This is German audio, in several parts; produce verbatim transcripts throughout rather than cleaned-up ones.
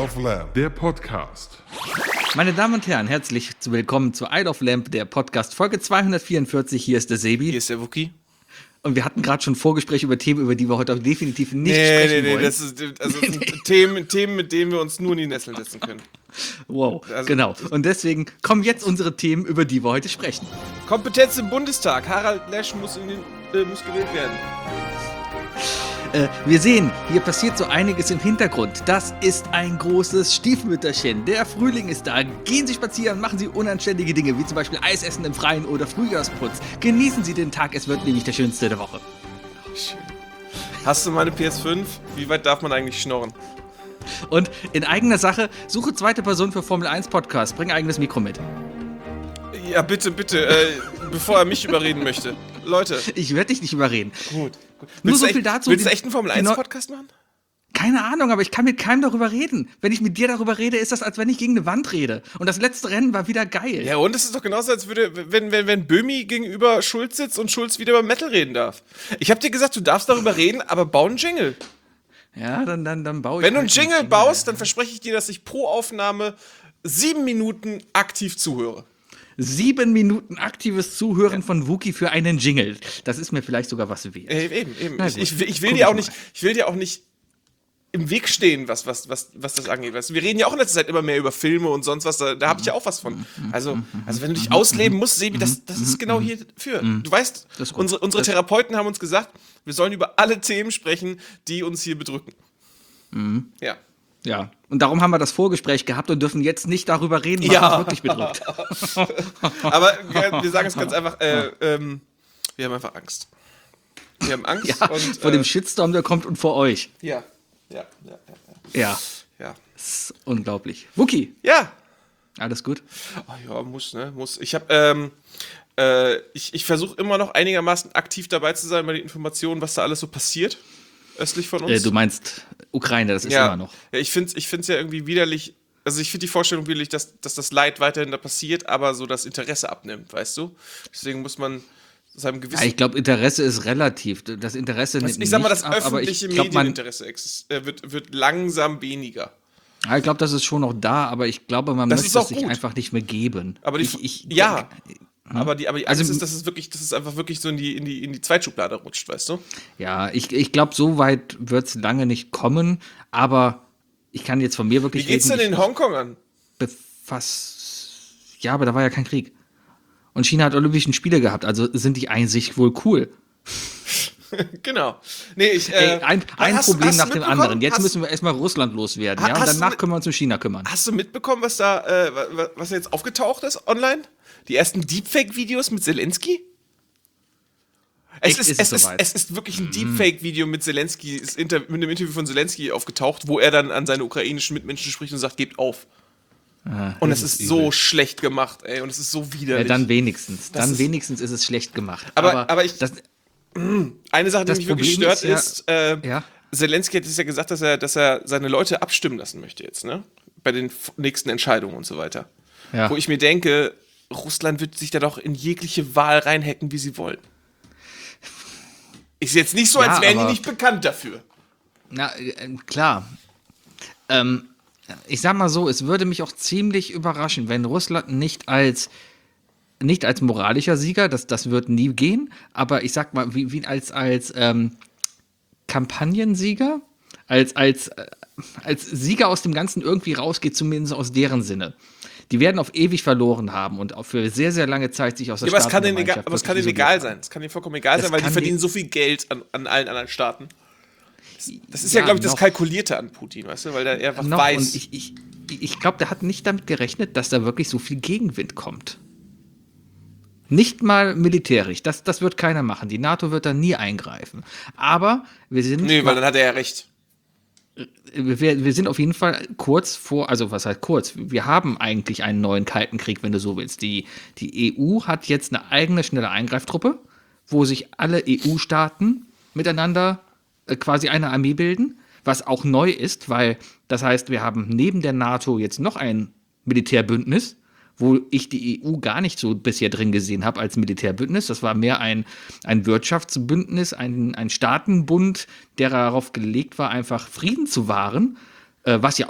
of Lamb, der Podcast. Meine Damen und Herren, herzlich willkommen zu Isle of Lamp, der Podcast, Folge zweihundertvierundvierzig. Hier ist der Sebi. Hier ist der Wookie. Und wir hatten gerade schon Vorgespräche über Themen, über die wir heute definitiv nicht nee, sprechen nee, nee, wollen. das ist, also das sind Themen, Themen, mit denen wir uns nur in die Nesseln setzen können. Wow, also, genau. Und deswegen kommen jetzt unsere Themen, über die wir heute sprechen. Kompetenz im Bundestag. Harald Lesch muss, in den, äh, muss gewählt werden. Äh, wir sehen, hier passiert so einiges im Hintergrund. Das ist ein großes Stiefmütterchen. Der Frühling ist da. Gehen Sie spazieren, machen Sie unanständige Dinge, wie zum Beispiel Eis essen im Freien oder Frühjahrsputz. Genießen Sie den Tag, es wird nämlich der schönste der Woche. Schön. Hast du meine P S fünf? Wie weit darf man eigentlich schnorren? Und in eigener Sache, suche zweite Person für Formel eins Podcast. Bring eigenes Mikro mit. Ja, bitte, bitte, äh, bevor er mich überreden möchte. Leute. Ich werde dich nicht überreden. Gut. gut. Nur willst so du viel echt, dazu. Willst du die- echt einen Formel die eins Neu- Podcast machen? Keine Ahnung, aber ich kann mit keinem darüber reden. Wenn ich mit dir darüber rede, ist das, als wenn ich gegen eine Wand rede. Und das letzte Rennen war wieder geil. Ja, und es ist doch genauso, als würde, wenn, wenn, wenn Böhmi gegenüber Schulz sitzt und Schulz wieder über Metal reden darf. Ich hab dir gesagt, du darfst darüber reden, aber bau einen Jingle. Ja, dann, dann, dann baue ich. Wenn du einen halt Jingle baust, dann verspreche ich dir, dass ich pro Aufnahme sieben Minuten aktiv zuhöre. Sieben Minuten aktives Zuhören von Wookie für einen Jingle. Das ist mir vielleicht sogar was wert. Äh, eben, eben. Na Ich, gut. ich, will- ich will Guck dir ich auch mal. nicht, ich will dir auch nicht im Weg stehen, was, was, was, was das angeht. Weißt du, wir reden ja auch in letzter Zeit immer mehr über Filme und sonst was. Da, da habe ich ja auch was von. Also, also wenn du dich ausleben musst, Sebi, das, das ist genau hierfür. Du weißt, Das ist gut. unsere, unsere Das- Therapeuten haben uns gesagt, wir sollen über alle Themen sprechen, die uns hier bedrücken. Ja. Ja. Und darum haben wir das Vorgespräch gehabt und dürfen jetzt nicht darüber reden, was Ja. uns wirklich bedrückt. Aber wir, wir sagen es ganz einfach, äh, ähm, wir haben einfach Angst. Wir haben Angst Ja, und, vor äh, dem Shitstorm, der kommt und vor euch. Ja, ja, ja, ja. Ja. Ja. Das ist unglaublich. Wookie, Ja. alles gut? Oh, ja, muss, ne? Muss. Ich habe, ähm, äh, ich, ich versuche immer noch einigermaßen aktiv dabei zu sein bei den Informationen, was da alles so passiert, östlich von uns. Äh, du meinst Ukraine, das ist ja. immer noch. Ja, ich finde es ich find's ja irgendwie widerlich, also ich finde die Vorstellung widerlich, dass, dass das Leid weiterhin da passiert, aber so das Interesse abnimmt, weißt du? Deswegen muss man seinem Gewissen... Ja, ich glaube, Interesse ist relativ. Das Interesse Also nimmt ich sag mal, das nicht ab, aber ich öffentliche glaub, man, Medieninteresse exist- äh, wird, wird langsam weniger. ja, ich glaube, das ist schon noch da, aber ich glaube, man Das möchte ist auch es sich gut. einfach nicht mehr geben. Aber die, ich, ich, ja, aber die, aber die Also- Angst ist, dass es wirklich, dass es einfach wirklich so in die, in die, in die Zweitschublade rutscht, weißt du? Ja, ich, ich glaube, so weit wird es lange nicht kommen, aber ich kann jetzt von mir Wie wirklich geht's denn reden. in Hongkong an? Befass. Ja, aber da war ja kein Krieg. Und China hat Olympischen Spiele gehabt, also sind die einzig wohl cool. Genau. Nee, ich, äh, Ey, ein ein hast du- Problem hast du nach dem mitbekommen? anderen. Jetzt hast, müssen wir erstmal Russland loswerden, Ha- ja? Und hast du danach mit- können wir uns um China kümmern. Hast du mitbekommen, was da, äh, wa- was jetzt aufgetaucht ist online? Die ersten Deepfake-Videos mit Zelensky? Es Echt, ist, ist es es, ist, soweit? es ist wirklich ein Deepfake-Video mit Zelensky, ist inter, mit einem Interview von Zelensky aufgetaucht, wo er dann an seine ukrainischen Mitmenschen spricht und sagt, gebt auf. Und es ist so übel. schlecht gemacht, ey, und es ist so Ja, widerlich. dann wenigstens. Das Dann ist- wenigstens ist es schlecht gemacht. Aber- aber ich- das, Eine Sache, die Das mich wirklich Problem stört, ist ist, äh, ja. Zelensky hat es ja gesagt, dass er, dass er seine Leute abstimmen lassen möchte jetzt, ne? Bei den f- nächsten Entscheidungen und so weiter. Ja. Wo ich mir denke, Russland wird sich da doch in jegliche Wahl reinhacken, wie sie wollen. Ist jetzt nicht so, Ja, als wären die aber- nicht bekannt dafür. Na, äh, klar. Ähm, ich sag mal so, es würde mich auch ziemlich überraschen, wenn Russland nicht als nicht als moralischer Sieger, das, das wird nie gehen, aber ich sag mal, wie, wie als, als ähm, Kampagnensieger, als, als, äh, als Sieger aus dem Ganzen irgendwie rausgeht, zumindest aus deren Sinne. Die werden auf ewig verloren haben und auch für sehr, sehr lange Zeit sich aus der Ja, aber es kann denen egal, Staatengemeinschaft aber es kann wirklich denen egal isoliert sein. Es kann denen vollkommen egal Das sein, weil die kann verdienen die- so viel Geld an, an allen anderen Staaten. Das, das ist Ja, ja, glaube ich, das noch. Kalkulierte an Putin, weißt du, weil der einfach noch, weiß. und ich, ich, ich glaube, der hat nicht damit gerechnet, dass da wirklich so viel Gegenwind kommt. Nicht mal militärisch, das, das wird keiner machen. Die NATO wird da nie eingreifen. Aber wir sind, nee, weil dann hat er ja recht. wir, wir sind auf jeden Fall kurz vor, also was heißt kurz? Wir haben eigentlich einen neuen Kalten Krieg, wenn du so willst. Die, die E U hat jetzt eine eigene schnelle Eingreiftruppe, wo sich alle E U-Staaten miteinander äh, quasi eine Armee bilden, was auch neu ist, weil das heißt, wir haben neben der NATO jetzt noch ein Militärbündnis, wo ich die E U gar nicht so bisher drin gesehen habe als Militärbündnis. Das war mehr ein, ein Wirtschaftsbündnis, ein, ein Staatenbund, der darauf gelegt war, einfach Frieden zu wahren, äh, was ja auch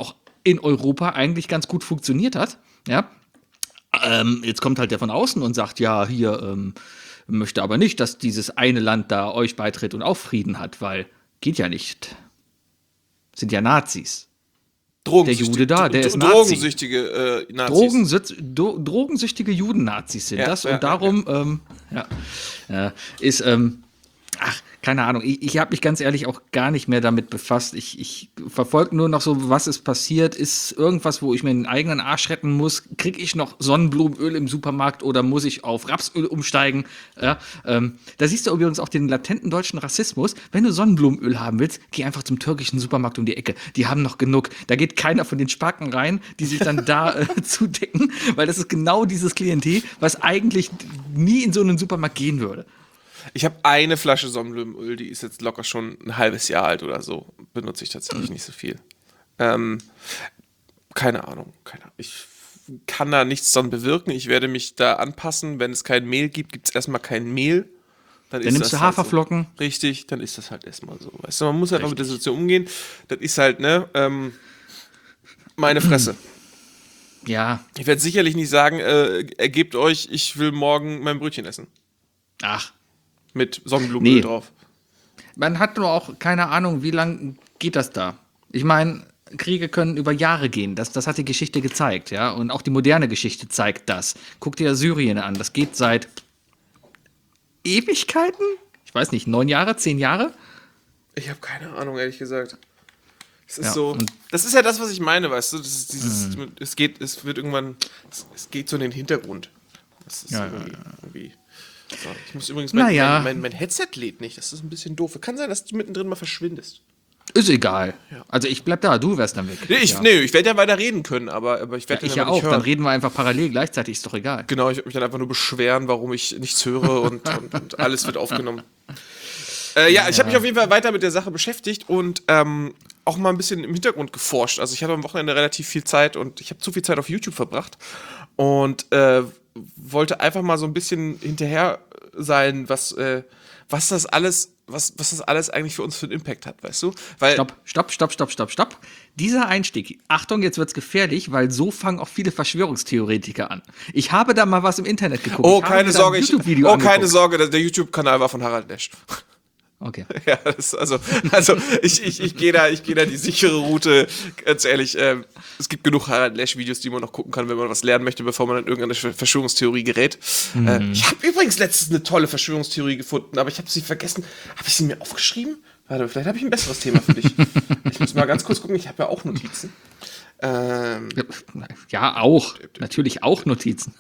in Europa eigentlich ganz gut funktioniert hat. Ja. Ähm, jetzt kommt halt der von außen und sagt, ja, hier ähm, möchte aber nicht, dass dieses eine Land da euch beitritt und auch Frieden hat, weil geht ja nicht. Sind ja Nazis. Der Jude da, der ist Nazi. Drogensüchtige äh, Nazis. Drogensütz, do, drogensüchtige Juden-Nazis sind Ja, das. ja, Und darum ja, ähm, ja, ja, ist, ähm, ach, keine Ahnung, ich, ich habe mich ganz ehrlich auch gar nicht mehr damit befasst. Ich, ich verfolge nur noch so, was ist passiert. Ist irgendwas, wo ich mir den eigenen Arsch retten muss? Kriege ich noch Sonnenblumenöl im Supermarkt oder muss ich auf Rapsöl umsteigen? Ja, ähm, da siehst du übrigens auch den latenten deutschen Rassismus. Wenn du Sonnenblumenöl haben willst, geh einfach zum türkischen Supermarkt um die Ecke. Die haben noch genug. Da geht keiner von den Spacken rein, die sich dann da äh, zudecken, weil das ist genau dieses Klientel, was eigentlich nie in so einen Supermarkt gehen würde. Ich habe eine Flasche Sonnenblumenöl, die ist jetzt locker schon ein halbes Jahr alt oder so. Benutze ich tatsächlich nicht so viel. Ähm, keine Ahnung, keine Ahnung. Ich kann da nichts dran bewirken. Ich werde mich da anpassen. Wenn es kein Mehl gibt, gibt es erstmal kein Mehl. Dann, Dann nimmst du Haferflocken. Halt so. Richtig, dann ist das halt erstmal so. Weißt du, man muss halt einfach mit der Situation umgehen. Das ist halt, ne, ähm, meine Fresse. Ja. Ich werde sicherlich nicht sagen, äh, ergebt euch, ich will morgen mein Brötchen essen. Ach. Mit Sonnenblumenöl Nee. drauf. Man hat nur auch keine Ahnung, wie lange geht das da? Ich meine, Kriege können über Jahre gehen. Das, das hat die Geschichte gezeigt, ja. Und auch die moderne Geschichte zeigt das. Guck dir Syrien an. Das geht seit Ewigkeiten? Ich weiß nicht, neun Jahre, zehn Jahre? Ich habe keine Ahnung, ehrlich gesagt. Es ist Ja, so. und- Das ist ja das, was ich meine, weißt du? Das ist dieses, es geht, es wird irgendwann, es, es geht so in den Hintergrund. Das ist Ja, irgendwie. irgendwie so, ich muss übrigens, Na mein, ja. mein, mein, mein Headset lädt nicht. Das ist ein bisschen doof. Kann sein, dass du mittendrin mal verschwindest. Ist egal. Also ich bleib da, du wärst dann weg. Nee, ich, ja. nee, ich werde ja weiter reden können, aber, aber ich Ja, werde ich den ja aber auch. nicht Dann hören. reden wir einfach parallel gleichzeitig, ist doch egal. Genau, ich werde mich dann einfach nur beschweren, warum ich nichts höre und, und, und alles wird aufgenommen. Äh, ja, ich habe mich auf jeden Fall weiter mit der Sache beschäftigt und ähm, auch mal ein bisschen im Hintergrund geforscht. Also ich hatte am Wochenende relativ viel Zeit und ich habe zu viel Zeit auf YouTube verbracht und äh, wollte einfach mal so ein bisschen hinterher sein, was, äh, was das alles, was, was das alles eigentlich für uns für einen Impact hat, weißt du? Weil Stopp, stopp, stopp, stopp, stopp, stopp. Dieser Einstieg, Achtung, jetzt wird's gefährlich, weil so fangen auch viele Verschwörungstheoretiker an. Ich habe da mal was im Internet geguckt. Oh, Ich habe keine mir da ein Sorge, ich, YouTube-Video oh, angeguckt. keine Sorge, der der YouTube-Kanal war von Harald Lesch. Okay. Ja, das, also, also ich, ich, ich gehe da, ich geh da die sichere Route. Ganz ehrlich, ähm, es gibt genug Harald Lesch-Videos, die man noch gucken kann, wenn man was lernen möchte, bevor man in irgendeine Ver- Verschwörungstheorie gerät. Mhm. Äh, ich habe übrigens letztens eine tolle Verschwörungstheorie gefunden, aber ich habe sie vergessen. Habe ich sie mir aufgeschrieben? Warte, vielleicht habe ich ein besseres Thema für dich. Ich muss mal ganz kurz gucken, ich habe ja auch Notizen. Ähm, Ja, auch. Natürlich auch Notizen.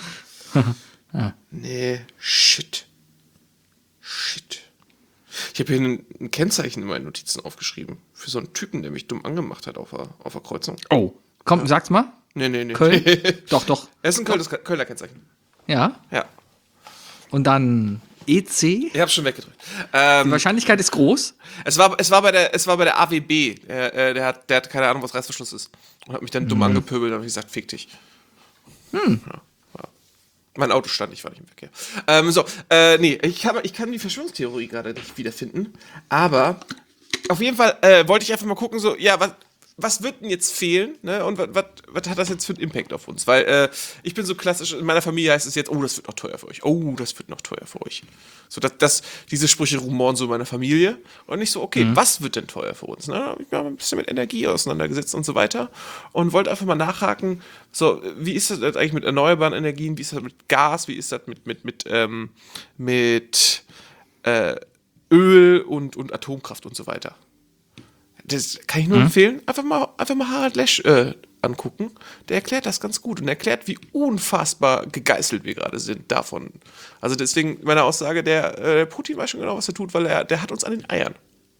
nee, shit. Shit. Ich habe hier ein, ein Kennzeichen in meinen Notizen aufgeschrieben. Für so einen Typen, der mich dumm angemacht hat auf der, auf der Kreuzung. Oh, komm, sag's mal. Nee, nee, nee. Köln? Doch, doch. Er ist ein Kölner, Kölner Kennzeichen. Ja. Ja. Und dann E C. Ich hab's schon weggedrückt. Die Ähm, Wahrscheinlichkeit ist groß. es, war, es, war bei der, es war bei der A W B. Der, äh, der, hat, der hat keine Ahnung, was Reißverschluss ist. Und hat mich dann dumm angepöbelt und hab ich gesagt, fick dich. Hm. Ja, ja. Mein Auto stand, ich war nicht im Verkehr. Ähm, so, äh, nee, ich kann, ich kann die Verschwörungstheorie gerade nicht wiederfinden. Aber auf jeden Fall äh, wollte ich einfach mal gucken, so, ja, was, was wird denn jetzt fehlen, ne? Und was, was, was hat das jetzt für einen Impact auf uns? Weil äh, ich bin so klassisch, in meiner Familie heißt es jetzt, oh, das wird noch teuer für euch. Oh, das wird noch teuer für euch. So, dass das, diese Sprüche rumoren so in meiner Familie. Und nicht so, okay, was wird denn teuer für uns? Ne? Da hab ich mich mal ein bisschen mit Energie auseinandergesetzt und so weiter. Und wollte einfach mal nachhaken, so, wie ist das jetzt eigentlich mit erneuerbaren Energien? Wie ist das mit Gas? Wie ist das mit, mit, mit, ähm, mit äh, Öl und, und Atomkraft und so weiter? Das kann ich nur Mhm. empfehlen. Einfach mal, einfach mal Harald Lesch äh, angucken. Der erklärt das ganz gut und erklärt, wie unfassbar gegeißelt wir gerade sind davon. Also deswegen meine Aussage, der äh, Putin weiß schon genau, was er tut, weil er, der hat uns an den Eiern.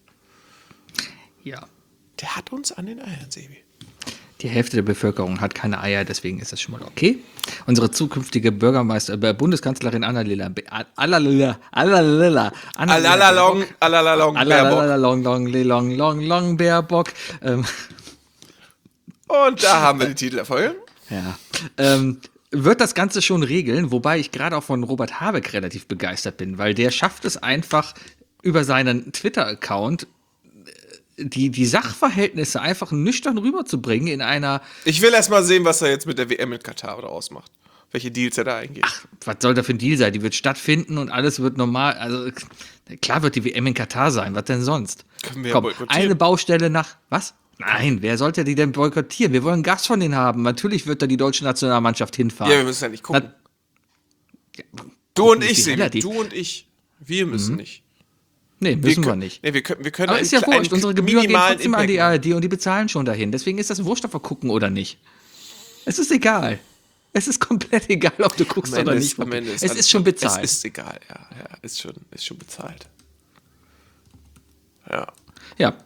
Ja. Der hat uns an den Eiern, Sebi. Die Hälfte der Bevölkerung hat keine Eier, deswegen ist das schon mal okay. Unsere zukünftige Bürgermeister, äh, Bundeskanzlerin Annalena, Be- Annalena, Annalena, Alalalong, alalalong, Baerbock. Annalena, long, long, long, long, long, Baerbock. Ähm, Und da haben wir den Titel der Folge. ja. Ähm, wird das Ganze schon regeln, wobei ich gerade auch von Robert Habeck relativ begeistert bin, weil der schafft es einfach über seinen Twitter-Account die, die Sachverhältnisse einfach nüchtern rüberzubringen in einer, Ich will erst mal sehen, was er jetzt mit der W M in Katar draus macht. Welche Deals er da eingeht. was soll da für ein Deal sein? Die wird stattfinden und alles wird normal, also klar wird die W M in Katar sein, was denn sonst? Können wir ja Komm, boykottieren. eine Baustelle nach, was? Nein, wer sollte die denn boykottieren? Wir wollen Gast von denen haben. Natürlich wird da die deutsche Nationalmannschaft hinfahren. Ja, wir müssen ja nicht gucken. Na, du und ist ich, die Sebi, relativ. du und ich. Wir müssen nicht. Nee, müssen wir, können, nicht. Nee, wir können, wir können Aber einen, ist ja einen wurscht, unsere Gebühren gehen minimalen trotzdem an die Impact A R D und die bezahlen schon dahin. Deswegen ist das wurscht, ob wir gucken oder nicht. Es ist egal. Es ist komplett egal, ob du guckst Am Ende oder ist- nicht. am Ende es alles- ist schon bezahlt. Es ist egal, ja. ja ist, schon, ist schon bezahlt. Ja. ja.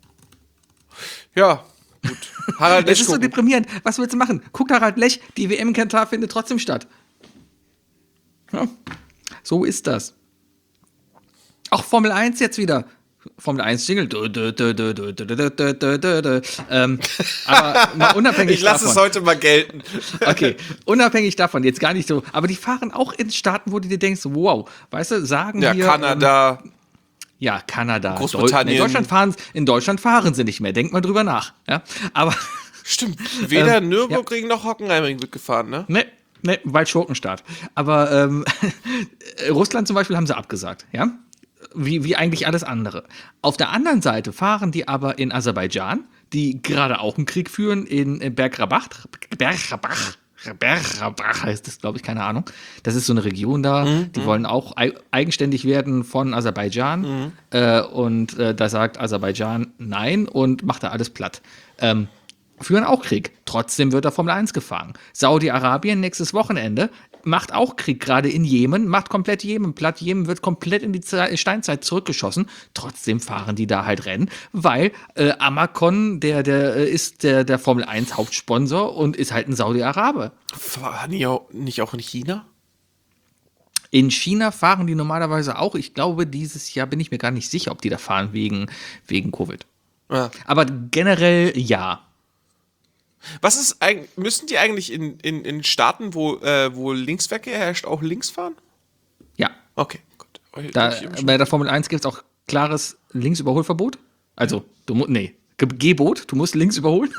Ja, gut. Harald Es Lesch ist so gucken. deprimierend. Was willst du machen? Guck Harald Lech, die W M in Katar findet trotzdem statt. Ja, so ist das. Auch Formel eins jetzt wieder. Formel eins Jingle. Dö, dö, dö, dö, dö, dö, dö, dö, dö, dö, dö. Ähm, aber mal unabhängig Ich lasse davon. es heute mal gelten. Okay, unabhängig davon, jetzt gar nicht so. Aber die fahren auch in Staaten, wo du dir denkst, wow, weißt du, sagen Ja, wir. Kanada. Ähm, ja, Kanada. Großbritannien. Deu- in, Deutschland fahren, in Deutschland fahren sie nicht mehr. Denk mal drüber nach. Ja? Aber, Stimmt. Weder Ähm, Nürburgring noch Hockenheimring wird gefahren, ne? ne, ne, bald Schurkenstaat. Aber ähm, Russland zum Beispiel haben sie abgesagt, ja? Wie, wie eigentlich alles andere. Auf der anderen Seite fahren die aber in Aserbaidschan, die gerade auch einen Krieg führen, in, in Bergrabach. Bergrabach. Bergrabach heißt das, glaube ich, keine Ahnung. Das ist so eine Region da, Mhm, die wollen auch ei- eigenständig werden von Aserbaidschan. Mhm. Äh, und äh, da sagt Aserbaidschan nein und macht da alles platt. Ähm, führen auch Krieg. Trotzdem wird da Formel eins gefahren. Saudi-Arabien nächstes Wochenende macht auch Krieg, gerade in Jemen, macht komplett Jemen platt. Jemen wird komplett in die Ze- Steinzeit zurückgeschossen. Trotzdem fahren die da halt Rennen, weil äh, Amacon, der, der äh, ist der, der Formel eins Hauptsponsor und ist halt ein Saudi-Araber. Fahren die auch, nicht auch in China? In China fahren die normalerweise auch. Ich glaube, dieses Jahr bin ich mir gar nicht sicher, ob die da fahren wegen, wegen Covid. Ja. Aber generell ja. Was ist eigentlich, müssen die eigentlich in, in, in Staaten, wo, äh, wo Linksverkehr herrscht, auch links fahren? Ja. Okay, gut. Ich- Da, ich- bei der Formel eins gibt es auch klares Linksüberholverbot. Also, du musst, nee, Ge- Gebot, du musst links überholen.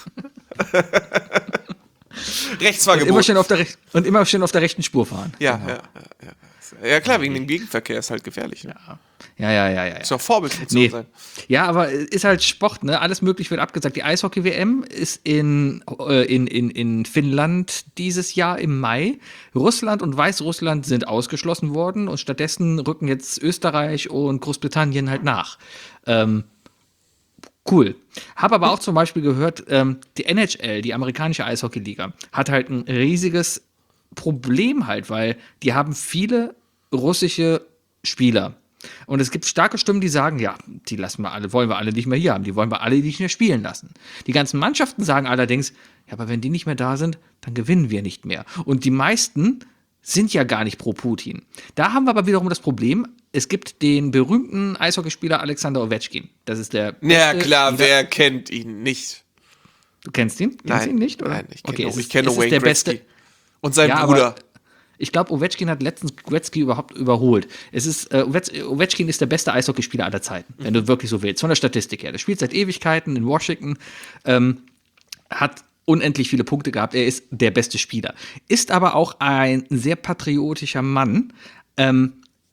Rechts war Und immer, Gebot. schön auf der Rech- und immer schön auf der rechten Spur fahren. Ja, ja, ja, ja. Ja, klar, wegen dem Gegenverkehr ist halt gefährlich. Ne? Ja, ja, ja, ja. ja. Ist doch Vorbildfunktion Nee. sein. Ja, aber ist halt Sport, ne? Alles möglich wird abgesagt. Die Eishockey-W M ist in, äh, in, in, in Finnland dieses Jahr im Mai. Russland und Weißrussland sind ausgeschlossen worden und stattdessen rücken jetzt Österreich und Großbritannien halt nach. Ähm, cool. Habe aber auch zum Beispiel gehört, ähm, die N H L, die amerikanische Eishockey-Liga, hat halt ein riesiges Problem halt, weil die haben viele russische Spieler. Und es gibt starke Stimmen, die sagen, ja, die lassen wir alle, wollen wir alle nicht mehr hier haben, die wollen wir alle nicht mehr spielen lassen. Die ganzen Mannschaften sagen allerdings, ja, aber wenn die nicht mehr da sind, dann gewinnen wir nicht mehr. Und die meisten sind ja gar nicht pro Putin. Da haben wir aber wiederum das Problem, es gibt den berühmten Eishockeyspieler Alexander Ovechkin. Das ist der Ja, beste klar, Spieler- wer kennt ihn nicht? Du kennst ihn? Kennst Nein, ihn nicht? Oder? nein, ich kenne okay, nur- es ich ist- kenne es ist Wayne der Gretzky. beste. Und sein Ja, Bruder. aber ich glaube, Ovechkin hat letztens Gretzky überhaupt überholt. Es ist, äh, Ovech- Ovechkin ist der beste Eishockeyspieler aller Zeiten, wenn du wirklich so willst, von der Statistik her. Der spielt seit Ewigkeiten in Washington, ähm, hat unendlich viele Punkte gehabt. Er ist der beste Spieler. Ist aber auch ein sehr patriotischer Mann. Ähm,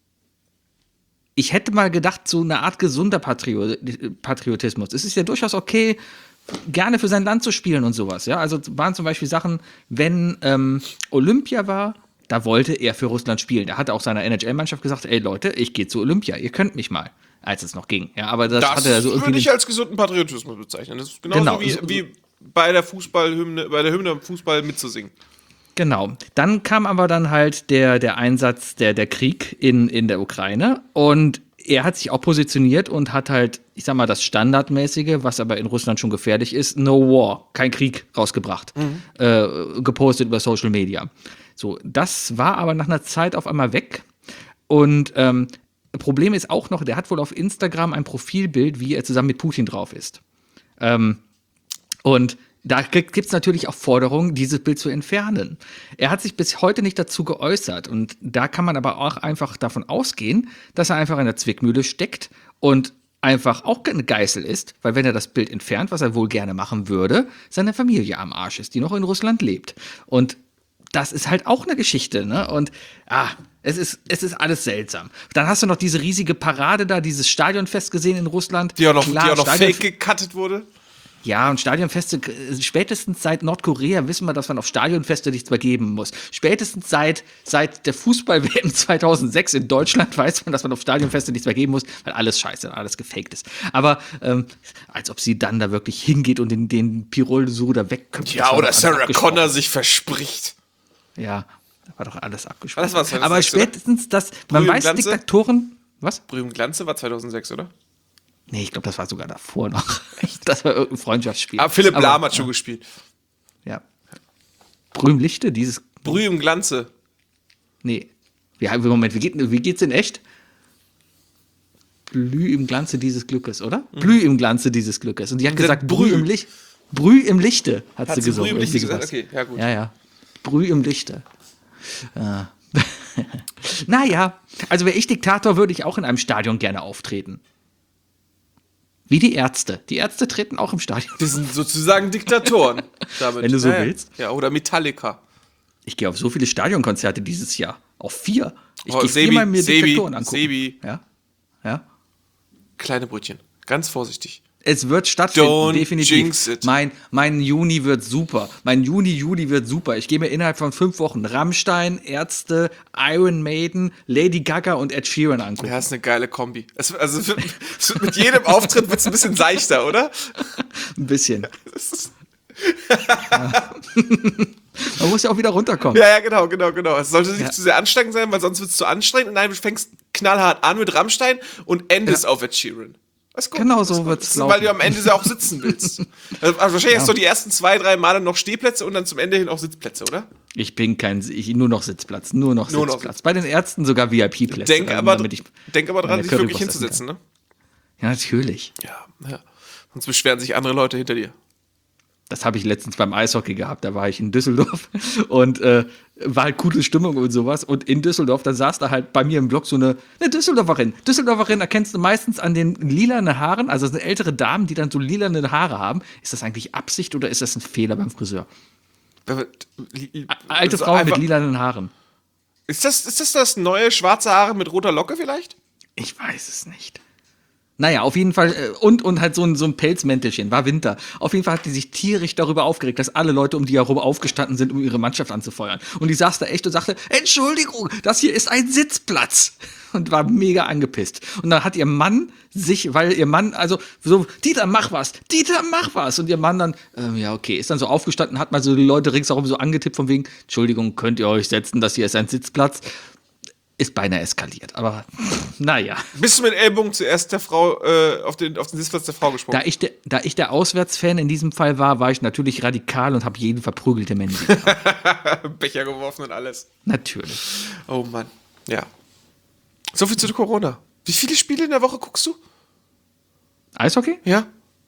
ich hätte mal gedacht, so eine Art gesunder Patrio Patriotismus. Es ist ja durchaus okay, gerne für sein Land zu spielen und sowas. Ja? Also waren zum Beispiel Sachen, wenn ähm, Olympia war, da wollte er für Russland spielen. Da hat er auch seiner N H L-Mannschaft gesagt, ey Leute, ich gehe zu Olympia, ihr könnt mich mal, als es noch ging. Ja, aber das, Das hatte er so irgendwie würde ich nicht- als gesunden Patriotismus bezeichnen. Das ist genauso Genau, wie, so- wie bei der Fußballhymne, bei der Hymne am Fußball mitzusingen. Genau. Dann kam aber dann halt der, der Einsatz, der, der Krieg in, in der Ukraine. Und er hat sich auch positioniert und hat halt, ich sag mal, das Standardmäßige, was aber in Russland schon gefährlich ist, No War, kein Krieg, rausgebracht. Äh, gepostet über Social Media. So, das war aber nach einer Zeit auf einmal weg. Und ähm, Problem ist auch noch, der hat wohl auf Instagram ein Profilbild, wie er zusammen mit Putin drauf ist. Ähm, Und da gibt es natürlich auch Forderungen, dieses Bild zu entfernen. Er hat sich bis heute nicht dazu geäußert. Und da kann man aber auch einfach davon ausgehen, dass er einfach in der Zwickmühle steckt und einfach auch eine Geißel ist, weil wenn er das Bild entfernt, was er wohl gerne machen würde, seine Familie am Arsch ist, die noch in Russland lebt. Und das ist halt auch eine Geschichte, ne? Und ah, es ist, es ist alles seltsam. Dann hast du noch diese riesige Parade da, dieses Stadionfest gesehen in Russland. Die auch noch, Klar, die auch noch Stadion- fake gecuttet wurde. Ja, und Stadionfeste, äh, spätestens seit Nordkorea wissen wir, dass man auf Stadionfeste nichts mehr geben muss. Spätestens seit, seit der Fußball-W M zweitausendsechs in Deutschland weiß man, dass man auf Stadionfeste nichts mehr geben muss, weil alles scheiße, alles gefaked ist. Aber ähm, als ob sie dann da wirklich hingeht und den, den Pirol-Sur da wegköpft. Ja, oder Sarah Connor sich verspricht. Ja, da war doch alles abgesprochen. Das war zweitausendsechs, Aber spätestens das, man Brühe im weiß, Glanze? Diktatoren, was? Brühe im Glanze war zweitausendsechs, oder? Nee, ich glaube, das war sogar davor noch. Das war irgendein Freundschaftsspiel. Ah, Philipp Aber, Lahm hat schon gespielt. Ja. Brühe im Lichte, dieses. Brühe im Glanze. Nee. Wie, Moment, wie, geht, wie geht's in echt? Blüh im Glanze dieses Glückes, oder? Mhm. Blüh im Glanze dieses Glückes. Und die hat gesagt, Brüh. Brüh im Licht. Brüh im Lichte, hat, Hat sie sie gesungen. Brühe im Lichte irgendwie gesagt? sowas. Okay, ja, gut. Ja, ja. Brüh im Lichte. Ja. Naja, also wäre ich Diktator, würde ich auch in einem Stadion gerne auftreten. Wie die Ärzte. Die Ärzte treten auch im Stadion. Die sind sozusagen Diktatoren. Damit. Wenn du so Ja, ja. willst. Ja, oder Metallica. Ich gehe auf so viele Stadionkonzerte dieses Jahr. Auf vier. Ich Oh, gehe Sebi, viermal mir Sebi, Diktatoren angucken. Sebi. Ja? Ja? Kleine Brötchen. Ganz vorsichtig. Es wird stattfinden, Don't definitiv. jinx it. Mein, mein Juni wird super. Mein Juni, Juli wird super. Ich gehe mir innerhalb von fünf Wochen Rammstein, Ärzte, Iron Maiden, Lady Gaga und Ed Sheeran angucken. Ja, ist eine geile Kombi. Es, also es wird, es wird mit jedem Auftritt wird es ein bisschen seichter, oder? Ein bisschen. Das ist, Ja. Man muss ja auch wieder runterkommen. ja, ja, genau, genau, genau. Es sollte nicht Ja. zu sehr anstrengend sein, weil sonst wird es zu anstrengend. Nein, du fängst knallhart an mit Rammstein und endest Ja. auf Ed Sheeran. Das ist gut. Genau Das so ist gut. wird's Das ist, Weil du laufen. am Ende ja auch sitzen willst. Also wahrscheinlich Ja. hast du die ersten zwei, drei Male noch Stehplätze und dann zum Ende hin auch Sitzplätze, oder? Ich bin kein, ich, nur noch Sitzplatz, nur noch Nur noch Sitzplatz. Bei den Ärzten sogar V I P-Plätze. Denk ähm, aber, damit ich denk aber dran, meine dich wirklich Currywurst essen hinzusetzen, ne? Ja, natürlich. Ja, ja. Sonst beschweren sich andere Leute hinter dir. Das habe ich letztens beim Eishockey gehabt. Da war ich in Düsseldorf und äh, war halt gute Stimmung und sowas. Und in Düsseldorf, da saß da halt bei mir im Blog so eine, eine Düsseldorferin. Düsseldorferin erkennst du meistens an den lilanen Haaren. Also das sind ältere Damen, die dann so lilane Haare haben. Ist das eigentlich Absicht oder ist das ein Fehler beim Friseur? Alte Also Frau einfach- mit lilanen Haaren. Ist das, ist das das neue schwarze Haare mit roter Locke vielleicht? Ich weiß es nicht. Naja, auf jeden Fall, äh, und, und halt so ein, so ein Pelzmäntelchen, war Winter. Auf jeden Fall hat die sich tierisch darüber aufgeregt, dass alle Leute um die herum aufgestanden sind, um ihre Mannschaft anzufeuern. Und die saß da echt und sagte, Entschuldigung, das hier ist ein Sitzplatz. Und war mega angepisst. Und dann hat ihr Mann sich, weil ihr Mann, also so, Dieter, mach was, Dieter, mach was. Und ihr Mann dann, ähm, ja, okay, ist dann so aufgestanden, hat mal so die Leute ringsherum so angetippt von wegen, Entschuldigung, könnt ihr euch setzen, das hier ist ein Sitzplatz. Ist beinahe eskaliert, aber naja. Bist du mit Ellbogen zuerst der Frau äh, auf, den, auf den Sitzplatz der Frau gesprungen? Da ich, der, da ich der Auswärtsfan in diesem Fall war, war ich natürlich radikal und habe jeden verprügelt, der Mandy. Becher geworfen und alles. Natürlich. Oh Mann. Ja. So viel zu Corona. Wie viele Spiele in der Woche guckst du? Eishockey? Ja.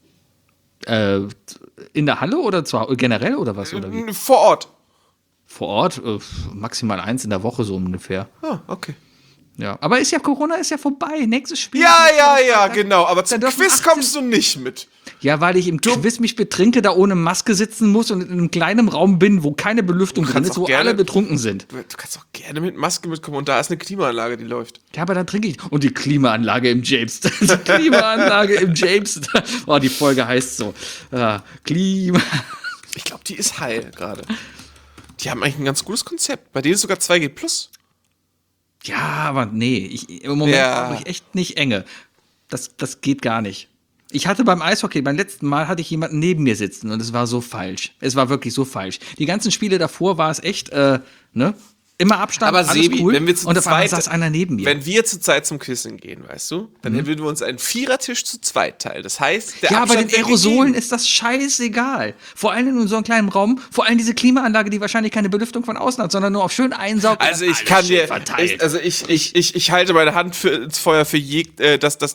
Äh, in der Halle oder zu, generell oder was? Oder wie? Vor Ort. Vor Ort? Äh, maximal eins in der Woche so ungefähr. Ah, okay. Ja. Aber ist ja Corona ist ja vorbei. Nächstes Spiel. Ja, ja, ja, genau. Aber zum dürfen Quiz achtzehn kommst du nicht mit. Ja, weil ich im Quiz mich betrinke, da ohne Maske sitzen muss und in einem kleinen Raum bin, wo keine Belüftung drin kannst ist, auch wo gerne- alle betrunken sind. Du kannst auch gerne mit Maske mitkommen und da ist eine Klimaanlage, die läuft. Ja, aber dann trinke ich. Und die Klimaanlage im James. Die Klimaanlage im James. Oh, die Folge heißt so. Ah, Klima. Ich glaube, die ist heil gerade. Die haben eigentlich ein ganz gutes Konzept. Bei denen ist sogar zwei G plus. Ja, aber nee, ich, im Moment Ja. brauche ich echt nicht enge. Das, das geht gar nicht. Ich hatte beim Eishockey, beim letzten Mal hatte ich jemanden neben mir sitzen und es war so falsch. Es war wirklich so falsch. Die ganzen Spiele davor war es echt, äh, ne? Immer Abstand, Aber alles Sebi, cool. wenn wir zu und auf einmal zweit- saß einer neben mir. Wenn wir zu Zeit zum Quissen gehen, weißt du, dann würden wir uns einen Vierertisch zu zweit teilen. Das heißt, der ja, bei Abstand den wäre Aerosolen gegeben. ist das scheißegal. Vor allem in so einem kleinen Raum. Vor allem diese Klimaanlage, die wahrscheinlich keine Belüftung von außen hat, sondern nur auf schön einsaugt. und Also ich alles kann schön dir, verteilt. ich, also ich, ich, ich, ich halte meine Hand für, ins Feuer für je, äh, dass, dass, dass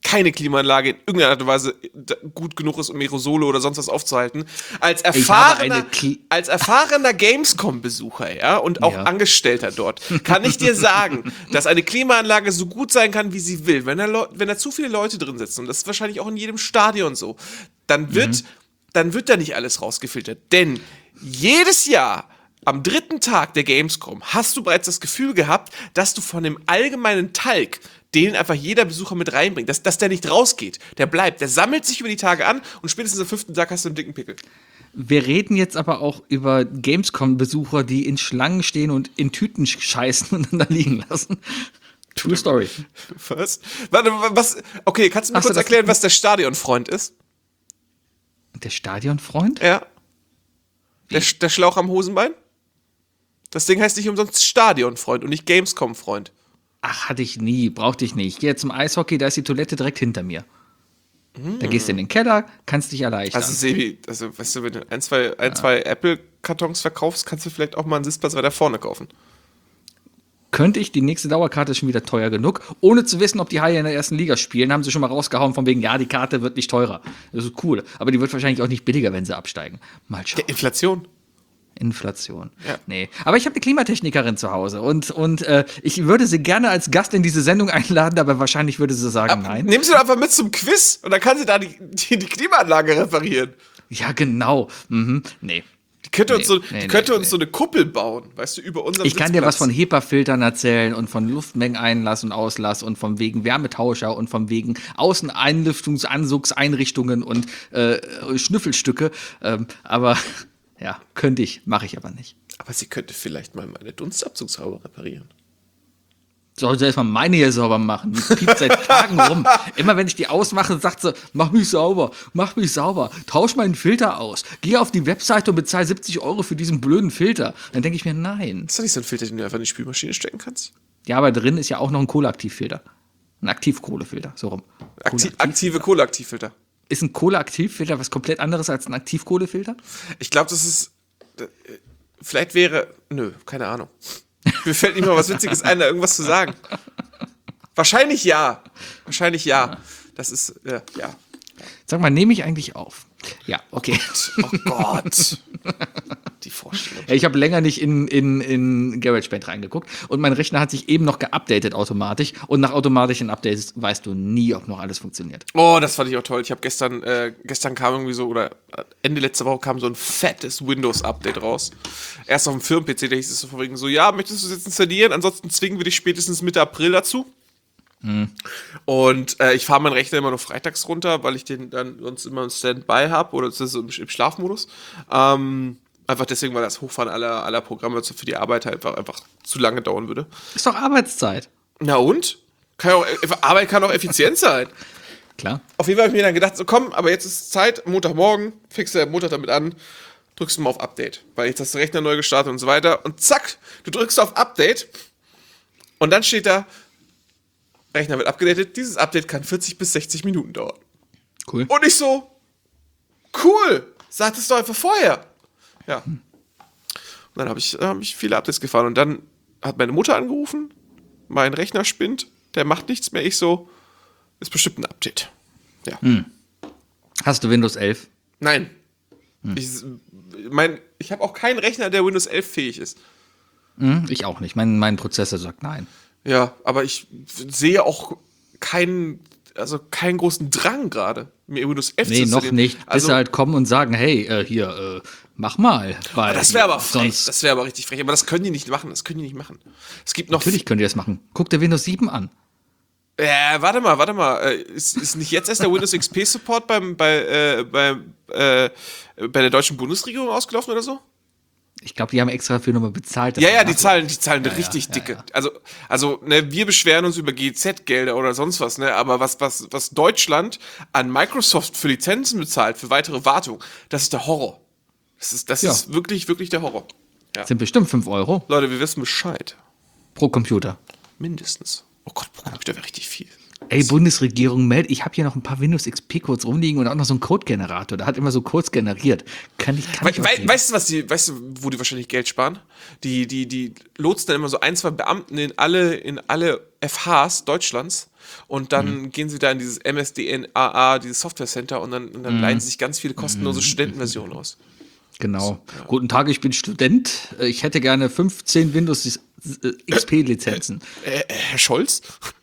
keine Klimaanlage in irgendeiner Art und Weise gut genug ist, um Aerosole oder sonst was aufzuhalten. Als erfahrener, Kli- als erfahrener Gamescom-Besucher, ja, und auch Ja. Angestellter dort, kann ich dir sagen, dass eine Klimaanlage so gut sein kann, wie sie will. Wenn da, Leu- wenn da zu viele Leute drin sitzen, und das ist wahrscheinlich auch in jedem Stadion so, dann wird, mhm. dann wird da nicht alles rausgefiltert. Denn jedes Jahr am dritten Tag der Gamescom hast du bereits das Gefühl gehabt, dass du von dem allgemeinen Talg, den einfach jeder Besucher mit reinbringt, dass, dass der nicht rausgeht. Der bleibt, der sammelt sich über die Tage an und spätestens am fünften Tag hast du einen dicken Pickel. Wir reden jetzt aber auch über Gamescom-Besucher, die in Schlangen stehen und in Tüten scheißen und dann da liegen lassen. True Story. Was? Warte, was? Okay, kannst du mir Hast du kurz das- erklären, was der Stadionfreund ist? Der Stadionfreund? Ja. Der, der Schlauch am Hosenbein? Das Ding heißt nicht umsonst Stadionfreund und nicht Gamescom-Freund. Ach, hatte ich nie, brauchte ich nicht. Ich gehe jetzt zum Eishockey, da ist die Toilette direkt hinter mir. Da gehst du in den Keller, kannst dich erleichtern. Also, Sebi, also, weißt du, wenn du ein, zwei, ein, zwei Apple-Kartons verkaufst, kannst du vielleicht auch mal einen Sitzplatz weiter vorne kaufen. Könnte ich, die nächste Dauerkarte ist schon wieder teuer genug. Ohne zu wissen, ob die Haie in der ersten Liga spielen, haben sie schon mal rausgehauen von wegen, ja, die Karte wird nicht teurer. Das ist cool. Aber die wird wahrscheinlich auch nicht billiger, wenn sie absteigen. Mal schauen. Der Inflation. Inflation. Ja. Nee. Aber ich habe eine Klimatechnikerin zu Hause und, und äh, ich würde sie gerne als Gast in diese Sendung einladen, aber wahrscheinlich würde sie sagen, nein. Nimm sie doch einfach mit zum Quiz und dann kann sie da die, die, die Klimaanlage reparieren. Ja, genau. Mhm. Nee. Die könnte, Nee, uns, so, nee, die könnte nee, uns so eine Kuppel bauen, weißt du, über unseren Ich kann dir was Sitzplatz. von HEPA-Filtern erzählen und von Luftmengeneinlass und Auslass und von wegen Wärmetauscher und von wegen Außeneinlüftungsanzugseinrichtungen und äh, Schnüffelstücke. Ähm, aber ja, könnte ich, mache ich aber nicht. Aber sie könnte vielleicht mal meine Dunstabzugshaube reparieren. Soll sie erstmal meine hier sauber machen. Die piept seit Tagen rum. Immer wenn ich die ausmache, sagt sie, mach mich sauber, mach mich sauber, tausch meinen Filter aus. Geh auf die Webseite und bezahl siebzig Euro für diesen blöden Filter. Dann denke ich mir, nein. Ist das nicht so ein Filter, den du einfach in die Spülmaschine stecken kannst? Ja, aber drin ist ja auch noch ein Kohleaktivfilter. Ein Aktivkohlefilter, so rum. Akti Kohleaktiv- aktive Kohleaktivfilter. Ist ein Kohleaktivfilter was komplett anderes als ein Aktivkohlefilter? Ich glaube, das ist. äh, Vielleicht wäre. Nö, keine Ahnung. Mir fällt nicht mal was Witziges ein, da irgendwas zu sagen. Wahrscheinlich ja. Wahrscheinlich ja. Das ist. Äh, ja. Sag mal, nehme ich eigentlich auf? Ja, okay. Oh Gott. Die Vorstellung. Ich habe länger nicht in, in, in GarageBand reingeguckt und mein Rechner hat sich eben noch geupdatet automatisch und nach automatischen Updates weißt du nie, ob noch alles funktioniert. Oh, das fand ich auch toll. Ich habe gestern, äh, gestern kam irgendwie so, oder Ende letzter Woche kam so ein fettes Windows-Update raus. Erst auf dem Firmen-P C, da hieß es so von wegen so, ja, möchtest du es jetzt installieren? Ansonsten zwingen wir dich spätestens Mitte April dazu. Hm. Und äh, ich fahre meinen Rechner immer nur freitags runter, weil ich den dann sonst immer im Standby habe oder das ist im, im Schlafmodus. Ähm, einfach deswegen, weil das Hochfahren aller, aller Programme für die Arbeit halt einfach, einfach zu lange dauern würde. Ist doch Arbeitszeit. Na und? Kann ja auch, Arbeit kann auch effizient sein. Klar. Auf jeden Fall habe ich mir dann gedacht, so komm, aber jetzt ist Zeit, Montagmorgen, fixe der Montag damit an, drückst du mal auf Update, weil jetzt hast du Rechner neu gestartet und so weiter und zack, du drückst auf Update und dann steht da, Rechner wird abgedatet, dieses Update kann vierzig bis sechzig Minuten dauern. Cool. Und ich so, cool, sag das doch einfach vorher. Ja. Und dann habe ich, hab ich viele Updates gefahren und dann hat meine Mutter angerufen, mein Rechner spinnt, der macht nichts mehr, ich so, ist bestimmt ein Update. Ja. Hm. Hast du Windows elf? Nein. Ich, mein, ich habe auch keinen Rechner, der Windows elf fähig ist. Hm, ich auch nicht. Mein, mein Prozessor sagt nein. Ja, aber ich sehe auch keinen, also keinen großen Drang gerade, mir Windows elf Nee, zu noch installieren. nicht. Bis Also, sie halt kommen und sagen, hey, äh, hier, äh, mach mal. Weil das wäre aber frech. sonst, Das wäre aber richtig frech. Aber das können die nicht machen. Das können die nicht machen. Es gibt noch. Natürlich könnt ihr das machen. Guck dir Windows sieben an. Äh, warte mal, warte mal. Äh, ist, ist nicht jetzt erst der Windows X P Support beim, bei, äh, beim, äh, bei der deutschen Bundesregierung ausgelaufen oder so? Ich glaube, die haben extra dafür nochmal bezahlt. Ja, ja, die Ach, zahlen, die zahlen Ja, richtig ja, dicke. ja. Also, also, ne, wir beschweren uns über G Z-Gelder oder sonst was, ne, aber was, was, was Deutschland an Microsoft für Lizenzen bezahlt, für weitere Wartung, das ist der Horror. Das ist, das Ja. ist wirklich, wirklich der Horror. Ja. Sind bestimmt fünf Euro Leute, wir wissen Bescheid. pro Computer. Mindestens. Oh Gott, pro Computer wäre richtig viel. Ey, Bundesregierung, meld, ich habe hier noch ein paar Windows X P-Codes rumliegen und auch noch so einen Code-Generator. Der hat immer so Codes generiert. Kann ich, kann We ich we aufgeben. weißt du, was die, weißt du, wo die wahrscheinlich Geld sparen? Die, die, die lotsen dann immer so ein, zwei Beamten in alle, in alle F Hs Deutschlands, und dann mhm. gehen sie da in dieses M S D N A A, dieses Software Center und dann, und dann mhm. leihen sie sich ganz viele kostenlose mhm. Studentenversionen aus. Genau. So, ja. Guten Tag, ich bin Student. Ich hätte gerne fünfzehn Windows X P-Lizenzen. Äh, äh, Herr Scholz?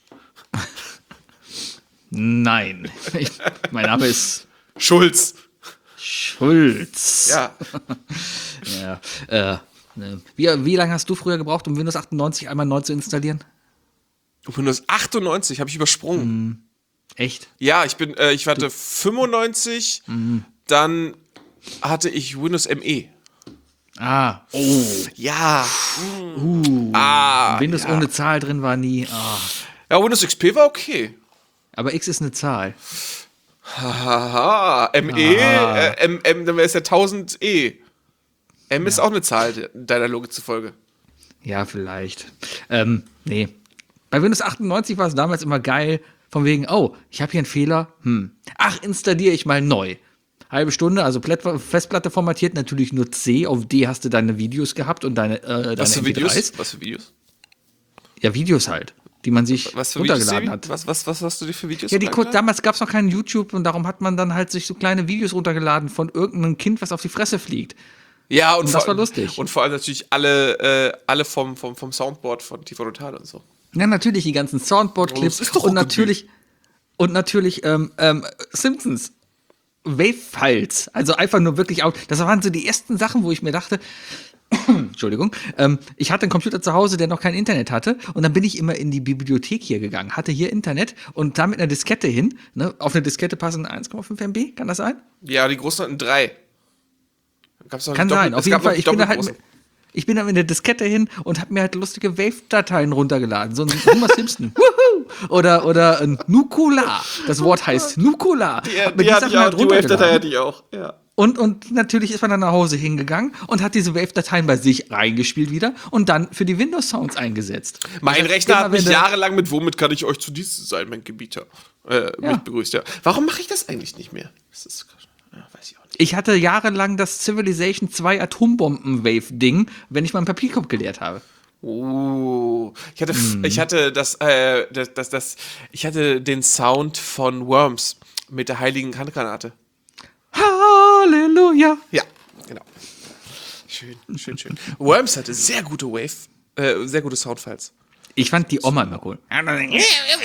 Nein. Ich, mein Name ist Schulz. Schulz. Ja. ja. Äh, ne. Wie, wie lange hast du früher gebraucht, um Windows achtundneunzig einmal neu zu installieren? Windows achtundneunzig habe ich übersprungen. Mm. Echt? Ja, ich bin, äh, ich hatte du fünfundneunzig, mm. dann hatte ich Windows M E. Ah. Oh. Ja. Uh. Ah, Windows ja. ohne Zahl drin war nie. Ah. Ja, Windows X P war okay. Aber X ist eine Zahl. Haha. M E, äh, M, M, dann wäre es ja tausend E. M ja. ist auch eine Zahl, deiner Logik zufolge. Ja, vielleicht. Ähm, nee. Bei Windows achtundneunzig war es damals immer geil, von wegen, oh, ich habe hier einen Fehler. Hm. Ach, installiere ich mal neu. Halbe Stunde, also Festplatte formatiert, natürlich nur C. Auf D hast du deine Videos gehabt und deine, äh, deine Was für Videos? M P drei s. Was für Videos? Ja, Videos halt, die man sich was für runtergeladen Videos, hat. Was, was, was hast du dir für Videos Ja, die damals gab es noch keinen YouTube und darum hat man dann halt sich so kleine Videos runtergeladen von irgendeinem Kind, was auf die Fresse fliegt. Ja, und, und das war lustig. Und vor allem natürlich alle, äh, alle vom, vom, vom Soundboard von T V Total und so. Ja, natürlich die ganzen Soundboard-Clips oh, und natürlich und natürlich ähm, ähm, Simpsons. Wave-Files, also einfach nur wirklich auch, das waren so die ersten Sachen, wo ich mir dachte, Entschuldigung, ähm, ich hatte einen Computer zu Hause, der noch kein Internet hatte und dann bin ich immer in die Bibliothek hier gegangen, hatte hier Internet und da mit einer Diskette hin, ne, auf eine Diskette passen eins Komma fünf M B, kann das sein? Ja, die großen hatten drei. Gab's noch kann Doppel- sein, auf jeden Fall, ich bin da halt mit, ich bin dann mit der Diskette hin und habe mir halt lustige Wave-Dateien runtergeladen. So ein Homer Simpson. oder, oder ein Nukular. Das Wort heißt Nukular. Die, die, die, hatte ich auch, die Wave-Datei hatte ich auch, ja. Und, und natürlich ist man dann nach Hause hingegangen und hat diese Wave-Dateien bei sich reingespielt wieder und dann für die Windows-Sounds eingesetzt. Mein Rechner hat mich jahrelang mit Womit kann ich euch zu Diensten sein, mein Gebieter, äh, ja. mich begrüßt, ja. Warum mache ich das eigentlich nicht mehr? Das ist, ja, weiß ich auch nicht. Ich hatte jahrelang das Civilization zwei Atombomben-Wave-Ding, wenn ich meinen Papierkorb geleert habe. Oh, ich hatte, mm. ich hatte das, äh, das, das, das, ich hatte den Sound von Worms mit der heiligen Handgranate. Halleluja. Ja, genau. Schön, schön, schön. Worms hatte sehr gute Wave, äh, sehr gute Soundfiles. Ich fand die Oma immer cool. Herrlich,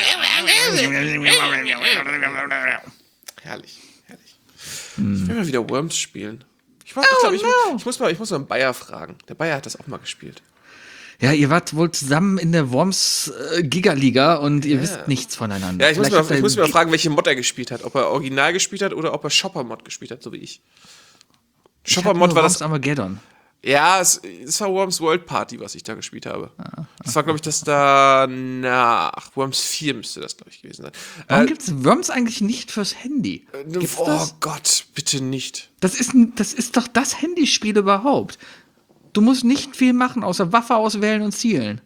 herrlich. Mm. Ich will mal wieder Worms spielen. Ich, war, ich, glaub, ich, ich, muss mal, ich muss mal einen Bayer fragen. Der Bayer hat das auch mal gespielt. Ja, ihr wart wohl zusammen in der Worms äh, Gigaliga und ihr ja. wisst nichts voneinander. Ja, ich muss, mal, ich muss mal fragen, welche Mod er gespielt hat. Ob er Original gespielt hat oder ob er Shopper-Mod gespielt hat, so wie ich. Shopper-Mod war das Armageddon. Ja, es, es war Worms World Party, was ich da gespielt habe. Ah, das war, glaube ich, das da nach Worms vier müsste das, glaube ich, gewesen sein. Warum äh, gibt es Worms eigentlich nicht fürs Handy? Gibt's oh das? Gott, bitte nicht. Das ist, das ist doch das Handyspiel überhaupt. Du musst nicht viel machen, außer Waffe auswählen und zielen.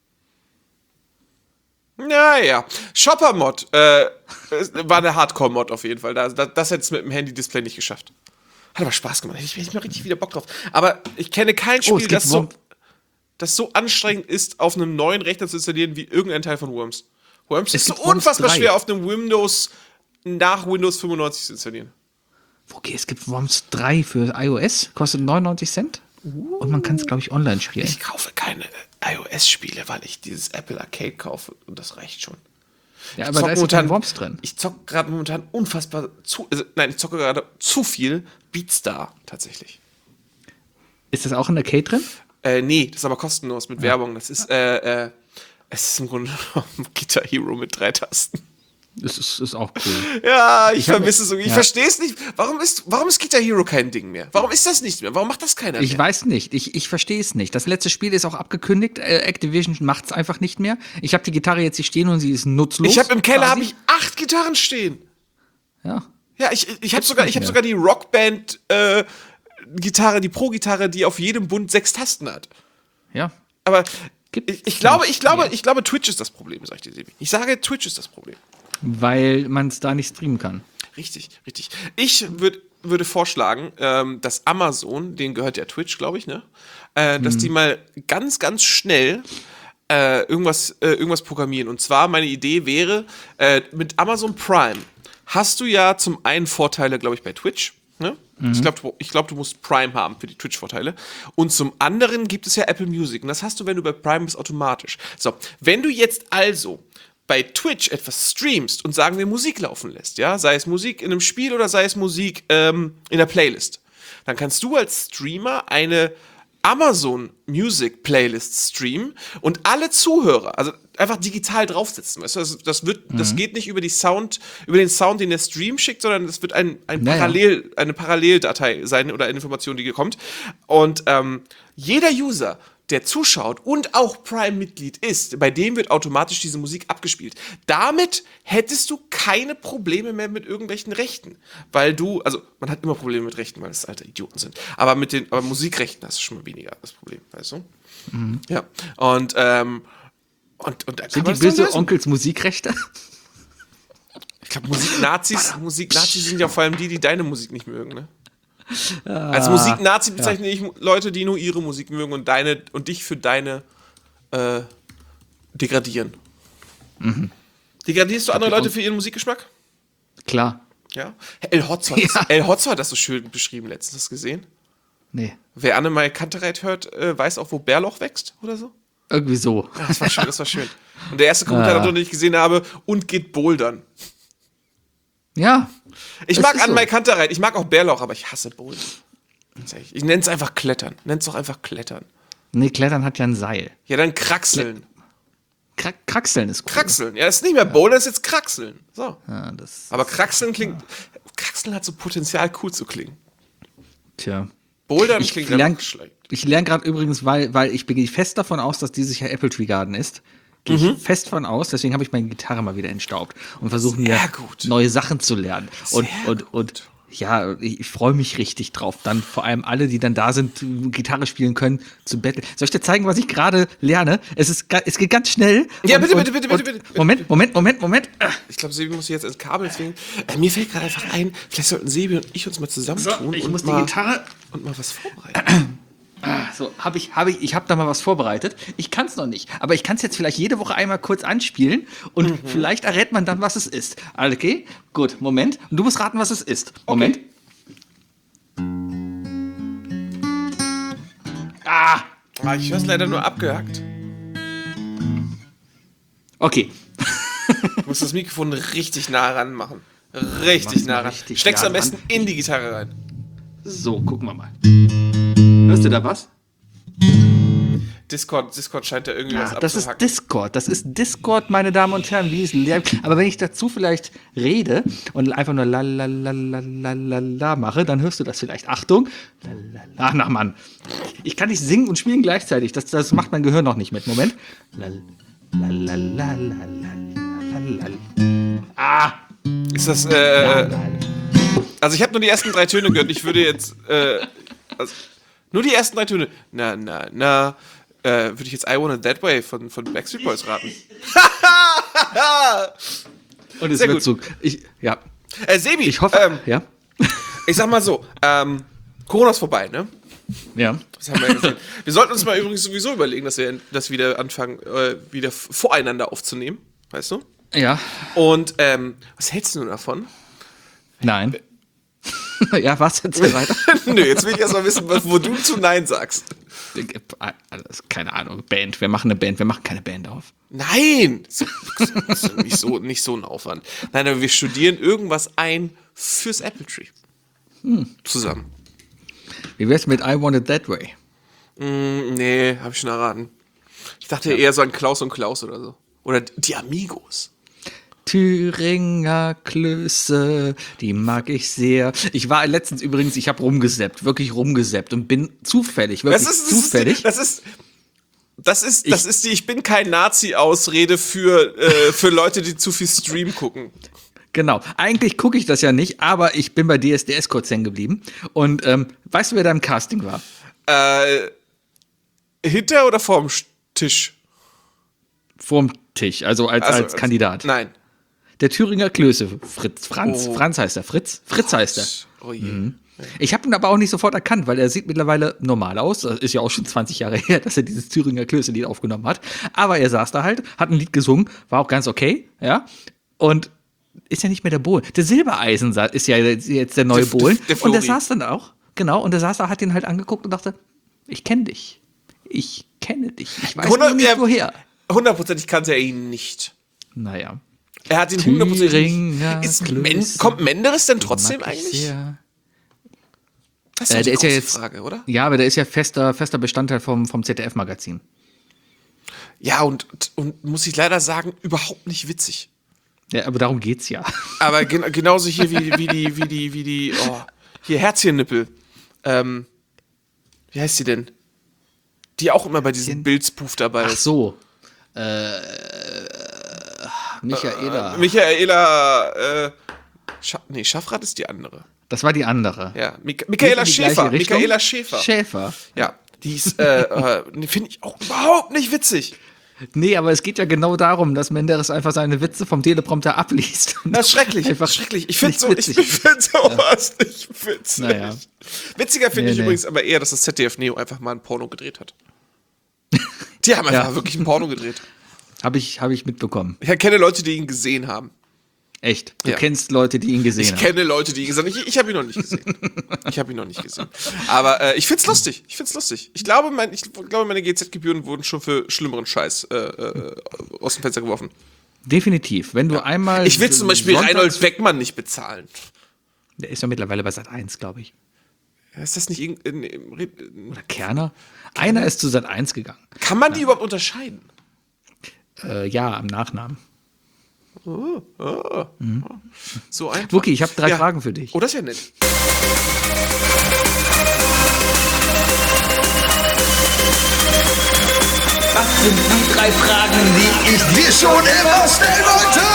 Naja, Shopper-Mod äh, war eine Hardcore-Mod auf jeden Fall. Das, das, das hätte es mit dem Handy-Display nicht geschafft. Hat aber Spaß gemacht. Ich hätte mal richtig wieder Bock drauf. Aber ich kenne kein Spiel, oh, das, so, das so anstrengend ist, auf einem neuen Rechner zu installieren, wie irgendein Teil von Worms. Worms ist so unfassbar schwer, auf einem Windows nach Windows fünfundneunzig zu installieren. Okay, es gibt Worms drei für iOS, kostet neunundneunzig Cent. Uh. Und man kann es, glaube ich, online spielen. Ich kaufe keine iOS-Spiele, weil ich dieses Apple Arcade kaufe und das reicht schon. Ja, aber da ist momentan Worms drin. Ich zocke gerade momentan unfassbar zu, also, nein, ich zocke gerade zu viel Beatstar tatsächlich. Ist das auch in Arcade drin? Äh, nee, das ist aber kostenlos mit ja. Werbung. Das ist, äh, äh, es ist im Grunde genommen Guitar Hero mit drei Tasten. Das ist, ist auch cool. Ja, ich, ich vermisse es irgendwie. Ich ja. verstehe es nicht. Warum ist, warum ist Guitar Hero kein Ding mehr? Warum ist das nicht mehr? Warum macht das keiner mehr? Ich weiß nicht. Ich, ich verstehe es nicht. Das letzte Spiel ist auch abgekündigt. Äh, Activision macht es einfach nicht mehr. Ich habe die Gitarre jetzt hier stehen und sie ist nutzlos. Ich habe im Keller habe ich acht Gitarren stehen. Ja. Ja, ich, ich habe sogar, ich hab sogar die Rockband äh, Gitarre, die Pro-Gitarre, die auf jedem Bund sechs Tasten hat. Ja. Aber ich, ich glaube, ich glaube, ich glaube, Twitch ist das Problem, sag ich dir, Sebi. Ich sage, Twitch ist das Problem. Weil man es da nicht streamen kann. Richtig, richtig. Ich würd, würde vorschlagen, ähm, dass Amazon, denen gehört ja Twitch, glaube ich, ne? Äh, dass hm. die mal ganz, ganz schnell äh, irgendwas, äh, irgendwas programmieren. Und zwar, meine Idee wäre, äh, mit Amazon Prime hast du ja zum einen Vorteile, glaube ich, bei Twitch. Ne? Mhm. Ich glaube, du, ich glaub, du musst Prime haben für die Twitch-Vorteile. Und zum anderen gibt es ja Apple Music. Und das hast du, wenn du bei Prime bist, automatisch. So, wenn du jetzt also bei Twitch etwas streamst und sagen wir Musik laufen lässt, ja, sei es Musik in einem Spiel oder sei es Musik ähm, in der Playlist, dann kannst du als Streamer eine Amazon Music Playlist streamen und alle Zuhörer, also einfach digital draufsetzen, weißt du, das, das wird, mhm. das geht nicht über die Sound, über den Sound, den der Stream schickt, sondern das wird ein, ein naja. Parallel, eine Paralleldatei sein oder eine Information, die kommt. Und ähm, jeder User, der zuschaut und auch Prime-Mitglied ist, bei dem wird automatisch diese Musik abgespielt. Damit hättest du keine Probleme mehr mit irgendwelchen Rechten. Weil du, also man hat immer Probleme mit Rechten, weil es alte Idioten sind. Aber mit den aber Musikrechten hast du schon mal weniger das Problem, weißt du? Mhm. Ja. Und, ähm, und, und da sind die böse Onkels Musikrechte? Ich glaube, Musik-Nazis, Musik-Nazis sind ja vor allem die, die deine Musik nicht mögen, ne? Ah, als Musik-Nazi bezeichne ja. ich Leute, die nur ihre Musik mögen und deine und dich für deine äh, degradieren. Mhm. Degradierst du andere Leute für ihren Musikgeschmack? Klar. Ja. El Hotzo, ja. El Hotzo hat das so schön beschrieben letztens. Hast du gesehen? Nee. Wer Annemai Kantereit hört, äh, weiß auch, wo Bärlauch wächst oder so? Irgendwie so. Ja, das war schön, das war schön. Und der erste Kommentar, ah. den ich gesehen habe, und geht bouldern. Ja. Ich mag Annemai so. Kantereit, ich mag auch Bärlauch, aber ich hasse Bouldern. Ich, ich nenne es einfach Klettern. Nenn es doch einfach Klettern. Nee, Klettern hat ja ein Seil. Ja, dann Kraxeln. Kra Kraxeln ist cool. Kraxeln, ja, das ist nicht mehr Bouldern, das ist jetzt Kraxeln. So. Ja, das aber Kraxeln klingt. Ja. Kraxeln hat so Potenzial, cool zu klingen. Tja. Bouldern ich klingt lern, einfach schlecht. Ich lerne gerade übrigens, weil, weil ich gehe fest davon aus, dass dieses Jahr Apple Tree Garden ist. Gehe mhm. ich fest von aus, deswegen habe ich meine Gitarre mal wieder entstaubt und versuche mir gut. neue Sachen zu lernen. Sehr und, und, und ja, ich, ich freue mich richtig drauf. Dann vor allem alle, die dann da sind, Gitarre spielen können, zu betteln. Soll ich dir zeigen, was ich gerade lerne? Es ist, es geht ganz schnell. Ja, und, bitte, und, bitte, bitte, bitte, bitte. Moment, Moment, Moment, Moment. Ich glaube, Sebi muss jetzt ins Kabel zwingen. Äh, mir fällt gerade einfach ein, vielleicht sollten Sebi und ich uns mal zusammentun. So, ich und muss mal, die Gitarre und mal was vorbereiten. So, habe ich, habe ich, ich habe da mal was vorbereitet. Ich kann es noch nicht, aber ich kann es jetzt vielleicht jede Woche einmal kurz anspielen und mhm. vielleicht errät man dann, was es ist. Okay, gut, Moment. Und du musst raten, was es ist. Moment. Okay. Ah! ah ich höre es leider nur abgehackt. Okay. Du musst das Mikrofon richtig nah ran machen. Richtig nah ran. Steck's am besten ran. In die Gitarre rein. So, gucken wir mal. Hörst du da was? Discord, Discord scheint da irgendwie ja, was das abzuhacken. Das ist Discord, das ist Discord, meine Damen und Herren, wie es lernt. Aber wenn ich dazu vielleicht rede und einfach nur la la la la la la la mache, dann hörst du das vielleicht. Achtung. Ach, na Mann. Ich kann nicht singen und spielen gleichzeitig. Das, das macht mein Gehirn noch nicht mit. Moment. La la la la la la la la. Ah. Ist das, äh, also ich habe nur die ersten drei Töne gehört. Ich würde jetzt, äh, also nur die ersten drei Töne. Na, na, na. Äh, würde ich jetzt I Want It That Way von, von Backstreet Boys raten. Und es Sehr wird gut. so. Ich, ja. Äh, Sebi, ich hoffe, ähm, ja. Ich sag mal so, ähm, Corona ist vorbei, ne? Ja. Das haben wir ja gesehen. Wir sollten uns mal übrigens sowieso überlegen, dass wir das wieder anfangen, äh, wieder voreinander aufzunehmen. Weißt du? Ja. Und, ähm, was hältst du davon? Nein. Ja, was jetzt weiter? Nö, jetzt will ich erst mal wissen, wo du zu Nein sagst. Keine Ahnung, Band. Wir machen eine Band, wir machen keine Band auf. Nein! Das ist nicht so, nicht so ein Aufwand. Nein, aber wir studieren irgendwas ein fürs Apple Tree. Hm. Zusammen. Wie wär's mit I Want It That Way? Mm, nee, hab ich schon erraten. Ich dachte ja. eher so an Klaus und Klaus oder so. Oder die Amigos. Thüringer Klöße, die mag ich sehr. Ich war letztens übrigens, ich habe rumgesappt, wirklich rumgesappt und bin zufällig, wirklich das ist, zufällig. Das ist, das ist, das ist die Ich bin kein Nazi-Ausrede für, äh, für Leute, die zu viel Stream gucken. Genau, eigentlich gucke ich das ja nicht, aber ich bin bei D S D S kurz hängen geblieben. Und ähm, weißt du, wer da im Casting war? Äh, hinter oder vorm Tisch? Vorm Tisch, also als, also, als Kandidat. Nein. Der Thüringer Klöße, Fritz, Franz, oh. Franz heißt er, Fritz, Fritz heißt er. Oh je. Mhm. Ich habe ihn aber auch nicht sofort erkannt, weil er sieht mittlerweile normal aus. Das ist ja auch schon zwanzig Jahre her, dass er dieses Thüringer Klöße-Lied aufgenommen hat. Aber er saß da halt, hat ein Lied gesungen, war auch ganz okay, ja. Und ist ja nicht mehr der Bohlen. Der Silbereisen ist ja jetzt der neue Der- Bohlen. der- der Und der Flori. saß dann auch, genau, und der saß da, hat ihn halt angeguckt und dachte, ich kenne dich. Ich kenne dich. Ich weiß nur nicht, er- woher. Hundertprozentig kannte er ihn nicht. Naja. Er hat ihn hundertprozentig Thüringer nicht. Ist Klöße. Men kommt Menderes denn trotzdem Mag ich eigentlich? sehr. Das Äh, doch die der ist ja große jetzt, Frage, oder? ja, aber der ist ja fester, fester Bestandteil vom, vom Z D F-Magazin. Ja, und, und muss ich leider sagen, überhaupt nicht witzig. Ja, aber darum geht's ja. Aber gen genauso hier wie, wie die, wie die, wie die, oh, hier Herzchennippel. Ähm, wie heißt sie denn? Die auch immer bei diesem Bildspoof dabei Ach ist. so. Äh, Michaela. Michaela, äh, Scha nee, Schaffrath ist die andere. Das war die andere. Ja, Mik Michaela Geht in die gleiche Schäfer. Richtung? Michaela Schäfer. Schäfer. Ja, die ist, äh, äh, nee, finde ich auch überhaupt nicht witzig. Nee, aber es geht ja genau darum, dass Menderes einfach seine Witze vom Teleprompter abliest. Das ist schrecklich. Einfach schrecklich. Ich finde nicht so, ich, witzig. ich find sowas nicht witzig. Naja. Witziger finde Nee, ich nee. übrigens aber eher, dass das Z D F Neo einfach mal ein Porno gedreht hat. Die haben einfach Ja. wirklich ein Porno gedreht. Habe ich, hab ich mitbekommen. Ich kenne Leute, die ihn gesehen haben. Echt. Du Ja. kennst Leute, die ihn gesehen Ich haben. kenne Leute, die ihn gesehen haben. Ich, ich habe ihn noch nicht gesehen. Ich habe ihn noch nicht gesehen. Aber äh, ich find's lustig. Ich find's lustig. Ich glaube, mein, ich glaube meine G Z-Gebühren wurden schon für schlimmeren Scheiß äh, äh, aus dem Fenster geworfen. Definitiv. Wenn du einmal. Ich will zum Beispiel sonntags- Reinhold Beckmann nicht bezahlen. Der ist ja mittlerweile bei Sat eins, glaube ich. Ist das nicht irgendwie. Oder Kerner? Einer ist zu Sat eins gegangen. Kann man die überhaupt unterscheiden? Äh, ja, am Nachnamen. So einfach. Wookie, ich habe drei Ja. Fragen für dich. Oh, das ist ja nett. Was sind die drei Fragen, die ich dir schon immer stellen wollte?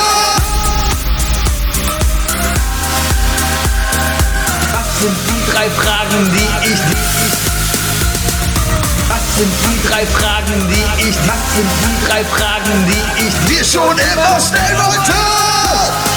Was sind die drei Fragen, die ich Was sind die drei Fragen, die ich Was sind die drei Fragen, die ich dir schon immer stellen wollte?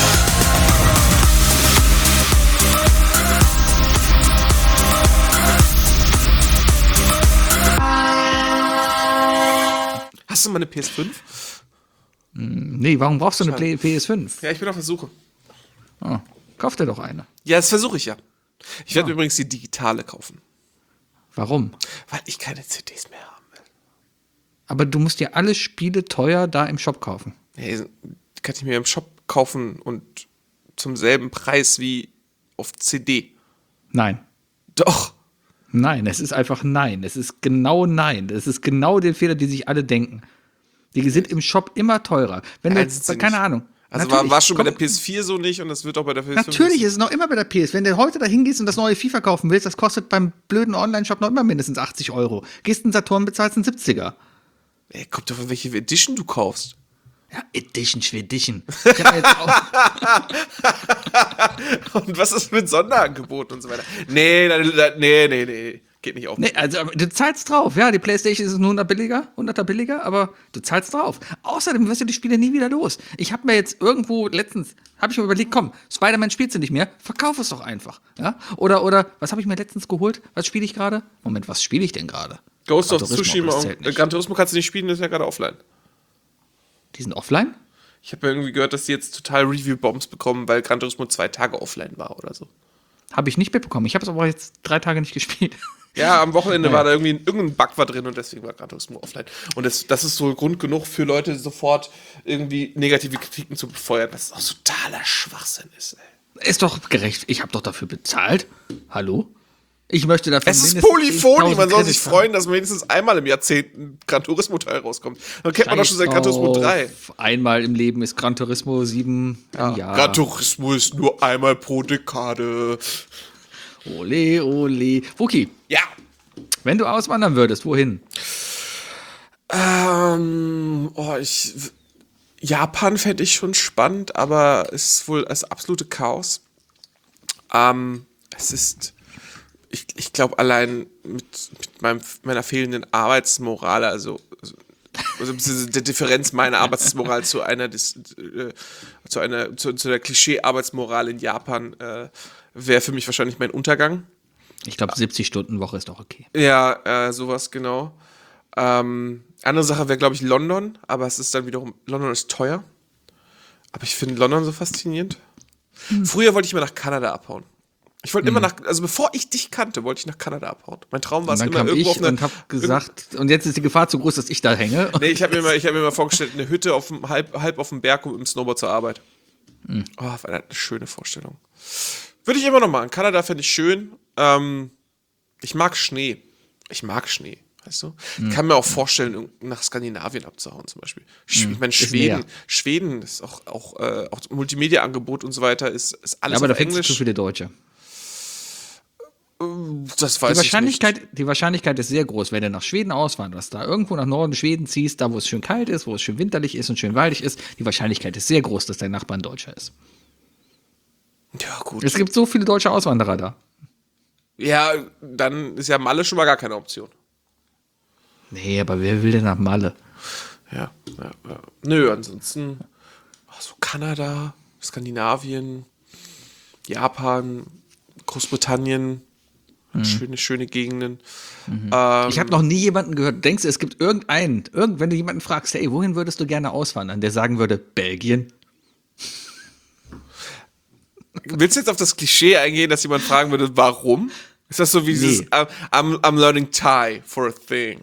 Hast du mal eine P S fünf? Nee, warum brauchst du eine Play- P S fünf? Ja, ich bin auf der Suche. Oh, kauf dir doch eine. Ja, das versuche ich ja. Ich werde übrigens die digitale kaufen. Warum? Weil ich keine C Ds mehr haben will. Aber du musst dir alle Spiele teuer da im Shop kaufen. Hey, die kann ich mir im Shop kaufen und zum selben Preis wie auf C D. Nein. Doch. Nein, es ist einfach nein. Es ist genau nein. Es ist genau der Fehler, die sich alle denken. Die sind im Shop immer teurer. Wenn du Nein, jetzt, sind sie keine nicht. Ahnung. Also war, Natürlich, war schon bei komm, der P S vier so nicht und das wird auch bei der P S fünf Natürlich ist es noch immer bei der P S. Wenn du heute da hingehst und das neue FIFA kaufen willst, das kostet beim blöden Online-Shop noch immer mindestens achtzig Euro. Gehst in Saturn, bezahlst einen siebziger. Ey, kommt doch von welche Edition du kaufst. Ja, Edition, Schwedition. Ich hab mir jetzt auch Und was ist mit Sonderangeboten und so weiter? Nee, da- da- nee, nee, nee. Geht nicht auf. Nee, also aber du zahlst drauf. Ja, die PlayStation ist nur hundert billiger, hunderter billiger, aber du zahlst drauf. Außerdem wirst du die Spiele nie wieder los. Ich habe mir jetzt irgendwo letztens, habe ich mir überlegt, komm, Spider-Man spielst du nicht mehr, verkauf es doch einfach. Ja? Oder, oder, was habe ich mir letztens geholt? Was spiele ich gerade? Moment, was spiele ich denn gerade? Ghost of Gran Turismo, Tsushima das und zählt äh, nicht. Gran Turismo kannst du nicht spielen, das ist ja gerade offline. Die sind offline? Ich habe ja irgendwie gehört, dass die jetzt total Review-Bombs bekommen, weil Gran Turismo zwei Tage offline war oder so. Habe ich nicht mitbekommen. Ich habe es aber jetzt drei Tage nicht gespielt. Ja, am Wochenende Ja. war da irgendwie irgendein Bug war drin und deswegen war Gran Turismo offline. Und das, das ist so Grund genug für Leute, sofort irgendwie negative Kritiken zu befeuern, was auch totaler Schwachsinn ist, ey. Ist doch gerecht. Ich habe doch dafür bezahlt. Hallo? Ich möchte dafür Es ist mindestens Polyphony, man soll zigtausend sich Credits freuen, dass mindestens einmal im Jahrzehnt ein Gran Turismo-Teil rauskommt. Dann kennt man doch schon seit Gran Turismo Scheiß drei. drauf. Einmal im Leben ist Gran Turismo sieben im Jahr. Gran Turismo ist nur einmal pro Dekade. Ole, ole. Wookie, Ja. wenn du auswandern würdest, wohin? Ähm, oh, ich. Japan fände ich schon spannend, aber es ist wohl das absolute Chaos. Ähm, es ist. Ich, ich glaube, allein mit, mit meinem, meiner fehlenden Arbeitsmoral, also, also also der Differenz meiner Arbeitsmoral zu einer des, äh, zu einer zu, zu der Klischee-Arbeitsmoral in Japan, äh, wäre für mich wahrscheinlich mein Untergang. Ich glaube, siebzig Stunden Woche ist doch okay. Ja, äh, sowas, genau. Ähm, andere Sache wäre, glaube ich, London, aber es ist dann wiederum, London ist teuer. Aber ich finde London so faszinierend. Hm. Früher wollte ich immer nach Kanada abhauen. Ich wollte hm. immer nach, also bevor ich dich kannte, wollte ich nach Kanada abhauen. Mein Traum war es immer kam irgendwo ich auf einer, und hab gesagt, und jetzt ist die Gefahr zu groß, dass ich da hänge. Nee, ich habe mir, mal- ich hab mir mal vorgestellt, eine Hütte auf dem, halb, halb auf dem Berg und mit dem Snowboard zur Arbeit. Hm. Oh, war eine schöne Vorstellung. Würde ich immer noch machen. Kanada fände ich schön. Ähm, ich mag Schnee. Ich mag Schnee, weißt du? Ich kann mir auch vorstellen, irg- nach Skandinavien abzuhauen zum Beispiel. Sch- Ich meine, Schweden, näher. Schweden ist auch, auch, äh, auch Multimedia-Angebot und so weiter, ist, ist alles Aber da auf findest du Englisch. zu viele Deutsche. Das Die weiß ich Wahrscheinlichkeit, die Wahrscheinlichkeit ist sehr groß, wenn du nach Schweden auswanderst, da irgendwo nach Norden Schweden ziehst, da wo es schön kalt ist, wo es schön winterlich ist und schön waldig ist, die Wahrscheinlichkeit ist sehr groß, dass dein Nachbar ein Deutscher ist. nicht. Ja, gut. Es gibt so viele deutsche Auswanderer da. Ja, dann ist ja Malle schon mal gar keine Option. Nee, aber wer will denn nach Malle? Ja, ja, ja. Nö, ansonsten ach, so Kanada, Skandinavien, Japan, Großbritannien, schöne, schöne Gegenden. Ähm, Ich habe noch nie jemanden gehört. Denkst du, es gibt irgendeinen, irgend, wenn du jemanden fragst, hey, wohin würdest du gerne auswandern, der sagen würde, Belgien? willst du jetzt auf das Klischee eingehen, dass jemand fragen würde, warum? Ist das so wie dieses Nee. I'm, I'm, I'm learning Thai for a thing?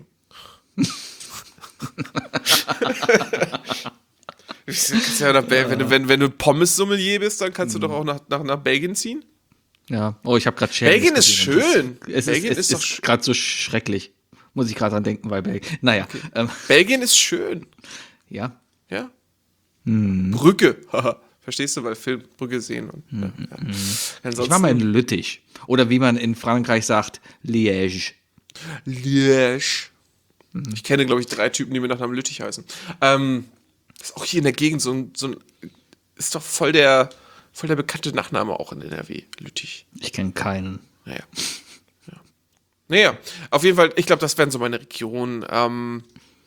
Ja, nach Bel- wenn, du, wenn, wenn du Pommes-Sommelier bist, dann kannst du doch auch nach, nach, nach Belgien ziehen. Ja. Oh, ich habe gerade Belgien ist schön. Es Belgien ist, ist es doch ist, sch- gerade so schrecklich. Muss ich gerade dran denken, weil Belgien. Naja, ähm, Belgien ist schön. ja. Ja. Hm. Brücke. Haha. Verstehst du, weil Film Brücke sehen. Und, ja, ja. Ich war mal in Lüttich. Oder wie man in Frankreich sagt, Liège. Liège. Ich kenne, glaube ich, drei Typen, die mir nach einem Lüttich heißen. Ähm, das ist auch hier in der Gegend so ein, so ein ist doch voll der, voll der bekannte Nachname auch in N R W. Lüttich. Ich kenne keinen. Naja. Ja. Naja, auf jeden Fall, ich glaube, das wären so meine Regionen. Ähm,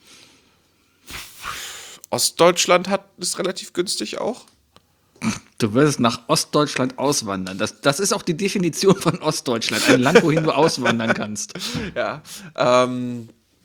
Ostdeutschland hat ist relativ günstig auch. Du wirst nach Ostdeutschland auswandern. Das, das ist auch die Definition von Ostdeutschland. Ein Land, wohin du auswandern kannst. Ja. Ähm,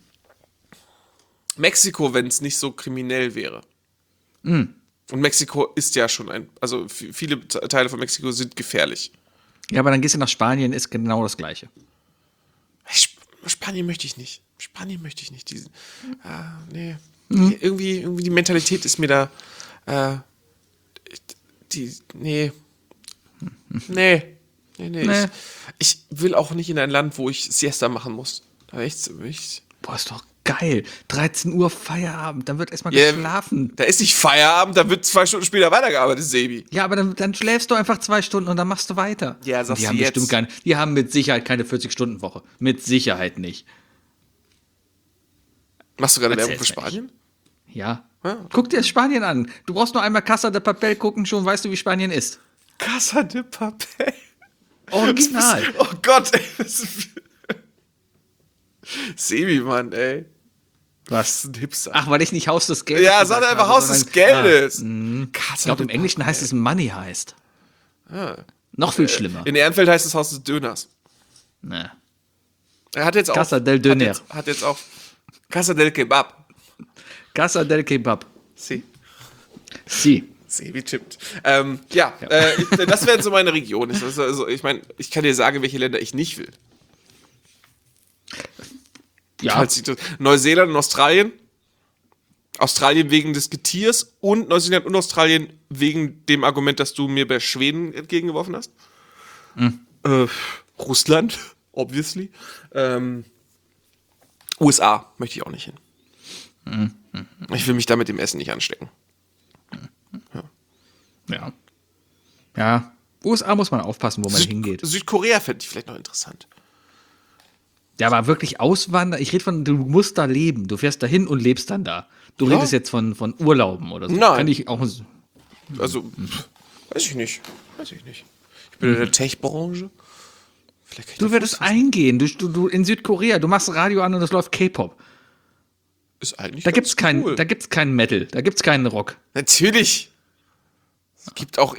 Mexiko, wenn es nicht so kriminell wäre. Und Mexiko ist ja schon ein, also f- viele Te- Teile von Mexiko sind gefährlich. Ja, aber dann gehst du nach Spanien, ist genau das Gleiche. Sp Spanien möchte ich nicht. Spanien möchte ich nicht. Diesen, ah, nee. nee. Irgendwie, irgendwie die Mentalität ist mir da, äh, die, nee. Nee. Nee, nee. Nee. Ich, ich will auch nicht in ein Land, wo ich Siesta machen muss. Da echt, so- ich, Boah, ist doch geil. dreizehn Uhr Feierabend, dann wird erstmal Ja, geschlafen. Da ist nicht Feierabend, da wird zwei Stunden später weitergearbeitet, Sebi. Ja, aber dann, dann schläfst du einfach zwei Stunden und dann machst du weiter. Ja, Und sagst die du haben jetzt. bestimmt keine, die haben mit Sicherheit keine vierzig-Stunden-Woche. Mit Sicherheit nicht. Machst du gerade Werbung für Erzähl's mir Spanien? Ja. Ah. Guck dir Spanien an. Du brauchst nur einmal Casa de Papel gucken, schon weißt du, wie Spanien ist. Casa de Papel. Original. Oh Gott, ey. Das ist Sebi, Mann, ey. Was? Das ist ein Hipster. Ach, weil ich nicht Haus des Geldes ja, gesagt sag einfach habe, Haus sondern- des Geldes. Ah, mh. Casa ich glaube, im de Englischen Papel. heißt es Money heißt. Ah. Noch viel schlimmer. In Ehrenfeld heißt es Haus des Döners. Nee. Er hat jetzt auch. Casa del Hat Döner. jetzt, hat jetzt auch. Casa del Kebab. Casa del Kebab. Sie. Si. Sebi tippt. Ähm, ja, Äh, ich, das wären so meine Regionen. Ich- Also, also, ich meine, ich kann dir sagen, welche Länder ich nicht will. Ja. Falls ich das- Neuseeland und Australien. Australien wegen des Getiers und Neuseeland und Australien wegen dem Argument, das du mir bei Schweden entgegengeworfen hast. Äh, Russland, obviously. Ähm, U S A möchte ich auch nicht hin. Ich will mich da mit dem Essen nicht anstecken. Ja. Ja. U S A muss man aufpassen, wo man Süd hingeht. Südkorea fände ich vielleicht noch interessant. Ja, aber wirklich auswandern. Ich rede von, du musst da leben. Du fährst da hin und lebst dann da. Du Ja. redest jetzt von, von Urlauben oder so. Nein. Kann ich auch. Also, pff, weiß ich nicht. Weiß ich nicht. Ich bin in der Tech-Branche. Vielleicht kann ich Du da würdest Fuß- eingehen. Du, du, du in Südkorea, du machst Radio an und es läuft K-Pop. Ist eigentlich Da ganz gibt's kein, cool. da gibt's keinen Metal, da gibt's keinen Rock. Natürlich. Es gibt auch in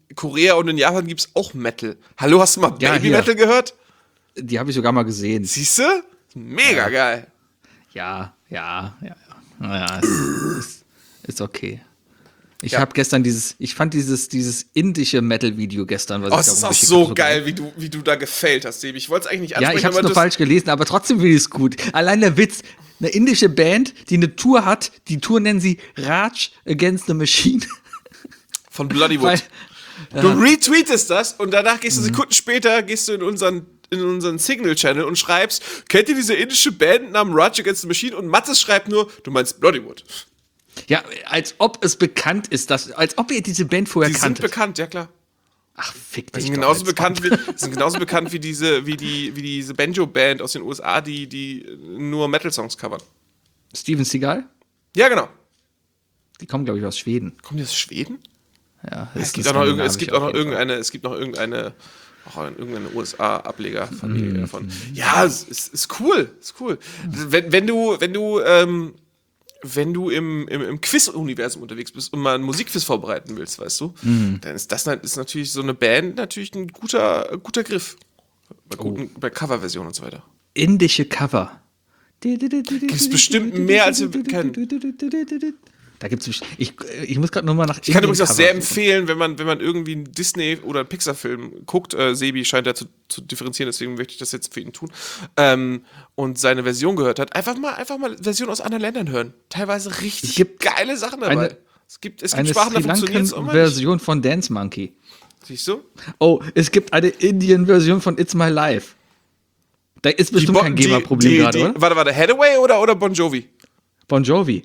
Korea und in Japan gibt es auch Metal. Hallo, hast du mal Ja, Baby hier. Metal gehört? Die habe ich sogar mal gesehen. Siehst du? Mega geil. Ja, ja, ja. ja. Naja, ist, ist, ist okay. Ich Ja. habe gestern dieses, ich fand dieses, dieses indische Metal-Video gestern, was Oh, ich es da ist auch rumgeschickt so hab, geil, wie du, wie du da gefällt hast, Sebi. Ich wollte es eigentlich nicht Ja, ansprechen, ich habe es aber nur das- falsch gelesen, aber trotzdem finde ich es gut. Allein der Witz, eine indische Band, die eine Tour hat, die Tour nennen sie Rage Against the Machine. von Bloodywood. Weil- Du retweetest das und danach gehst du Mhm. Sekunden später gehst du in unseren, in unseren Signal-Channel und schreibst, kennt ihr diese indische Band namens Rage Against the Machine? Und Mattes schreibt nur, du meinst Bloodywood. Ja, als ob es bekannt ist, dass, als ob ihr diese Band vorher Die sind kanntet. bekannt, ja klar. Ach, fick Die dich sind doch, genauso als bekannt ob. wie, sind genauso bekannt wie diese, wie die, wie diese Banjo-Band aus den U S A, die, die nur Metal-Songs covern. Steven Seagal? Ja, genau. Die kommen, glaube ich, aus Schweden. Kommen die aus Schweden? Ja, Es gibt auch noch, irgend- es gibt auch noch irgendeine, es gibt noch irgendeine, auch irgendeine U S A-Ablegerfamilie davon. Ja, es ist, ist cool, ist cool. Wenn, wenn du, wenn du, ähm, wenn du im, im, im Quiz-Universum unterwegs bist und mal einen Musikquiz vorbereiten willst, weißt du, dann ist das na- ist natürlich so eine Band natürlich ein guter, guter Griff. Bei, guten, bei Coverversionen und so weiter. Indische Cover. Gibt's bestimmt mehr, als wir kennen. Da gibt's best- ich, ich muss gerade nochmal nach Ich kann übrigens auch sehr empfehlen, wenn man, wenn man irgendwie einen Disney- oder einen Pixar-Film guckt, äh, Sebi scheint da zu, zu differenzieren, deswegen möchte ich das jetzt für ihn tun, ähm, und seine Version gehört hat, einfach mal, einfach mal Versionen aus anderen Ländern hören. Teilweise richtig Es gibt geile Sachen dabei. eine- es gibt, es gibt Eine Sprachen, da Sri funktioniert es auch mal nicht. Lankan-Version von Dance Monkey. Siehst du? Oh, es gibt eine Indien-Version von It's My Life. Da ist bestimmt Bo- kein GEMA-Problem die- gerade, die- oder? Warte, warte, Hathaway oder, oder Bon Jovi? Bon Jovi.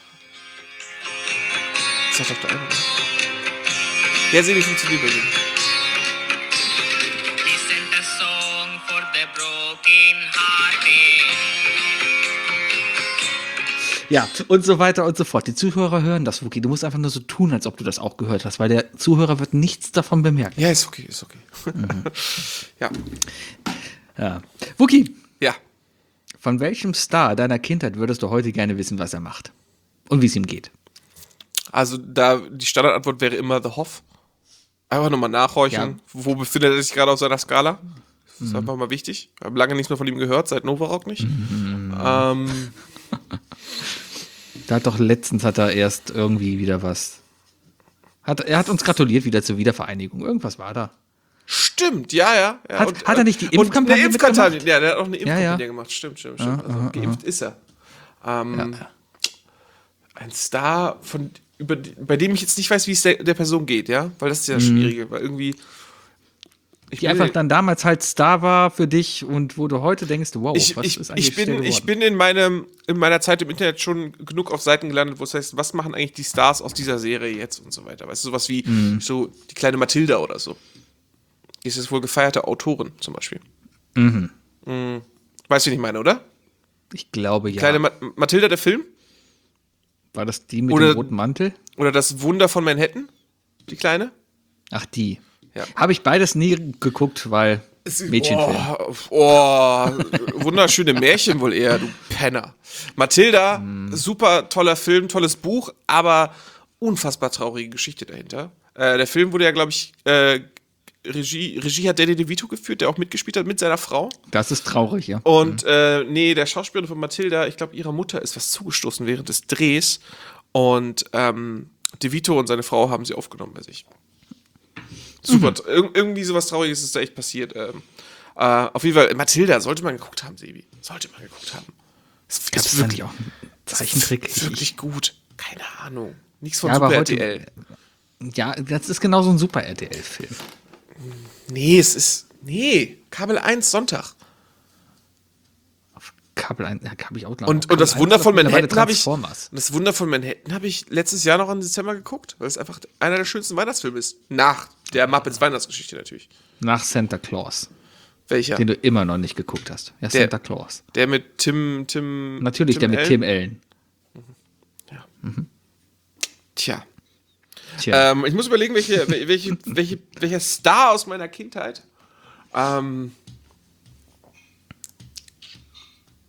Sag doch der eine. Ja, Sebi, funktioniert bei mir. Isn't a song for the broken hearted. Ja, und so weiter und so fort. Die Zuhörer hören das, Wookie. Du musst einfach nur so tun, als ob du das auch gehört hast, weil der Zuhörer wird nichts davon bemerken. Ja, ist okay, ist okay. Ja. Ja. Wookie, Ja. von welchem Star deiner Kindheit würdest du heute gerne wissen, was er macht? Und wie es ihm geht? Also da die Standardantwort wäre immer The Hoff. Einfach nochmal nachhorchen. Ja. Wo befindet er sich gerade auf seiner Skala? Das ist einfach mal wichtig. Wir haben lange nichts mehr von ihm gehört, seit Novarock nicht. Ähm, Da hat doch letztens hat er erst irgendwie wieder was. Hat, er hat uns gratuliert wieder zur Wiedervereinigung. Irgendwas war da. stimmt, ja, ja. ja. Hat- hat er nicht die und Impfkampagne eine Impfkampagne, mitgemacht? ja, der hat auch eine Impfkampagne ja. gemacht. Stimmt, stimmt, stimmt. Also geimpft ist er. Ähm, Ja. Ein Star, von, über, die- bei dem ich jetzt nicht weiß, wie es der, der Person geht, ja? Weil das ist Mhm. ja das Schwierige, weil irgendwie. Ich Die bin- einfach dann damals halt Star war für dich und wo du heute denkst, wow, ich, was ich, ist eigentlich ich, bin, der ich geworden? bin in, meinem, in meiner Zeit im Internet schon genug auf Seiten gelandet, wo es heißt, was machen eigentlich die Stars aus dieser Serie jetzt und so weiter. Weißt du, sowas wie Mhm. so die kleine Mathilda oder so. Die ist jetzt wohl gefeierte Autorin zum Beispiel. Mhm. Mhm. Weißt du, wen ich meine, oder? Ich glaube ja. Kleine Ma Mathilda, der Film? War das die mit Oder- dem roten Mantel? Oder das Wunder von Manhattan? Die kleine? Ach, die. Ja. Habe ich beides nie geguckt, weil Mädchenfilm. Oh, oh, wunderschöne Märchen wohl eher, du Penner. Mathilda, super toller Film, tolles Buch, aber unfassbar traurige Geschichte dahinter. Äh, der Film wurde ja, glaube ich, äh, Regie, Regie hat Danny DeVito geführt, der auch mitgespielt hat mit seiner Frau. Das ist traurig, ja. Und äh, nee, der Schauspielerin von Mathilda, ich glaube, ihrer Mutter ist was zugestoßen während des Drehs. Und ähm, DeVito und seine Frau haben sie aufgenommen bei sich. Super. Ir irgendwie sowas Trauriges ist da echt passiert. Ähm, äh, auf jeden Fall, Mathilda sollte man geguckt haben, Sebi. Sollte man geguckt haben. Das ist, Das ist fand ich wirklich, auch ein Zeichentrick. ist wirklich gut. Keine Ahnung. Nichts von Ja, aber Super heute- R T L. Ja, das ist genau so ein Super-R T L-Film. Nee, es ist. Nee, Kabel eins Sonntag. Kabel eins, ja, habe ich auch lange. Und, und das Wunder von Manhattan habe ich. Transformers. Das Wunder von Manhattan habe ich letztes Jahr noch im Dezember geguckt, weil es einfach einer der schönsten Weihnachtsfilme ist. Nach der Muppets Weihnachtsgeschichte natürlich. Nach Santa Claus, Welcher? den du immer noch nicht geguckt hast. Ja, Der- Santa Claus. Der mit Tim. Tim Natürlich, der mit Allen? Tim Allen. Tja. Tja. Ähm, ich muss überlegen, welche, welche, welche, welcher Star aus meiner Kindheit. Ähm,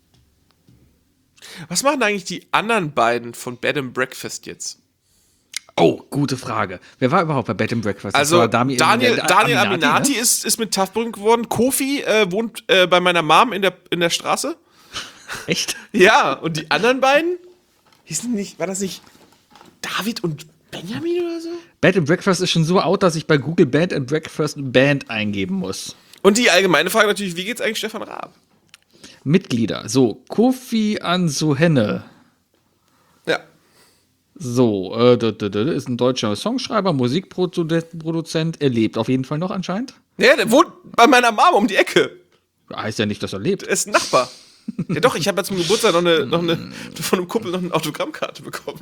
was machen eigentlich die anderen beiden von Bed and Breakfast jetzt? Oh, gute Frage. Wer war überhaupt bei Bed and Breakfast? Das Also war Dami- Daniel, der- Daniel Aminati, ne? ist, ist mit T A F berühmt geworden. Kofi äh, wohnt äh, bei meiner Mom in der, in der Straße. Echt? Ja, und die anderen beiden, hießen nicht, war das nicht David und Benjamin oder so? Bed and Breakfast ist schon so out, dass ich bei Google Bed and Breakfast Band eingeben muss. Und die allgemeine Frage natürlich, wie geht's eigentlich Stefan Raab? Mitglieder. So, Kofi Ansuhenne. Ja. So, äh, d- d- d- ist ein deutscher Songschreiber, Musikproduzent. Er lebt auf jeden Fall noch anscheinend. Ja, der wohnt bei meiner Mom um die Ecke. Heißt ja nicht, dass er lebt. Er ist ein Nachbar. Ja doch, ich habe ja zum Geburtstag noch eine, noch eine, von einem Kumpel noch eine Autogrammkarte bekommen.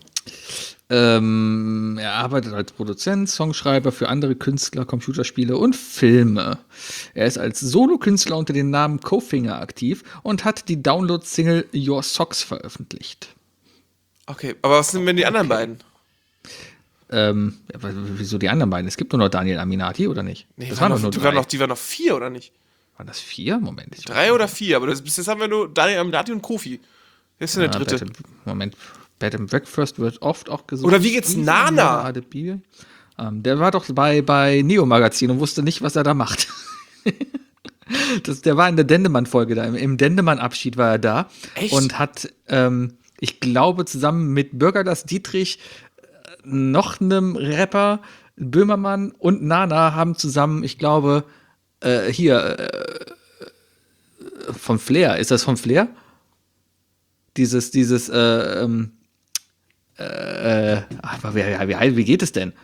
Ähm, er arbeitet als Produzent, Songschreiber für andere Künstler, Computerspiele und Filme. Er ist als Solokünstler unter dem Namen Cofinger aktiv und hat die Download-Single Your Socks veröffentlicht. Okay, aber was sind denn die anderen beiden? Ähm, ja, w- wieso die anderen beiden? Es gibt nur noch Daniel Aminati, oder nicht? Nee, das waren waren noch, doch die, nur waren drei. noch, die waren noch vier, oder nicht? Waren das vier? Moment. Ich Drei oder vier, aber das, bis jetzt haben wir nur Daniel Aminati und Kofi. Wer ist denn der Ja, dritte? Bed and, Moment. Bed and Breakfast wird oft auch gesucht. Oder wie geht's Nana? Adebiel. Ähm, der war doch bei, bei Neo Magazin und wusste nicht, was er da macht. das, der war in der Dendemann-Folge da. Im, im Dendemann-Abschied war er da. Echt? Und hat, ähm, ich glaube, zusammen mit Bürger das Dietrich, äh, noch einem Rapper, Böhmermann und Nana haben zusammen, ich glaube, äh, hier, äh, von Flair. Ist das von Flair? Dieses, dieses, äh, ähm, äh, aber wie, wie, wie geht es denn?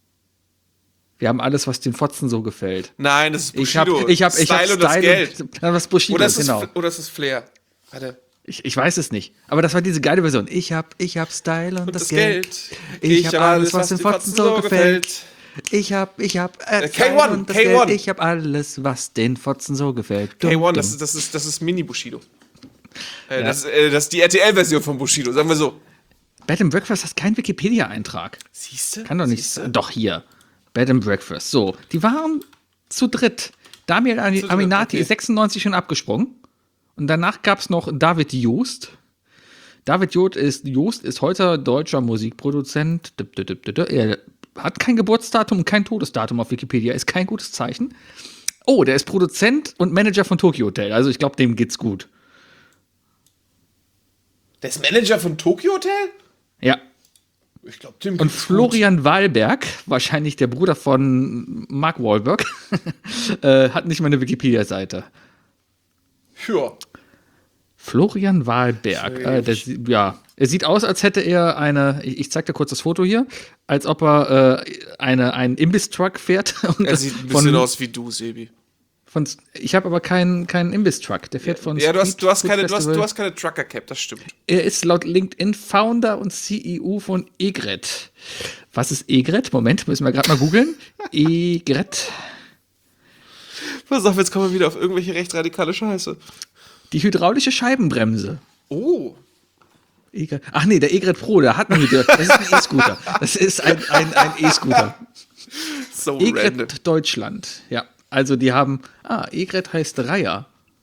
Wir haben alles, was den Fotzen so gefällt. Nein, das ist Ich habe Bushido. ich hab, ich hab Style und das Geld. Und, ja, was Bushido, Oder ist, genau. das, oder ist das Flair? Warte. Ich, ich weiß es nicht. Aber das war diese geile Version. Ich hab, ich hab Style und, Und das, Geld. Ich, Ich hab hab alles, was den Fotzen so gefällt. Ich hab, ich hab äh, K eins, und das K eins. Geld. Ich hab alles, was den Fotzen so gefällt. Dum, K eins, dum. das ist, das ist, das ist Mini-Bushido. Äh, das, ist, äh, das ist die R T L-Version von Bushido, sagen wir so. Bed and Breakfast hat keinen Wikipedia-Eintrag. Siehst du? Kann doch nicht. Doch, hier. Bed and Breakfast. So, die waren zu dritt. Daniel Ami- dritt, Aminati okay. ist sechsundneunzig schon abgesprungen. Und danach gab es noch David Joost. David Joost ist, Joost ist heute deutscher Musikproduzent. Dip, dip, dip, dip. Er hat kein Geburtsdatum und kein Todesdatum auf Wikipedia. Ist kein gutes Zeichen. Oh, der ist Produzent und Manager von Tokyo Hotel. Also ich glaube, dem geht's gut. Der ist Manager von Tokyo Hotel? Ja. Ich glaube, Tim. Und Florian Wahlberg, wahrscheinlich der Bruder von Mark Wahlberg, äh, hat nicht mal eine Wikipedia-Seite. Ja. Florian Wahlberg, äh, der, sie- ja, er sieht aus, als hätte er eine, ich, ich zeig dir kurz das Foto hier, als ob er äh, eine, einen Imbiss-Truck fährt. Und Er das sieht ein von, bisschen aus wie du, Sebi. Von, ich habe aber keinen, keinen Imbiss-Truck, der fährt von Ja, du hast, Street du hast Food keine, du hast, Festival. du hast keine Trucker-Cap, das stimmt. Er ist laut LinkedIn Founder und C E O von Egret. Was ist Egret? Moment, müssen wir gerade mal googeln. Egret. Pass auf, jetzt kommen wir wieder auf irgendwelche rechtsradikale Scheiße. Die hydraulische Scheibenbremse. Oh. Egret. Ach nee, der Egret Pro, der hat man wieder. Das ist ein E-Scooter. Das ist ein, ein, ein E-Scooter. So random. Egret Deutschland. Ja, also die haben. Ah, Egret heißt Reiher.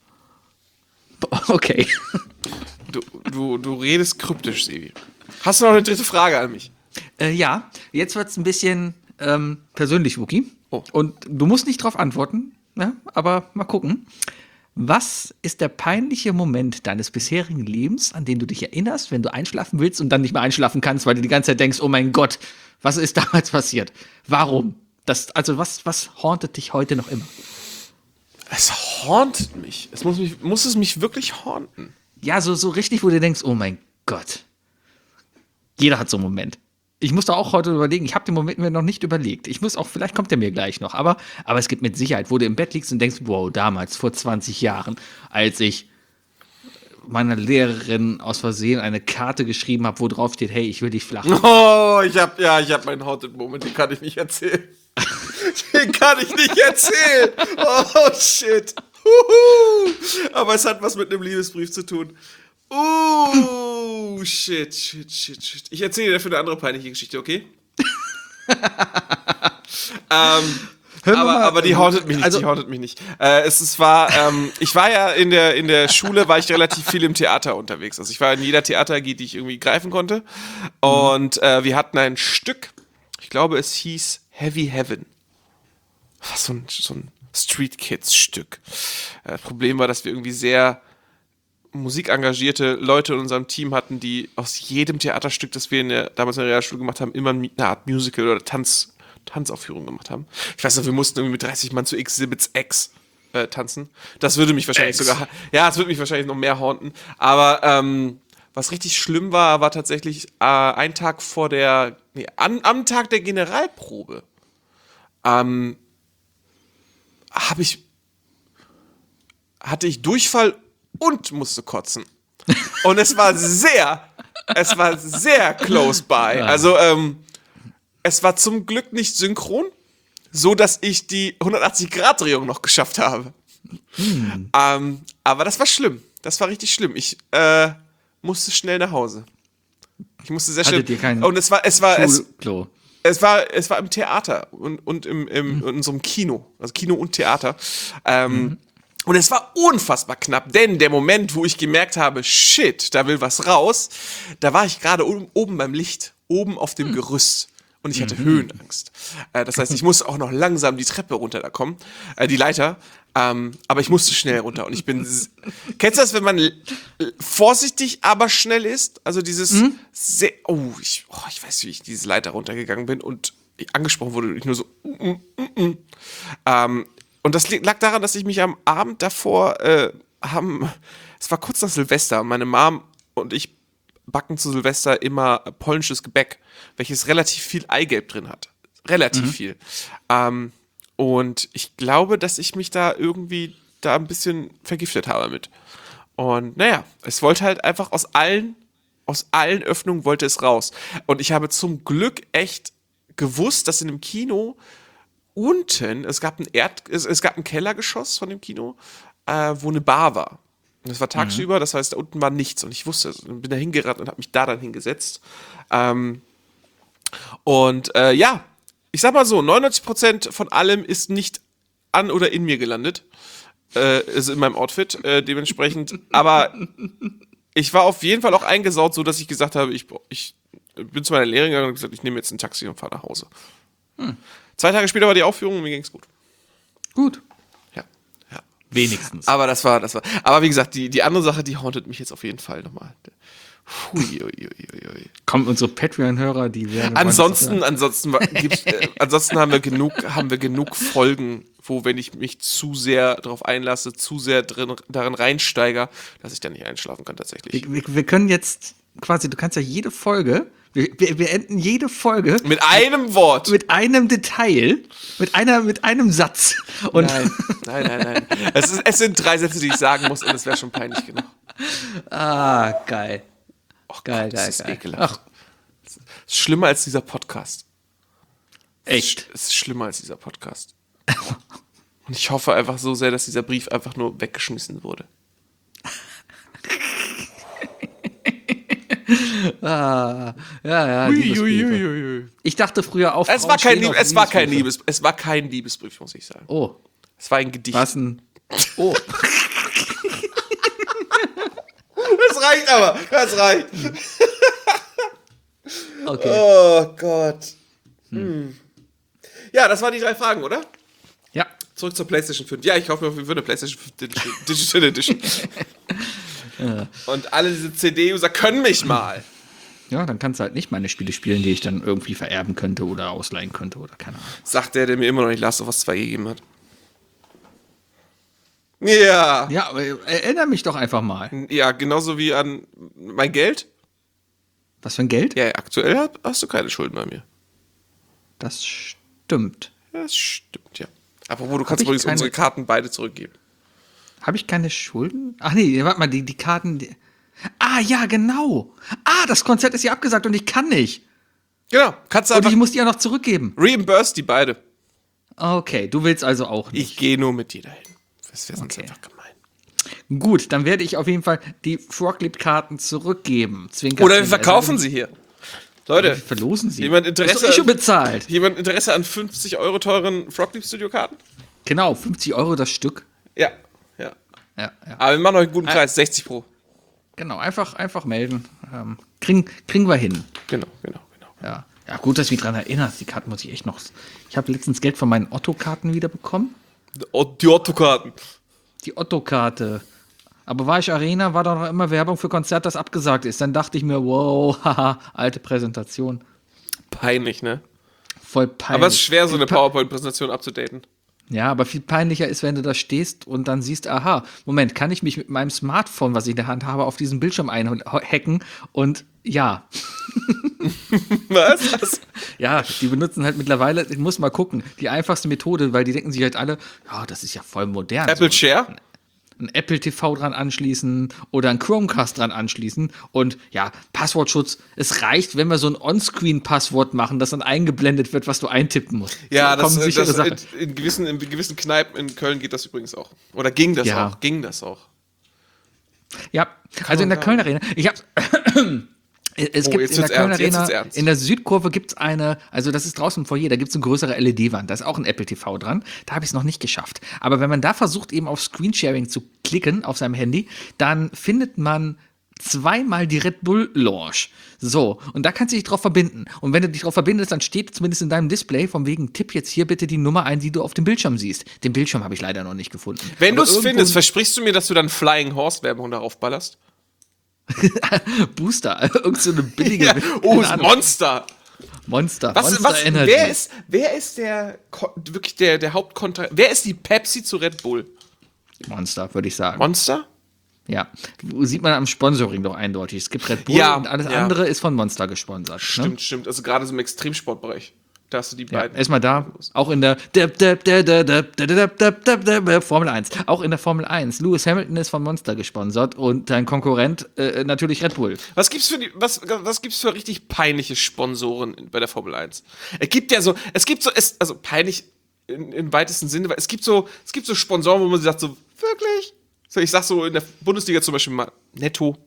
Okay. Du, du, du redest kryptisch, Sebi. Hast du noch eine dritte Frage an mich? Äh, ja, jetzt wird es ein bisschen ähm, persönlich, Wookie. Oh. Und du musst nicht drauf antworten, ja, aber mal gucken. Was ist der peinliche Moment deines bisherigen Lebens, an den du dich erinnerst, wenn du einschlafen willst und dann nicht mehr einschlafen kannst, weil du die ganze Zeit denkst, oh mein Gott, was ist damals passiert? Warum? Das, also was, was hauntet dich heute noch immer? Es hauntet mich. Es muss, mich, muss es mich wirklich haunten? Ja, so, so richtig, wo du denkst, oh mein Gott. Jeder hat so einen Moment. Ich musste auch heute überlegen, ich habe den Moment mir noch nicht überlegt. Ich muss auch, vielleicht kommt der mir gleich noch, aber, aber es gibt mit Sicherheit, wo du im Bett liegst und denkst, wow, damals, vor zwanzig Jahren, als ich meiner Lehrerin aus Versehen eine Karte geschrieben habe, wo drauf steht, hey, ich will dich flach. Oh, ich hab, ja, ich hab meinen Haunted Moment, den kann ich nicht erzählen. Den kann ich nicht erzählen. Oh, shit. Huhu. Aber es hat was mit einem Liebesbrief zu tun. Uh, shit, shit, shit, shit. Ich erzähle dir dafür eine andere peinliche Geschichte, okay? ähm, wir aber, mal- aber die hauntet mich nicht, also- die hauntet mich nicht. Äh, es, es war, ähm, ich war ja in der, in der Schule, war ich relativ viel im Theater unterwegs. Also ich war in jeder Theater-A G, die ich irgendwie greifen konnte. Und äh, wir hatten ein Stück, Ich glaube, es hieß Heavy Heaven. Was so ein, so ein Street Kids Stück. Äh, Das Problem war, dass wir irgendwie sehr musikengagierte Leute in unserem Team hatten, die aus jedem Theaterstück, das wir in der, damals in der Realschule gemacht haben, immer eine Art Musical oder Tanz, Tanzaufführung gemacht haben. Ich weiß noch, wir mussten irgendwie mit dreißig Mann zu Exhibits X äh, tanzen. Das würde mich wahrscheinlich X. sogar, ja, das würde mich wahrscheinlich noch mehr haunten. Aber ähm, was richtig schlimm war, war tatsächlich äh, ein Tag vor der, nee, an, am Tag der Generalprobe, ähm, habe ich, hatte ich Durchfall und musste kotzen. Und es war sehr, es war sehr close by. Also, ähm, es war zum Glück nicht synchron, so dass ich die hundertachtzig-Grad-Drehung noch geschafft habe. Hm. Ähm, aber das war schlimm. Das war richtig schlimm. Ich äh, musste schnell nach Hause. Ich musste sehr schnell. Hattet ihr kein Und es war, es war, es, Schulklo? es war, es war im Theater und, und im, im, in unserem Kino. Also Kino und Theater. Ähm, Mhm. Und es war unfassbar knapp, denn der Moment, wo ich gemerkt habe, shit, da will was raus, da war ich gerade oben, oben beim Licht, oben auf dem Gerüst. Und ich hatte Höhenangst. Äh, das heißt, ich musste auch noch langsam die Treppe runter da kommen, äh, die Leiter. Ähm, aber ich musste schnell runter. Und ich bin. s- Kennst du das, wenn man l- l- vorsichtig, aber schnell ist? Also dieses. Sehr, oh, ich, oh, ich weiß, wie ich diese Leiter runtergegangen bin und angesprochen wurde und ich nur so. Mm, mm, mm, mm. Ähm, und das li- lag daran, dass ich mich am Abend davor äh, haben. Es war kurz nach Silvester. Meine Mom und ich backen zu Silvester immer polnisches Gebäck, welches relativ viel Eigelb drin hat. Relativ viel. Ähm, und ich glaube, dass ich mich da irgendwie da ein bisschen vergiftet habe mit. Und naja, es wollte halt einfach aus allen, aus allen Öffnungen wollte es raus. Und ich habe zum Glück echt gewusst, dass in dem Kino unten, es gab ein Erd, es, es gab ein Kellergeschoss von dem Kino, äh, wo eine Bar war. Und das war tagsüber, das heißt, da unten war nichts. Und ich wusste es. Und bin da hingerannt und habe mich da dann hingesetzt. Ähm, und äh, ja, ich sag mal so, neunundneunzig Prozent von allem ist nicht an oder in mir gelandet. Äh, ist in meinem Outfit, äh, dementsprechend. Aber ich war auf jeden Fall auch eingesaut, so dass ich gesagt habe, ich, ich bin zu meiner Lehrerin gegangen und gesagt, ich nehme jetzt ein Taxi und fahre nach Hause. Zwei Tage später war die Aufführung und mir ging's gut. Gut. Ja, ja. Wenigstens. Aber das war, das war. Aber wie gesagt, die, die andere Sache, die hauntet mich jetzt auf jeden Fall nochmal. Hui, ui, ui, ui, ui. Kommen unsere Patreon-Hörer, die werden. Ansonsten, ansonsten, wa- gibt's, äh, ansonsten haben wir genug, haben wir genug Folgen, wo, wenn ich mich zu sehr darauf einlasse, zu sehr drin, darin reinsteige, dass ich dann nicht einschlafen kann tatsächlich. Wir, wir, wir können jetzt quasi, du kannst ja jede Folge, wir, wir, wir enden jede Folge Mit einem Wort. mit einem Detail, mit einer, mit einem Satz. Und Nein, nein, nein, nein. Es, ist, es sind drei Sätze, die ich sagen muss und es wäre schon peinlich genug. ah, geil. Oh Geil, Gott, das geil, ist geil. ekelhaft. Es ist schlimmer als dieser Podcast. Echt? Es ist schlimmer als dieser Podcast. Und ich hoffe einfach so sehr, dass dieser Brief einfach nur weggeschmissen wurde. Ah, ja, ja. Liebesbriefe. Ich dachte früher auf. Es war kein, Lieb es war kein Liebes es war kein Liebesbrief, muss ich sagen. Oh, Es war ein Gedicht. was ein. Oh. Das reicht aber. Das reicht. Okay. Oh Gott. Hm. Ja, das waren die drei Fragen, oder? Ja. Zurück zur PlayStation fünf. Ja, ich kaufe mir auf jeden Fall eine PlayStation fünf Digital, Digital Edition. Und alle diese C D-User können mich mal. Ja, dann kannst du halt nicht meine Spiele spielen, die ich dann irgendwie vererben könnte oder ausleihen könnte oder keine Ahnung. Sagt der, der mir immer noch nicht Last of Us zwei gegeben hat. Ja. Ja, aber erinnere mich doch einfach mal. Ja, genauso wie an mein Geld. Was für ein Geld? Ja, aktuell hast, hast du keine Schulden bei mir. Das stimmt. Ja, das stimmt, ja. Apropos, du kannst ich übrigens keine- unsere Karten beide zurückgeben. Habe ich keine Schulden? Ach nee, warte mal, die, die Karten. Die ah, ja, genau. Ah, das Konzert ist ja abgesagt und ich kann nicht. Genau, kannst du Und einfach ich muss die ja noch zurückgeben. reimburse die beide. Okay, du willst also auch nicht. Ich gehe nur mit dir dahin. Das wäre sonst Okay. einfach gemein. Gut, dann werde ich auf jeden Fall die Froglip-Karten zurückgeben. Zwinker, Oder wir zwinker. verkaufen Also, sie hier. Wir Leute, verlosen sie. Jemand Das Interesse ist doch eh schon an- bezahlt. jemand Interesse an fünfzig Euro teuren Frogleaf Studio Karten? Genau, fünfzig Euro das Stück. Ja, ja. Ja, ja. Aber wir machen euch einen guten Preis, sechzig pro. Genau, einfach, einfach melden. Ähm, kriegen, kriegen wir hin. Genau, genau, genau. Ja. Ja, gut, dass du mich dran erinnerst. Die Karten muss ich echt noch. Ich habe letztens Geld von meinen Otto-Karten wieder bekommen. Die Otto-Karten. Die Otto-Karte. Aber war ich Arena, war da noch immer Werbung für Konzert, das abgesagt ist. Dann dachte ich mir, wow, haha, alte Präsentation. Peinlich, ne? Voll peinlich. Aber es ist schwer, so eine Viel pe- PowerPoint-Präsentation abzudaten. Ja, aber viel peinlicher ist, wenn du da stehst und dann siehst, aha, Moment, kann ich mich mit meinem Smartphone, was ich in der Hand habe, auf diesen Bildschirm einhacken? Und ja. Was? Was? Ja, die benutzen halt mittlerweile, ich muss mal gucken, die einfachste Methode, weil die denken sich halt alle, ja, das ist ja voll modern. Apple so Share? ein Apple T V dran anschließen oder ein Chromecast dran anschließen und ja, Passwortschutz, es reicht, wenn wir so ein On-Screen-Passwort machen, das dann eingeblendet wird, was du eintippen musst. Ja, so, das, kommen sichere das Sachen. in, in, gewissen, in gewissen Kneipen in Köln geht das übrigens auch. Oder ging das Ja. auch? Ging das auch? Ja, also in der man Köln Arena, ich hab's Es Oh, gibt jetzt in der wird's Köln ernst, jetzt Arena, wird's ernst. in der Südkurve gibt es eine, also das ist draußen im Foyer, da gibt es eine größere L E D-Wand, da ist auch ein Apple T V dran. Da habe ich es noch nicht geschafft. Aber wenn man da versucht, eben auf Screensharing zu klicken auf seinem Handy, dann findet man zweimal die Red Bull Lounge. So, und da kannst du dich drauf verbinden. Und wenn du dich drauf verbindest, dann steht zumindest in deinem Display von wegen, tipp jetzt hier bitte die Nummer ein, die du auf dem Bildschirm siehst. Den Bildschirm habe ich leider noch nicht gefunden. Wenn du Aber es irgendwo findest, versprichst du mir, dass du dann Flying Horse Werbung darauf ballerst? Booster, irgend so eine billige Ja. Oh, keine ist Ahnung. Monster. Monster, Was, Monster was, Energy. wer ist, wer ist der, Ko- wirklich der, der Hauptkontra, wer ist die Pepsi zu Red Bull? Monster, würde ich sagen. Monster? Ja, sieht man am Sponsoring doch eindeutig. Es gibt Red Bull Ja, und alles ja. andere ist von Monster gesponsert. Stimmt, Ne? stimmt. Also gerade so im Extremsportbereich. Da hast du die Ja, beiden. erstmal da, auch in der der- der- der- der- der- der- der- der- der- der- der Formel eins. Auch in der Formel eins. Lewis Hamilton ist von Monster gesponsert und dein Konkurrent äh, natürlich Red Bull. Was gibt's für die, was, was gibt's für richtig peinliche Sponsoren in- bei der Formel eins? Es gibt ja so, es gibt so, es, also peinlich in, im weitesten Sinne, weil es gibt so, es gibt so Sponsoren, wo man sagt so, wirklich? So, ich sag so in der Bundesliga zum Beispiel mal Netto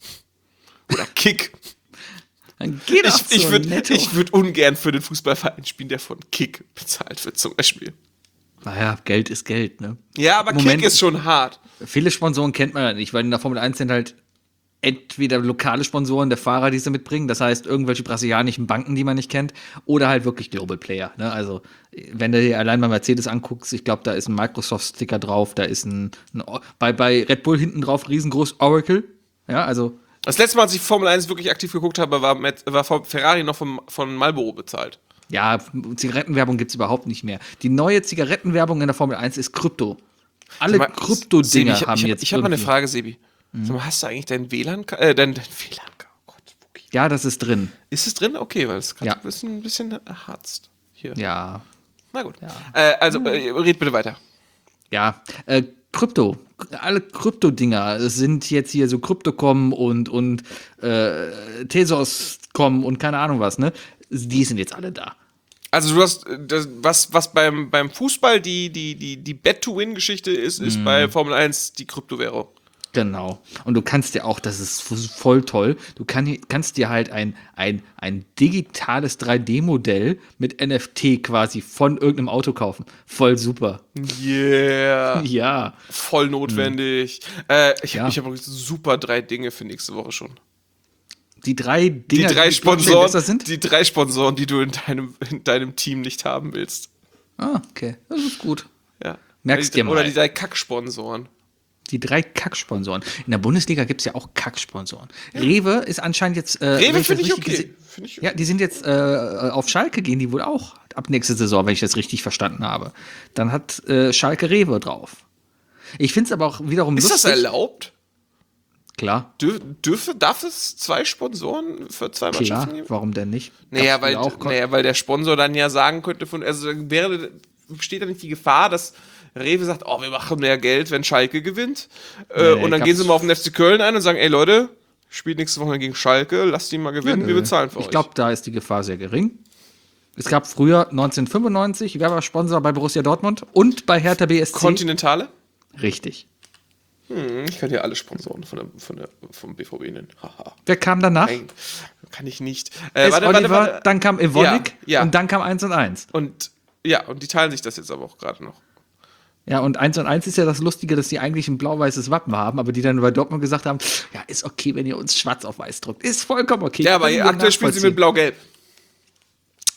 oder Kick. Dann geht Ich, auch ich so würde netto. ich würd ungern für den Fußballverein spielen, der von Kick bezahlt wird zum Beispiel. Naja, Geld ist Geld, ne? Ja, aber Moment. Kick ist schon hart. Viele Sponsoren kennt man ja nicht, weil in der Formel eins sind halt entweder lokale Sponsoren der Fahrer, die sie mitbringen, das heißt irgendwelche brasilianischen Banken, die man nicht kennt, oder halt wirklich Global Player. Ne? Also, wenn du dir allein mal Mercedes anguckst, ich glaube, da ist ein Microsoft-Sticker drauf, da ist ein, ein bei, bei Red Bull hinten drauf riesengroß Oracle. Ja, also, Das letzte Mal, als ich Formel eins wirklich aktiv geguckt habe, war, mit, war Ferrari noch vom, von Marlboro bezahlt. ja, Zigarettenwerbung gibt es überhaupt nicht mehr. Die neue Zigarettenwerbung in der Formel eins ist Krypto. Alle Sag mal, Krypto-Dinger Sebi, ich, haben ich, jetzt. Ich habe mal eine irgendwie- Frage, Sebi. Sag mal, hast du eigentlich dein W L A N, äh, dein, dein W L A N, oh Gott, Wookie. Ja, das ist drin. Ist es drin? Okay, weil es gerade Ja. ein bisschen, ein bisschen erharzt hier. Ja. Na gut. Äh, also, äh, red bitte weiter. Ja, äh, Krypto. Alle Krypto-Dinger sind jetzt hier so Krypto.com und, und äh, Tesos.com und keine Ahnung was, ne? Die sind jetzt alle da. Also du hast, äh, das, was, was beim, beim Fußball die, die, die, die Bet-to-Win-Geschichte ist, ist bei Formel eins die Kryptowährung. Genau. Und du kannst dir auch, das ist voll toll, du kann, kannst dir halt ein, ein, ein digitales drei D-Modell mit N F T quasi von irgendeinem Auto kaufen. Voll super. Yeah. Ja. Voll notwendig. Äh, ich Ja. habe ich hab übrigens super drei Dinge für nächste Woche schon. Die drei Die Dinger, drei Blockchain Sponsoren, besser sind? die drei Sponsoren, die du in deinem, in deinem Team nicht haben willst. Ah, okay. Das ist gut. Ja. Merkst Oder die, dir mal. Oder die drei Kacksponsoren. Die drei Kacksponsoren. In der Bundesliga gibt es ja auch Kacksponsoren. Rewe ist anscheinend jetzt. Äh, wenn Rewe das finde ich richtig okay. gese- Find ich Ja, die sind jetzt äh, auf Schalke, gehen die wohl auch ab nächste Saison, wenn ich das richtig verstanden habe. Dann hat äh, Schalke Rewe drauf. Ich finde es aber auch wiederum Ist das lustig. erlaubt? Klar, Dür, dürfe, darf es zwei Sponsoren für zwei klar. Mannschaften geben? Warum denn nicht? Naja, Gab's weil, früher auch Kon- naja, weil der Sponsor dann ja sagen könnte, von, also wäre, besteht da nicht die Gefahr, dass Rewe sagt, oh, wir machen mehr Geld, wenn Schalke gewinnt. Äh, Nee, und dann gab's- gehen sie mal auf den F C Köln ein und sagen, ey Leute, spielt nächste Woche gegen Schalke, lasst die mal gewinnen, wir Nö. bezahlen für Ich euch. glaube, da ist die Gefahr sehr gering. Es gab früher neunzehnhundertfünfundneunzig, wer war Sponsor bei Borussia Dortmund und bei Hertha B S C? Kontinentale? Richtig. Hm, ich kann ja alle Sponsoren von der, von der, vom B V B nennen. Haha. Wer kam danach? Nein, kann ich nicht. Äh, S. Oliver, dann kam Evonik Ja, ja. und dann kam eins und eins. Und ja, und die teilen sich das jetzt aber auch gerade noch. Ja, und eins und eins ist ja das Lustige, dass die eigentlich ein blau-weißes Wappen haben, aber die dann bei Dortmund gesagt haben, ja, ist okay, wenn ihr uns schwarz auf weiß druckt. Ist vollkommen okay. Ja, aber Können wir aktuell spielen sie nachvollziehen. mit Blau-Gelb.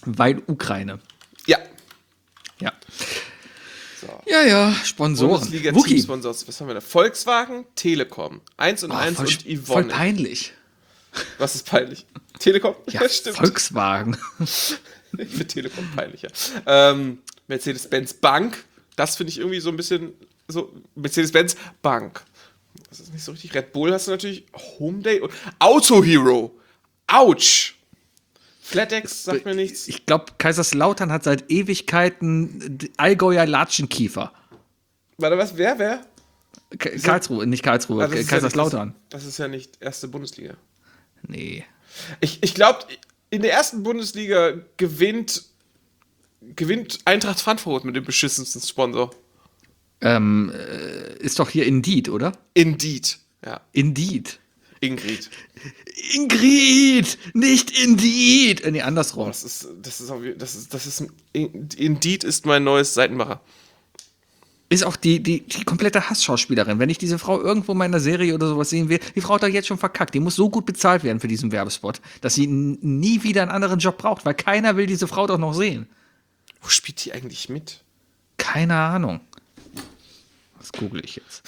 Weil Ukraine. Ja. Ja. So. Ja, ja, Sponsoren. Bundesliga Wookie. Teamsponsors. Was haben wir da? Volkswagen, Telekom. Eins und Oh, eins voll, und voll Yvonne. peinlich. Was ist peinlich? Telekom? Ja, stimmt. Volkswagen. Ich finde Telekom peinlicher. Ähm, Mercedes-Benz Bank. Das finde ich irgendwie so ein bisschen so. Mercedes-Benz Bank. Das ist nicht so richtig. Red Bull hast du natürlich. Homeday und Auto Hero. Autsch. FlatEx sagt mir nichts. Ich glaube, Kaiserslautern hat seit Ewigkeiten Allgäuer Latschenkiefer. Warte, was? Wer? Wer? K- Karlsruhe, nicht Karlsruhe, Ah, das ist Kaiserslautern. Ja nicht, das, das ist ja nicht erste Bundesliga. Nee. Ich, ich glaube, in der ersten Bundesliga gewinnt, gewinnt Eintracht Frankfurt mit dem beschissensten Sponsor. Ähm, äh, ist doch hier Indeed, oder? Indeed. Ja, Indeed. Ingrid. Ingrid, nicht Indeed. Äh, nee, andersrum. Das ist, das ist, auch, das ist, das ist, Indeed ist mein neues Seitenmacher. Ist auch die, die, die komplette Hassschauspielerin. Wenn ich diese Frau irgendwo mal in einer Serie oder sowas sehen will, die Frau hat doch jetzt schon verkackt. Die muss so gut bezahlt werden für diesen Werbespot, dass sie n- nie wieder einen anderen Job braucht, weil keiner will diese Frau doch noch sehen. Wo spielt die eigentlich mit? Keine Ahnung. Was google ich jetzt?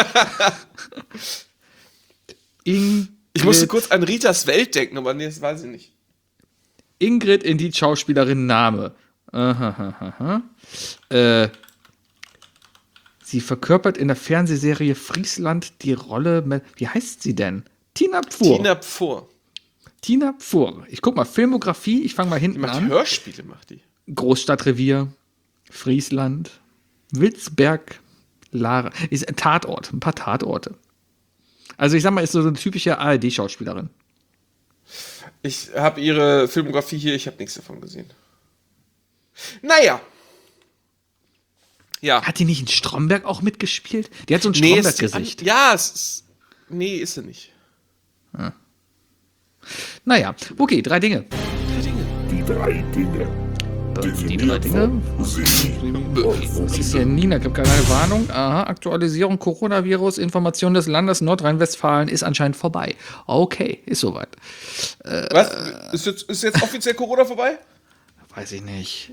Ingrid, Ich musste kurz an Ritas Welt denken, aber nee, das weiß ich nicht. Ingrid Indeed Schauspielerin Name. Aha, aha, aha. Äh, sie verkörpert in der Fernsehserie Friesland die Rolle mit, wie heißt sie denn? Tina Pfuhr. Tina Pfuhr. Tina Pfuhr. Ich guck mal, Filmografie, ich fange mal Die hinten macht an. Hörspiele, macht die. Großstadtrevier, Friesland, Witzberg, Lara. Ist ein Tatort, ein paar Tatorte. Also ich sag mal, ist so eine typische A R D-Schauspielerin. Ich habe ihre Filmografie hier, ich habe nichts davon gesehen. Naja. Ja. Hat die nicht in Stromberg auch mitgespielt? Die hat so ein Nee, ist- Stromberg-Gesicht. Ja, es ist. Nee, ist sie nicht. Naja, okay, drei Dinge. Die drei Dinge. Die drei Dinge. Das ist ja Nina, gibt keine Warnung. Aha, Aktualisierung Coronavirus, Information des Landes Nordrhein-Westfalen ist anscheinend vorbei. Okay, ist soweit. Was? Ist jetzt, ist jetzt offiziell Corona vorbei? Weiß ich nicht.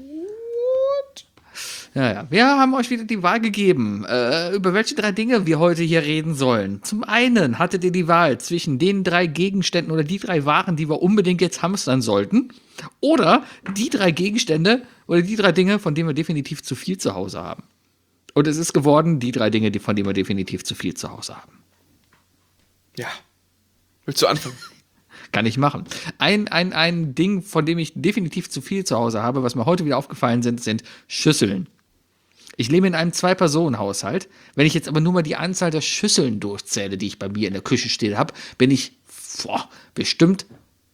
Ja, ja. Wir haben euch wieder die Wahl gegeben, äh, über welche drei Dinge wir heute hier reden sollen. Zum einen hattet ihr die Wahl zwischen den drei Gegenständen oder die drei Waren, die wir unbedingt jetzt hamstern sollten, oder die drei Gegenstände oder die drei Dinge, von denen wir definitiv zu viel zu Hause haben. Und es ist geworden, die drei Dinge, die, von denen wir definitiv zu viel zu Hause haben. Ja. Willst du anfangen? Kann ich machen. Ein, ein, ein Ding, von dem ich definitiv zu viel zu Hause habe, was mir heute wieder aufgefallen sind, sind Schüsseln. Ich lebe in einem Zwei-Personen-Haushalt. Wenn ich jetzt aber nur mal die Anzahl der Schüsseln durchzähle, die ich bei mir in der Küche stehen habe, bin ich boah, bestimmt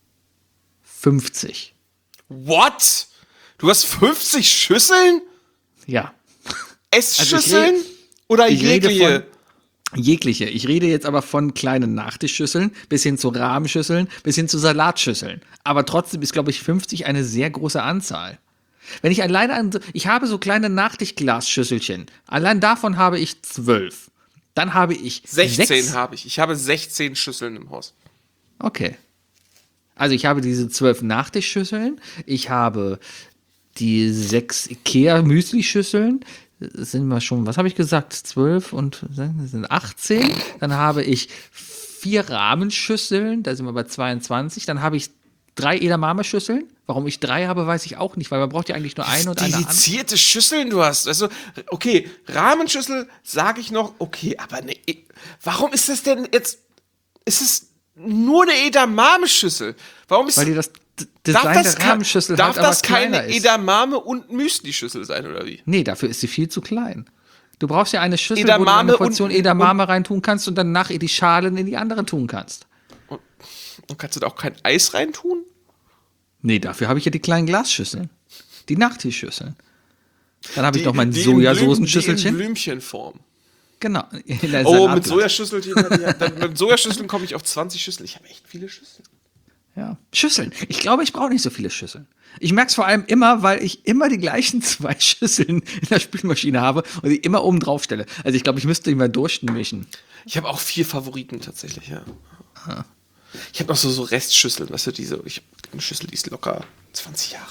fünfzig. What? Du hast fünfzig Schüsseln? Ja. Essschüsseln? Also ich Oder ich rede jegliche? von jegliche. Ich rede jetzt aber von kleinen Nachtischschüsseln bis hin zu Rahmenschüsseln bis hin zu Salatschüsseln. Aber trotzdem ist, glaube ich, fünfzig eine sehr große Anzahl. Wenn ich alleine an, so- ich habe so kleine Nachtischglasschüsselchen. Allein davon habe ich zwölf. Dann habe ich sechzehn sechs. habe ich. Ich habe sechzehn Schüsseln im Haus. Okay. Also ich habe diese zwölf Nachtischschüsseln. Ich habe die sechs Ikea-Müsli-Schüsseln. Das sind mal schon, was habe ich gesagt? zwölf und das sind achtzehn. Dann habe ich vier Rahmenschüsseln. Da sind wir bei zweiundzwanzig. Dann habe ich drei Edamame-Schüsseln. Warum ich drei habe, weiß ich auch nicht, weil man braucht ja eigentlich nur eine und eine andere. Dedizierte Schüsseln du hast. Also, okay, Rahmenschüssel sage ich noch, okay, aber ne, warum ist das denn jetzt, ist es nur eine Edamame-Schüssel? Warum ist Weil die das D- darf Design das, der ke- Rahmenschüssel darf halt aber das keine kleiner ist. Edamame und Müsli-Schüssel sein, oder wie? Nee, dafür ist sie viel zu klein. Du brauchst ja eine Schüssel, Edamame wo du eine Portion und- Edamame reintun kannst und danach die Schalen in die andere tun kannst. Und kannst du da auch kein Eis reintun? Nee, dafür habe ich ja die kleinen Glasschüsseln. Die Nachtischschüsseln. Dann habe ich noch mein die in Blüm- Sojasoßenschüsselchen. Die in Blümchenform. Genau. In der Oh, Salatblatt. mit Sojaschüsselchen, ja, dann, mit Sojaschüsseln komme ich auf zwanzig Schüsseln. Ich habe echt viele Schüsseln. Ja. Schüsseln. Ich glaube, ich brauche nicht so viele Schüsseln. Ich merke es vor allem immer, weil ich immer die gleichen zwei Schüsseln in der Spülmaschine habe und die immer oben drauf stelle. Also ich glaube, ich müsste die mal durchmischen. Ich habe auch vier Favoriten tatsächlich, ja. Ich habe noch so, so Restschüsseln, weißt du, diese, ich habe eine Schüssel, die ist locker zwanzig Jahre alt.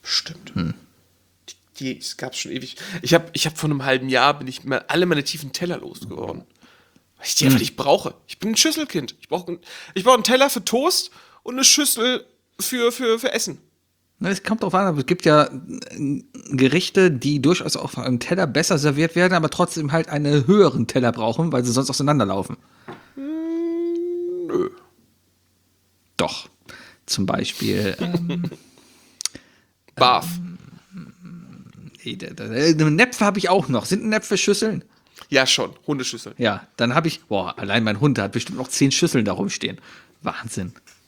Stimmt. Hm. Die, die gab es schon ewig. Ich habe ich hab vor einem halben Jahr bin ich mal alle meine tiefen Teller losgeworden. Weil ich die einfach nicht brauche. Ich bin ein Schüsselkind. Ich brauche ich brauch einen Teller für Toast und eine Schüssel für, für, für Essen. Es kommt drauf an, aber es gibt ja äh, Gerichte, die durchaus auf einem Teller besser serviert werden, aber trotzdem halt einen höheren Teller brauchen, weil sie sonst auseinanderlaufen. Hm, nö. Doch. Zum Beispiel ähm, Barf. nee, da, da, äh, Näpfe habe ich auch noch. Sind Näpfe Schüsseln? Ja, schon. Hundeschüsseln. Ja, dann habe ich, boah, allein mein Hund hat bestimmt noch zehn Schüsseln da rumstehen. Wahnsinn.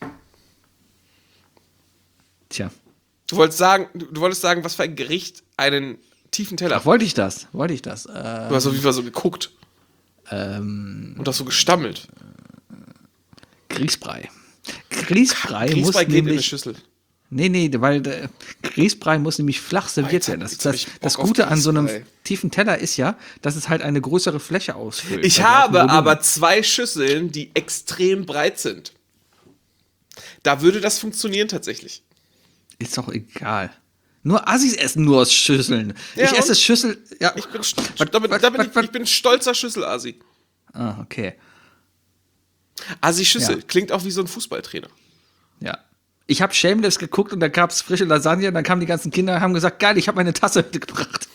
Tja. Du wolltest sagen, du, du wolltest sagen, was für ein Gericht einen tiefen Teller. Ach, wollte ich das? Wollte ich das? Äh, Du hast auf jeden Fall so geguckt. Ähm, Und auch so gestammelt. Grießbrei. Grießbrei, Grießbrei muss geht in eine nämlich, Schüssel. nee, nee, weil der Grießbrei muss nämlich flach serviert jetzt hab- werden. Das, jetzt hab das, ich Bock das auf Gute an so einem Grießbrei. tiefen Teller ist ja, dass es halt eine größere Fläche ausfüllt. Ich Bei gleichem habe Volumen. aber zwei Schüsseln, die extrem breit sind. Da würde das funktionieren tatsächlich. Ist doch egal. Nur Assis essen nur aus Schüsseln. Ja, ich esse und? Schüssel. Ja. Ich bin, st- Was- da bin, was- da bin was- ich, was- ich bin ein stolzer Schüsselasi. Ah, okay. Asi-Schüssel. Ja. Klingt auch wie so ein Fußballtrainer. Ja. Ich habe Shameless geguckt und da gab es frische Lasagne und dann kamen die ganzen Kinder und haben gesagt, geil, ich habe meine Tasse mitgebracht.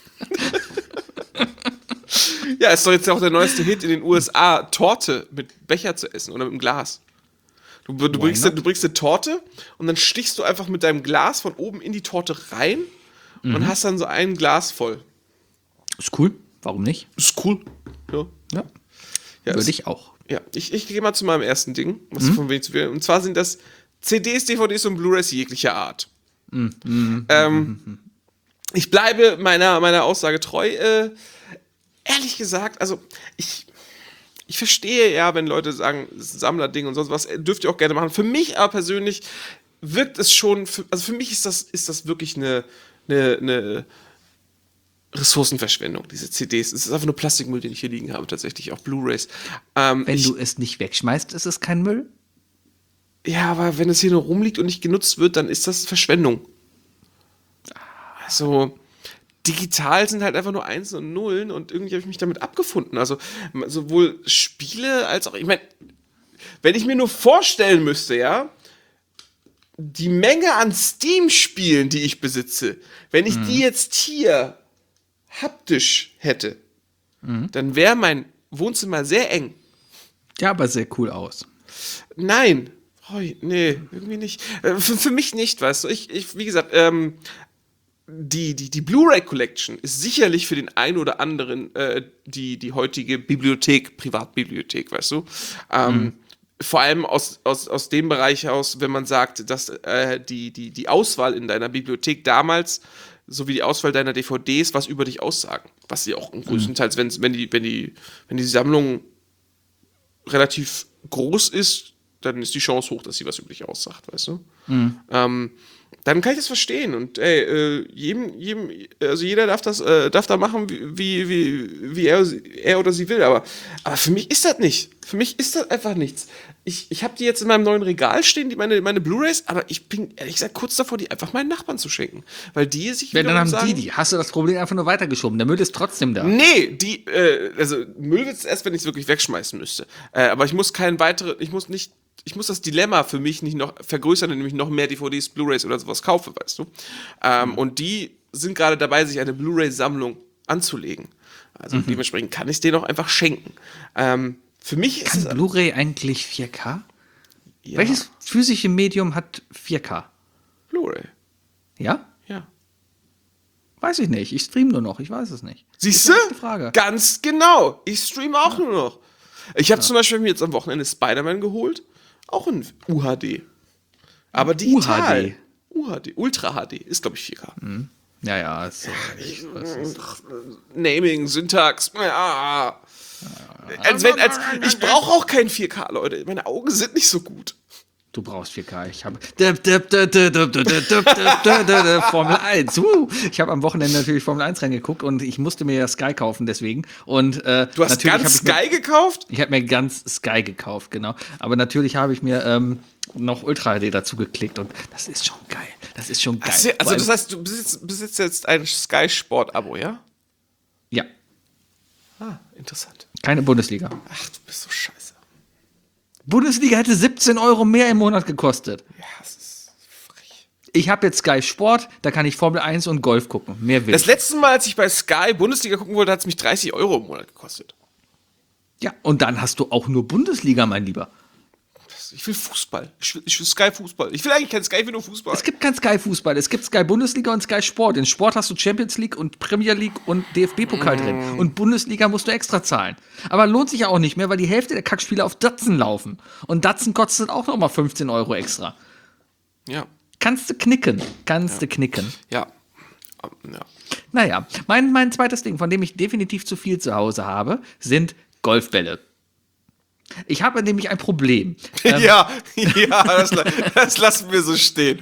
Ja, ist doch jetzt auch der neueste Hit in den U S A, Torte mit Becher zu essen oder mit einem Glas. Du, du, bringst, not? du bringst eine Torte und dann stichst du einfach mit deinem Glas von oben in die Torte rein und hast dann so ein Glas voll. Ist cool. Warum nicht? Ist cool. Ja. Ja. Ja, Würde ist- ich auch. Ja, ich, ich gehe mal zu meinem ersten Ding, was von wenig zu viel. Und zwar sind das C Ds, D V Ds und Blu-rays jeglicher Art. ähm, ich bleibe meiner, meiner Aussage treu. Äh, ehrlich gesagt, also ich, ich verstehe ja, wenn Leute sagen, das ist ein Sammlerding und sonst was, äh, dürft ihr auch gerne machen. Für mich aber persönlich wirkt es schon, für, also für mich ist das, ist das wirklich eine, eine, eine Ressourcenverschwendung, diese C Ds. Es ist einfach nur Plastikmüll, den ich hier liegen habe, tatsächlich, auch Blu-rays. Ähm, Wenn ich, du es nicht wegschmeißt, ist es kein Müll? Ja, aber wenn es hier nur rumliegt und nicht genutzt wird, dann ist das Verschwendung. Also, digital sind halt einfach nur Einsen und Nullen und irgendwie habe ich mich damit abgefunden. Also, m- sowohl Spiele als auch, ich meine, wenn ich mir nur vorstellen müsste, ja, die Menge an Steam-Spielen, die ich besitze, wenn ich die jetzt hier haptisch hätte, dann wäre mein Wohnzimmer sehr eng. Ja, aber sehr cool aus. Nein. Oh, nee, irgendwie nicht. Äh, Für, für mich nicht, weißt du. Ich, ich wie gesagt, ähm, die, die, die Blu-ray Collection ist sicherlich für den einen oder anderen äh, die, die heutige Bibliothek, Privatbibliothek, weißt du. Ähm, Vor allem aus, aus, aus dem Bereich aus, wenn man sagt, dass äh, die, die, die Auswahl in deiner Bibliothek damals sowie die Auswahl deiner D V Ds was über dich aussagen. Was sie auch größtenteils, wenn, wenn, die, wenn, die, wenn die Sammlung relativ groß ist, dann ist die Chance hoch, dass sie was über dich aussagt, weißt du? Ähm, dann kann ich das verstehen. Und ey, äh, jedem, jedem, also jeder darf das, äh, darf da machen, wie, wie, wie er, er oder sie will. Aber, aber für mich ist das nicht. Für mich ist das einfach nichts. Ich, ich habe die jetzt in meinem neuen Regal stehen, die meine, meine Blu-rays, aber ich bin ehrlich gesagt kurz davor, die einfach meinen Nachbarn zu schenken. Weil die sich Wenn, dann wiederum haben sagen, die die. Hast du das Problem einfach nur weitergeschoben. Der Müll ist trotzdem da. Nee, die, äh, also Müll wird's erst, wenn ich es wirklich wegschmeißen müsste. Äh, aber ich muss keinen weiteren, ich muss nicht, ich muss das Dilemma für mich nicht noch vergrößern, indem ich noch mehr D V Ds, Blu-rays oder sowas kaufe, weißt du. Ähm, Und die sind gerade dabei, sich eine Blu-ray-Sammlung anzulegen. Also dementsprechend kann ich es denen auch einfach schenken. Ähm, für mich ist Kann es Blu-ray eigentlich vier K? ja, Welches physische Medium hat vier K? Blu-ray. Ja? Ja. Weiß ich nicht. Ich stream nur noch. Ich weiß es nicht. Siehst Das du? ist die Frage. Ganz genau. Ich streame auch nur noch. Ich habe zum Beispiel mir jetzt am Wochenende Spider-Man geholt. Auch in U H D. Aber digital. U H D. Ultra H D. Ist, glaube ich, vier K. Ja, ja. Ist, so. ich, weiß es. Naming, Syntax. Ja. Als wenn, als, ich brauche auch kein vier K, Leute. Meine Augen sind nicht so gut. Du brauchst vier K. Ich habe Formel eins. Uh. Ich habe am Wochenende natürlich Formel eins reingeguckt und ich musste mir ja Sky kaufen deswegen. Und, äh, Du hast natürlich ganz hab ich mir- Sky gekauft? Ich habe mir ganz Sky gekauft, genau. Aber natürlich habe ich mir ähm, noch Ultra H D dazu geklickt und das ist schon geil. Das ist schon geil. Also, also Vor das allem- heißt, du besitzt, besitzt jetzt ein Sky Sport-Abo, ja? ja, Ah, interessant. keine Bundesliga. Ach, du bist so scheiße. Bundesliga hätte siebzehn Euro mehr im Monat gekostet. Ja, das ist frech. Ich habe jetzt Sky Sport, da kann ich Formel eins und Golf gucken. Mehr will Das ich. letzte Mal, als ich bei Sky Bundesliga gucken wollte, hat es mich dreißig Euro im Monat gekostet. Ja, und dann hast du auch nur Bundesliga, mein Lieber. Ich will Fußball. Ich will, ich will Sky Fußball. Ich will eigentlich kein Sky, ich will nur Fußball. Es gibt kein Sky Fußball, es gibt Sky Bundesliga und Sky Sport. In Sport hast du Champions League und Premier League und D F B-Pokal drin. Und Bundesliga musst du extra zahlen. Aber lohnt sich ja auch nicht mehr, weil die Hälfte der Kackspiele auf Datsen laufen. Und Datsen kostet auch nochmal fünfzehn Euro extra. Ja, Kannst du knicken, kannst du knicken. ja. Ähm, ja. Naja, mein, mein zweites Ding, von dem ich definitiv zu viel zu Hause habe, sind Golfbälle. Ich habe nämlich ein Problem. Ähm, ja, ja, das, das lassen wir so stehen.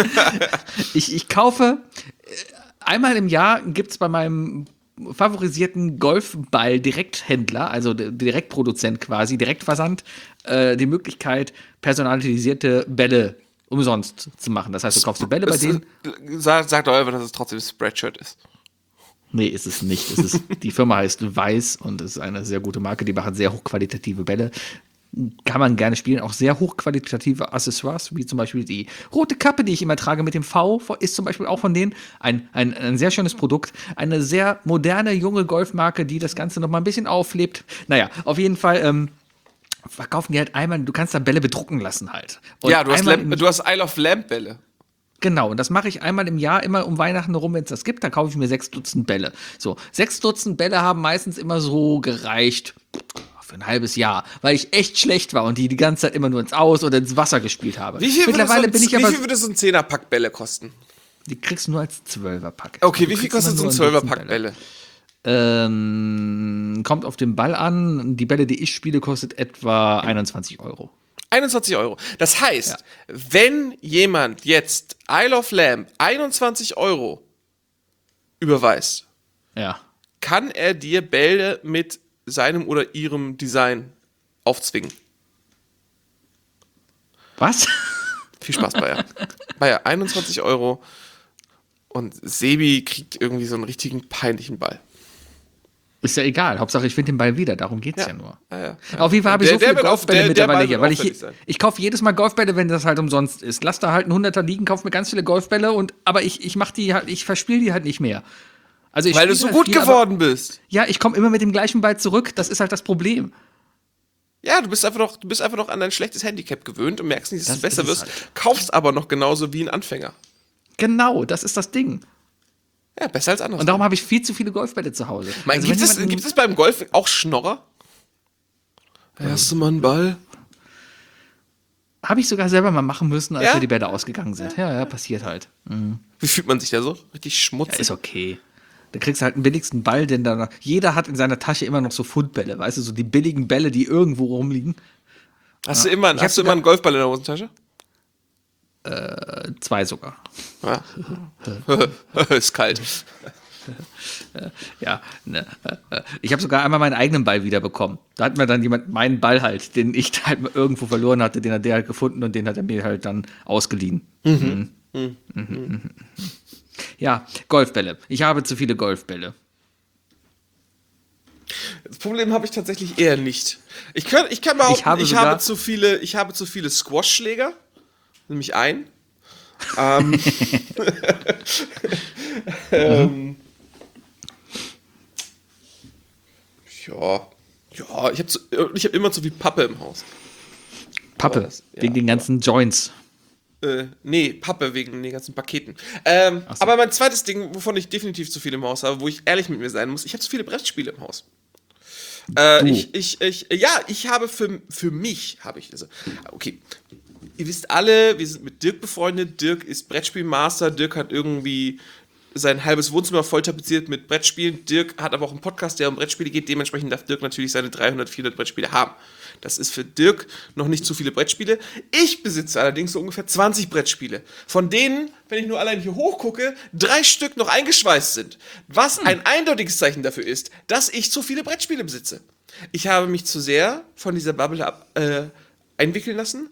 Ich, ich kaufe, äh, einmal im Jahr gibt es bei meinem favorisierten Golfball-Direkthändler, also der Direktproduzent quasi, Direktversand, äh, die Möglichkeit, personalisierte Bälle umsonst zu machen. Das heißt, du kaufst die Bälle bei Es- denen. Sagt, sagt doch einfach, dass es trotzdem Spreadshirt ist. Nee, ist es nicht. Es ist, die Firma heißt Weiß und ist eine sehr gute Marke. Die machen sehr hochqualitative Bälle. Kann man gerne spielen. Auch sehr hochqualitative Accessoires, wie zum Beispiel die rote Kappe, die ich immer trage mit dem V, ist zum Beispiel auch von denen ein, ein, ein sehr schönes Produkt. Eine sehr moderne, junge Golfmarke, die das Ganze noch mal ein bisschen auflebt. Naja, auf jeden Fall ähm, verkaufen die halt einmal, du kannst da Bälle bedrucken lassen halt. Und Ja, du hast, einmal Lamp, im- du hast Isle of Lamp Bälle. Genau, und das mache ich einmal im Jahr, immer um Weihnachten herum, wenn es das gibt, dann kaufe ich mir sechs Dutzend Bälle. So, sechs Dutzend Bälle haben meistens immer so gereicht für ein halbes Jahr, weil ich echt schlecht war und die die ganze Zeit immer nur ins Aus oder ins Wasser gespielt habe. Wie viel, Mittlerweile würde so, bin ich wie aber, viel würde so ein Zehnerpack Bälle kosten? die kriegst du nur als Zwölferpack. Okay, Du wie viel kriegst kostet immer so ein nur Dutzend Zwölferpack Bälle? Ähm, kommt auf den Ball an. Die Bälle, die ich spiele, kostet etwa einundzwanzig Euro. einundzwanzig Euro. Das heißt, wenn jemand jetzt Isle of Lamp einundzwanzig Euro überweist, Ja. kann er dir Bälle mit seinem oder ihrem Design aufzwingen. Was? Viel Spaß, Bayer. Bayer, einundzwanzig Euro und Sebi kriegt irgendwie so einen richtigen peinlichen Ball. Ist ja egal. Hauptsache, ich finde den Ball wieder. Darum geht's ja, Ja. nur. Ja, ja, ja. Auf jeden Fall habe ich Der- so viele der wird auf- Golfbälle der- der mittlerweile Ball hier, wird weil ich, auffällig sein. ich kaufe jedes Mal Golfbälle, wenn das halt umsonst ist. Lass da halt einen Hunderter liegen, kaufe mir ganz viele Golfbälle und aber ich, ich mach die halt, ich verspiele die halt nicht mehr. Also ich Weil du spiel so halt gut viel, aber- geworden bist. Ja, ich komme immer mit dem gleichen Ball zurück. Das ist halt das Problem. Ja, du bist einfach noch, du bist einfach noch an dein schlechtes Handicap gewöhnt und merkst nicht, dass Das du besser ist es wirst, halt. kaufst aber noch genauso wie ein Anfänger. Genau, das ist das Ding. Ja, besser als andersrum. Und darum habe ich viel zu viele Golfbälle zu Hause. Mein, Also gibt, wenn es, jemand- gibt es beim Golf auch Schnorrer? Hast du mal einen Ball? Habe ich sogar selber mal machen müssen, als Ja? mir die Bälle ausgegangen sind. Ja, ja, passiert halt. Wie fühlt man sich da so? Richtig Ja, schmutzig. ist okay. Da kriegst du halt den billigsten Ball, denn da jeder hat in seiner Tasche immer noch so Fundbälle, weißt du, so die billigen Bälle, die irgendwo rumliegen. hast du immer, Ich hast du hab immer einen Golfball in der Hosentasche? Äh, zwei sogar. Ja. Ist kalt. Ja, ne. äh, Ich habe sogar einmal meinen eigenen Ball wiederbekommen. Da hat mir dann jemand meinen Ball halt, den ich halt mal irgendwo verloren hatte, den hat der halt gefunden und den hat er mir halt dann ausgeliehen. Mhm. Mhm. Mhm. Ja, Golfbälle. Ich habe zu viele Golfbälle. Das Problem habe ich tatsächlich eher nicht. Ich kann, ich kann behaupten, Ich habe ich, sogar- habe zu viele, ich habe zu viele Squash-Schläger. Nämlich ein. ähm, ähm, ja. Ja, ich habe ich hab immer zu viel Pappe im Haus. Pappe, das- ja, wegen den ganzen Joints. Äh, nee, Pappe wegen den ganzen Paketen. Ähm, Ach so. Aber mein zweites Ding, wovon ich definitiv zu viel im Haus habe, wo ich ehrlich mit mir sein muss, ich habe zu viele Brettspiele im Haus. Äh, Du. ich, ich, ich, ja, ich habe für, für mich, habe ich, also, okay, ihr wisst alle, wir sind mit Dirk befreundet, Dirk ist Brettspielmaster, Dirk hat irgendwie sein halbes Wohnzimmer voll tapeziert mit Brettspielen, Dirk hat aber auch einen Podcast, der um Brettspiele geht, dementsprechend darf Dirk natürlich seine dreihundert, vierhundert Brettspiele haben. Das ist für Dirk noch nicht zu viele Brettspiele. Ich besitze allerdings so ungefähr zwanzig Brettspiele, von denen, wenn ich nur allein hier hochgucke, drei Stück noch eingeschweißt sind. Was ein eindeutiges Zeichen dafür ist, dass ich zu viele Brettspiele besitze. Ich habe mich zu sehr von dieser Bubble ab, äh, einwickeln lassen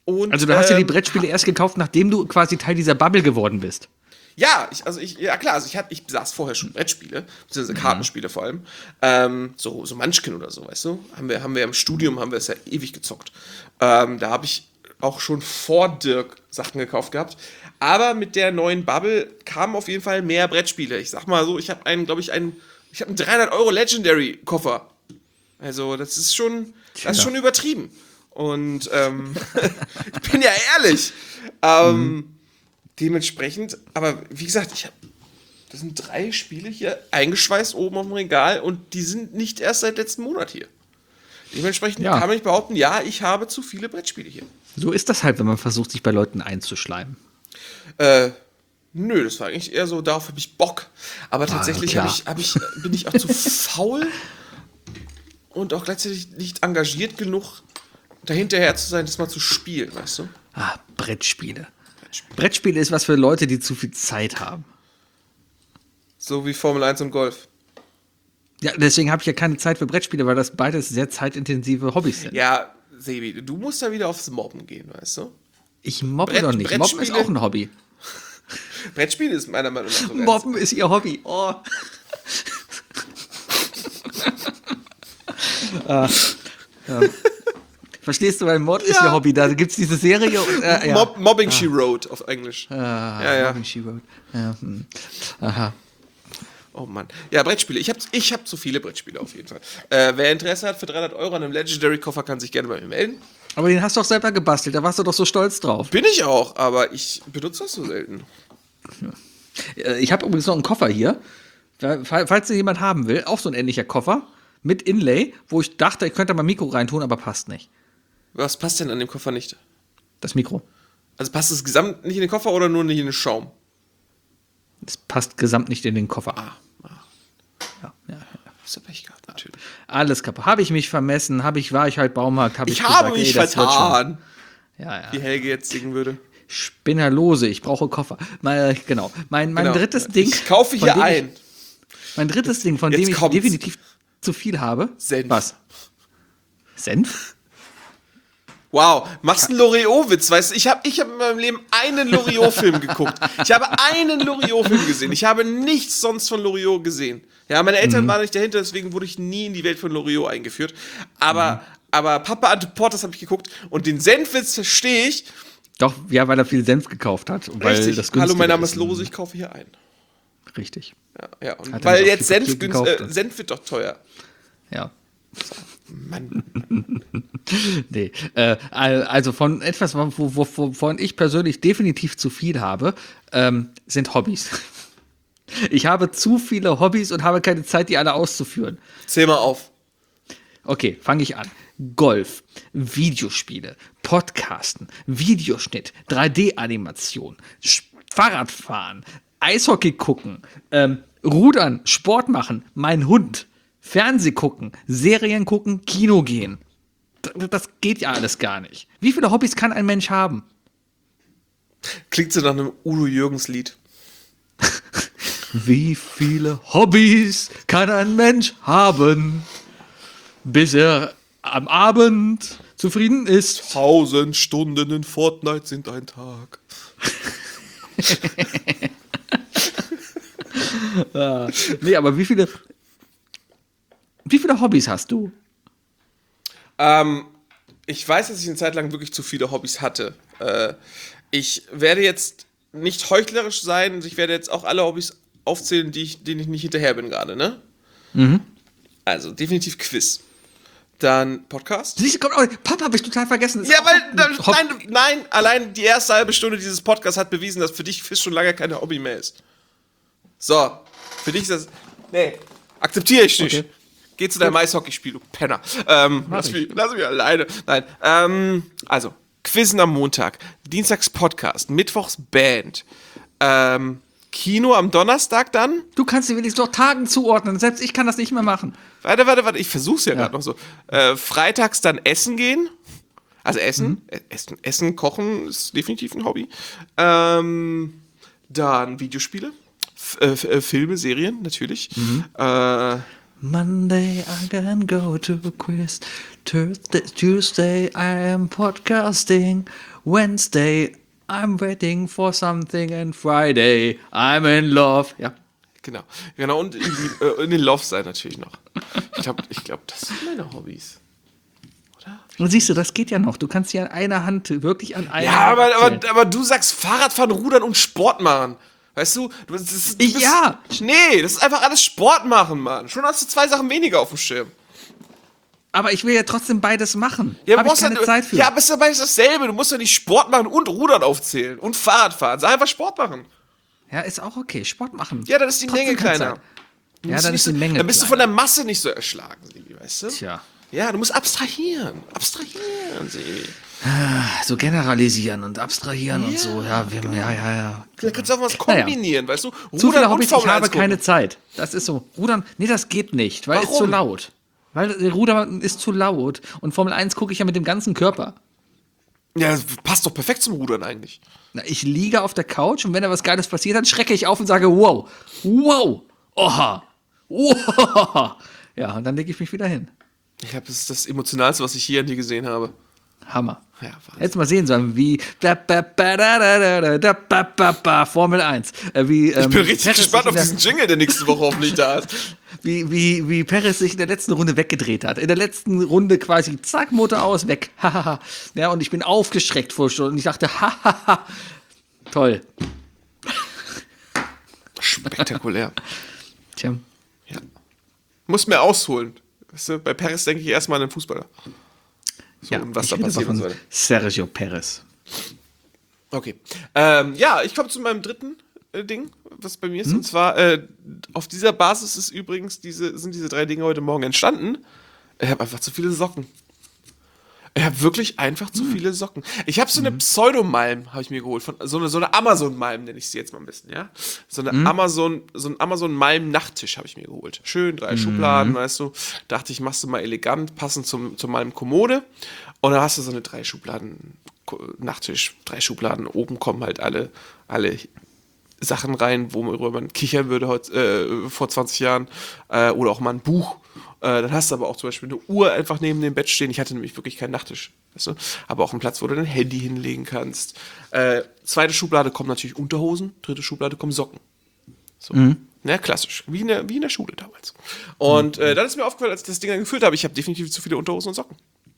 Und, Also du hast ja die ähm, Brettspiele erst gekauft, nachdem du quasi Teil dieser Bubble geworden bist. Ja, ich, also ich, ja klar, also ich, hatte, ich besaß vorher schon Brettspiele, beziehungsweise Kartenspiele vor allem. Ähm, so, so Munchkin oder so, weißt du? Haben wir, haben wir im Studium, haben wir es ja ewig gezockt. Ähm, da habe ich auch schon vor Dirk Sachen gekauft gehabt. Aber mit der neuen Bubble kamen auf jeden Fall mehr Brettspiele. Ich sag mal so, ich habe einen, glaube ich, einen, ich habe einen dreihundert Euro Legendary Koffer. Also das ist schon, das ist schon übertrieben. Und ähm, ich bin ja ehrlich. Ähm, mhm. Dementsprechend, aber wie gesagt, ich habe, das sind drei Spiele hier eingeschweißt oben auf dem Regal und die sind nicht erst seit letzten Monat hier. Dementsprechend Ja. kann man nicht behaupten, ja, ich habe zu viele Brettspiele hier. So ist das halt, wenn man versucht, sich bei Leuten einzuschleimen. Äh, nö, das war eigentlich eher so, darauf habe ich Bock. Aber tatsächlich klar. hab ich, hab ich, bin ich auch zu faul und auch gleichzeitig nicht engagiert genug, dahinterher zu sein, das mal zu spielen, weißt du? Ah, Brettspiele. Brettspiele ist was für Leute, die zu viel Zeit haben. So wie Formel eins und Golf. Ja, deswegen habe ich ja keine Zeit für Brettspiele, weil das beides sehr zeitintensive Hobbys sind. Ja, Sebi, du musst da wieder aufs Mobben gehen, weißt du? Ich mobbe Brett- doch nicht. Mobben ist Brettspiele- auch ein Hobby. Brettspiele ist meiner Meinung nach sogar Mobben ist ihr Hobby. Oh. ah, ja. Verstehst du, weil Mod ist ihr Hobby. Da gibt es diese Serie. Und, äh, ja. Mob Mobbing She Wrote auf Englisch. Ah, ja, ja. Mobbing She Wrote. Ja, hm. Aha. Oh Mann. Ja, Brettspiele. Ich habe ich hab zu viele Brettspiele auf jeden Fall. Äh, wer Interesse hat für dreihundert Euro an einem Legendary-Koffer, kann sich gerne bei mir melden. Aber den hast du doch selber gebastelt. Da warst du doch so stolz drauf. Bin ich auch, aber ich benutze das so selten. Äh, Ich habe übrigens noch einen Koffer hier. Da- fall- Falls den jemand haben will, auch so ein ähnlicher Koffer mit Inlay, wo ich dachte, ich könnte mal Mikro reintun, aber passt nicht. Was passt denn an dem Koffer nicht? Das Mikro. Also passt das gesamt nicht in den Koffer oder nur nicht in den Schaum? Das passt gesamt nicht in den Koffer. Ah, ah. Ja, ja, ja. Hast du Pech gehabt, natürlich. Alles kaputt. Habe ich mich vermessen? Habe ich, war ich halt Baumarkt? Habe ich, Ich habe gesagt, mich ey, das wird schon. vertan, Ja, ja. wie Helge jetzt singen würde. Spinnerlose, ich brauche Koffer. Mein, genau. Mein, mein Genau. drittes Ding. Ich kaufe von hier dem ein. Ich, mein drittes Ding, von Jetzt dem ich kommt's. definitiv zu viel habe. Senf. Was? Senf? Wow, machst einen Loriot-Witz, weißt du? Ich habe ich hab in meinem Leben einen Loriot-Film geguckt. Ich habe einen Loriot-Film gesehen. Ich habe nichts sonst von Loriot gesehen. Ja, meine Eltern Mhm. waren nicht dahinter, deswegen wurde ich nie in die Welt von Loriot eingeführt. Aber, mhm. aber Papa Ante Portas habe ich geguckt und den Senfwitz verstehe ich. Doch, ja, weil er viel Senf gekauft hat. Und Weil Richtig. das Hallo, mein Name ist günstiger Lose, ich kaufe hier ein. Richtig. Ja, ja. Und Hat er weil nicht auch jetzt viel Senf, Papier günst, gekauft, äh, oder? Senf wird doch teuer. Ja. Mann. Nee. Äh, also von etwas, wo, wo, wovon ich persönlich definitiv zu viel habe, ähm, sind Hobbys. Ich habe zu viele Hobbys und habe keine Zeit, die alle auszuführen. Zähl mal auf. Okay, fange ich an. Golf, Videospiele, Podcasten, Videoschnitt, drei D-Animation, Sch- Fahrradfahren, Eishockey gucken, ähm, Rudern, Sport machen, mein Hund, Fernseh gucken, Serien gucken, Kino gehen. D- Das geht ja alles gar nicht. Wie viele Hobbys kann ein Mensch haben? Klingt so nach einem Udo Jürgens Lied. Wie viele Hobbys kann ein Mensch haben, bis er am Abend zufrieden ist? Tausend Stunden in Fortnite sind ein Tag. Nee, aber wie viele, wie viele Hobbys hast du? Ähm, ich weiß, dass ich eine Zeit lang wirklich zu viele Hobbys hatte. Äh, ich werde jetzt nicht heuchlerisch sein, ich werde jetzt auch alle Hobbys aufzählen, die ich, denen ich nicht hinterher bin gerade, ne? Mhm. Also definitiv Quiz. Dann Podcast. Siehst du, kommt auch, Papa, hab ich total vergessen. Das Ja, ist weil, auch ein Hob- nein, nein, allein die erste halbe Stunde dieses Podcasts hat bewiesen, dass für dich Quiz schon lange kein Hobby mehr ist. So, für dich ist das, nee, akzeptiere ich nicht. Okay. Geh zu deinem Eishockeyspiel, du Penner. Ähm, lass ich. mich, lass mich alleine. Nein, ähm, also, Quizzen am Montag, Dienstags Podcast, Mittwochs Band, ähm, Kino am Donnerstag dann. Du kannst sie wenigstens noch Tagen zuordnen. Selbst ich kann das nicht mehr machen. Warte, warte, warte, ich versuch's ja, gerade noch so. Äh, freitags dann essen gehen. Also Essen. Mhm. Äh, Essen, Essen, Kochen ist definitiv ein Hobby. Ähm, dann Videospiele. F äh, F äh, Filme, Serien, natürlich. Mhm. Äh, Monday I can go to a quiz. Thursday, Tuesday I am podcasting. Wednesday I'm waiting for something and Friday I'm in love. Ja. Genau. Genau, und in, die, äh, in den Love sein natürlich noch. Ich glaube, ich glaub, das sind meine Hobbys. Und siehst du, das geht ja noch. Du kannst ja an einer Hand, wirklich an einer Ja, Hand aber, aber, abzählen. aber du sagst Fahrradfahren, Rudern und Sport machen. Weißt du? du, das, das, du Ich- bist, ja. Nee, das ist einfach alles Sport machen, Mann. Schon hast du zwei Sachen weniger auf dem Schirm. Aber ich will ja trotzdem beides machen. Ja, Habe ich brauchst keine ja, Zeit für. Ja, aber es ist dabei dasselbe. Du musst ja nicht Sport machen und Rudern aufzählen und Fahrrad fahren. Sag einfach Sport machen. Ja, ist auch okay. Sport machen. Ja, dann ist die Trotzdem Menge keine kleiner. Zeit. Du Ja, musst dann nicht ist die so- Menge Dann bist du kleiner. von der Masse nicht so erschlagen, Sebi, weißt du? Tja. Ja, du musst abstrahieren. Abstrahieren, Sebi. So generalisieren und abstrahieren und so. Ja, wir, ja, ja, ja. Da kannst du auch was Naja. kombinieren, weißt du? Zu viele und Hobbys, ich Formel habe eins gucken. keine Zeit. Das ist so. Rudern, nee, das geht nicht, weil es Warum? zu laut. Weil äh, Rudern ist zu laut. Und Formel eins gucke ich ja mit dem ganzen Körper. Ja, das passt doch perfekt zum Rudern eigentlich. Na, ich liege auf der Couch und wenn da was Geiles passiert, dann schrecke ich auf und sage, wow, wow, oha, oha. Ja, und dann lege ich mich wieder hin. Ich glaube, das ist das Emotionalste, was ich hier an dir gesehen habe. Hammer. Ja, Wahnsinn. Jetzt mal sehen sollen, wie da, ba, ba, da, da, da, da, da, ba, ba, ba, Formel eins. Äh, wie, ähm, Ich bin richtig Perez gespannt sich auf in diesen Jingle, der nächste Woche hoffentlich da ist. Wie, wie, wie Perez sich in der letzten Runde weggedreht hat. In der letzten Runde quasi, zack, Motor aus, weg. Hahaha. Ja, und ich bin aufgeschreckt vor Stunden und ich dachte, hahaha. Toll. Spektakulär. Tja. Ja. Muss mehr ausholen. Weißt du, bei Paris denke ich erstmal an den Fußballer. So, Ja, und was ich da rede passieren von soll. Sergio Perez. Okay. Ähm, ja, ich komme zu meinem dritten äh, Ding, was bei mir ist. Und zwar, äh, auf dieser Basis ist übrigens diese, sind diese drei Dinge heute Morgen entstanden. Ich habe einfach zu viele Socken. Ich habe wirklich einfach zu viele Socken. Ich habe so eine Pseudomalm, habe ich mir geholt. Von, so eine, so eine Amazon-Malm nenne ich sie jetzt mal ein bisschen, ja. So eine Amazon, so ein Amazon-Malm-Nachttisch habe ich mir geholt. Schön, drei Schubladen, weißt du. Dachte ich, machst du mal elegant, passend zum, zur Malm-Kommode. Und dann hast du so eine drei Schubladen Nachttisch, drei Schubladen. Oben kommen halt alle, alle Sachen rein, worüber man kichern würde heut, äh, vor zwanzig Jahren. Äh, oder auch mal ein Buch. Äh, dann hast du aber auch zum Beispiel eine Uhr einfach neben dem Bett stehen. Ich hatte nämlich wirklich keinen Nachttisch. Weißt du? Aber auch einen Platz, wo du dein Handy hinlegen kannst. Äh, zweite Schublade kommen natürlich Unterhosen. Dritte Schublade kommen Socken. So. Ja, klassisch. Wie in, der, wie in der Schule damals. Und äh, dann ist mir aufgefallen, als ich das Ding dann gefüllt habe, ich habe definitiv zu viele Unterhosen und Socken.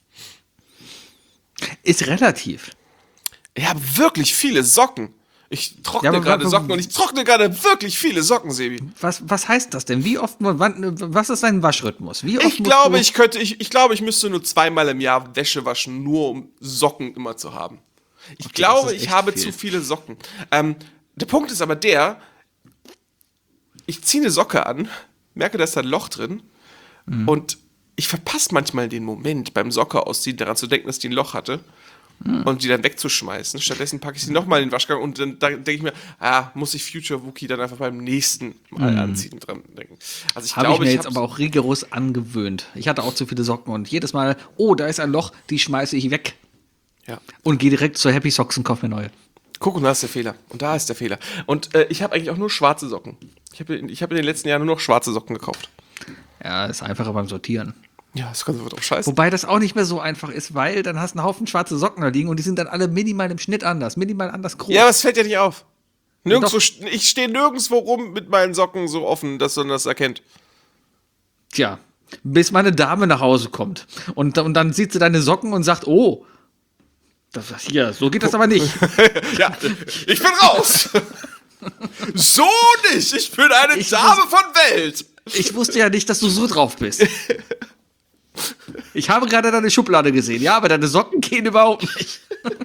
Ist relativ. Ich habe wirklich viele Socken. Ich trockne Ja, aber gerade wa- Socken und ich trockne gerade wirklich viele Socken, Sebi. Was, was heißt das denn? Wie oft, wann, was ist dein Waschrhythmus? Wie oft Ich musst glaube, du- ich könnte, ich, ich glaube, ich müsste nur zweimal im Jahr Wäsche waschen, nur um Socken immer zu haben. Ich Okay, glaube, das ist ich echt habe viel. zu viele Socken. Ähm, der Punkt ist aber der, ich ziehe eine Socke an, merke, da ist da ein Loch drin Mhm. und ich verpasse manchmal den Moment beim Socke ausziehen, daran zu denken, dass die ein Loch hatte. Mhm. Und die dann wegzuschmeißen. Stattdessen packe ich sie nochmal in den Waschgang und dann da denke ich mir, ah, muss ich Future Wookie dann einfach beim nächsten Mal anziehen dran denken. Also ich Habe ich glaube, mir ich jetzt hab's- aber auch rigoros angewöhnt. Ich hatte auch zu viele Socken und jedes Mal, oh, da ist ein Loch, die schmeiße ich weg. Ja. Und gehe direkt zur Happy Socks und kaufe mir neue. Guck, und da ist der Fehler. Und da ist der Fehler. Und äh, ich habe eigentlich auch nur schwarze Socken. Ich habe ich hab in den letzten Jahren nur noch schwarze Socken gekauft. Ja, ist einfacher beim Sortieren. Ja, das kannst du drauf scheißen. Wobei das auch nicht mehr so einfach ist, weil dann hast du einen Haufen schwarze Socken da liegen und die sind dann alle minimal im Schnitt anders, minimal anders groß. Ja, aber es fällt ja nicht auf. Nirgendwo, Doch. st- ich stehe nirgendwo rum mit meinen Socken so offen, dass man das erkennt. Tja, bis meine Dame nach Hause kommt und, und dann sieht sie deine Socken und sagt, oh, das, hier, so geht das aber nicht. Ja, ich bin raus. So nicht. Ich bin eine Ich Dame von Welt. Ich wusste ja nicht, dass du so drauf bist. Ich habe gerade deine Schublade gesehen, ja, aber deine Socken gehen überhaupt nicht.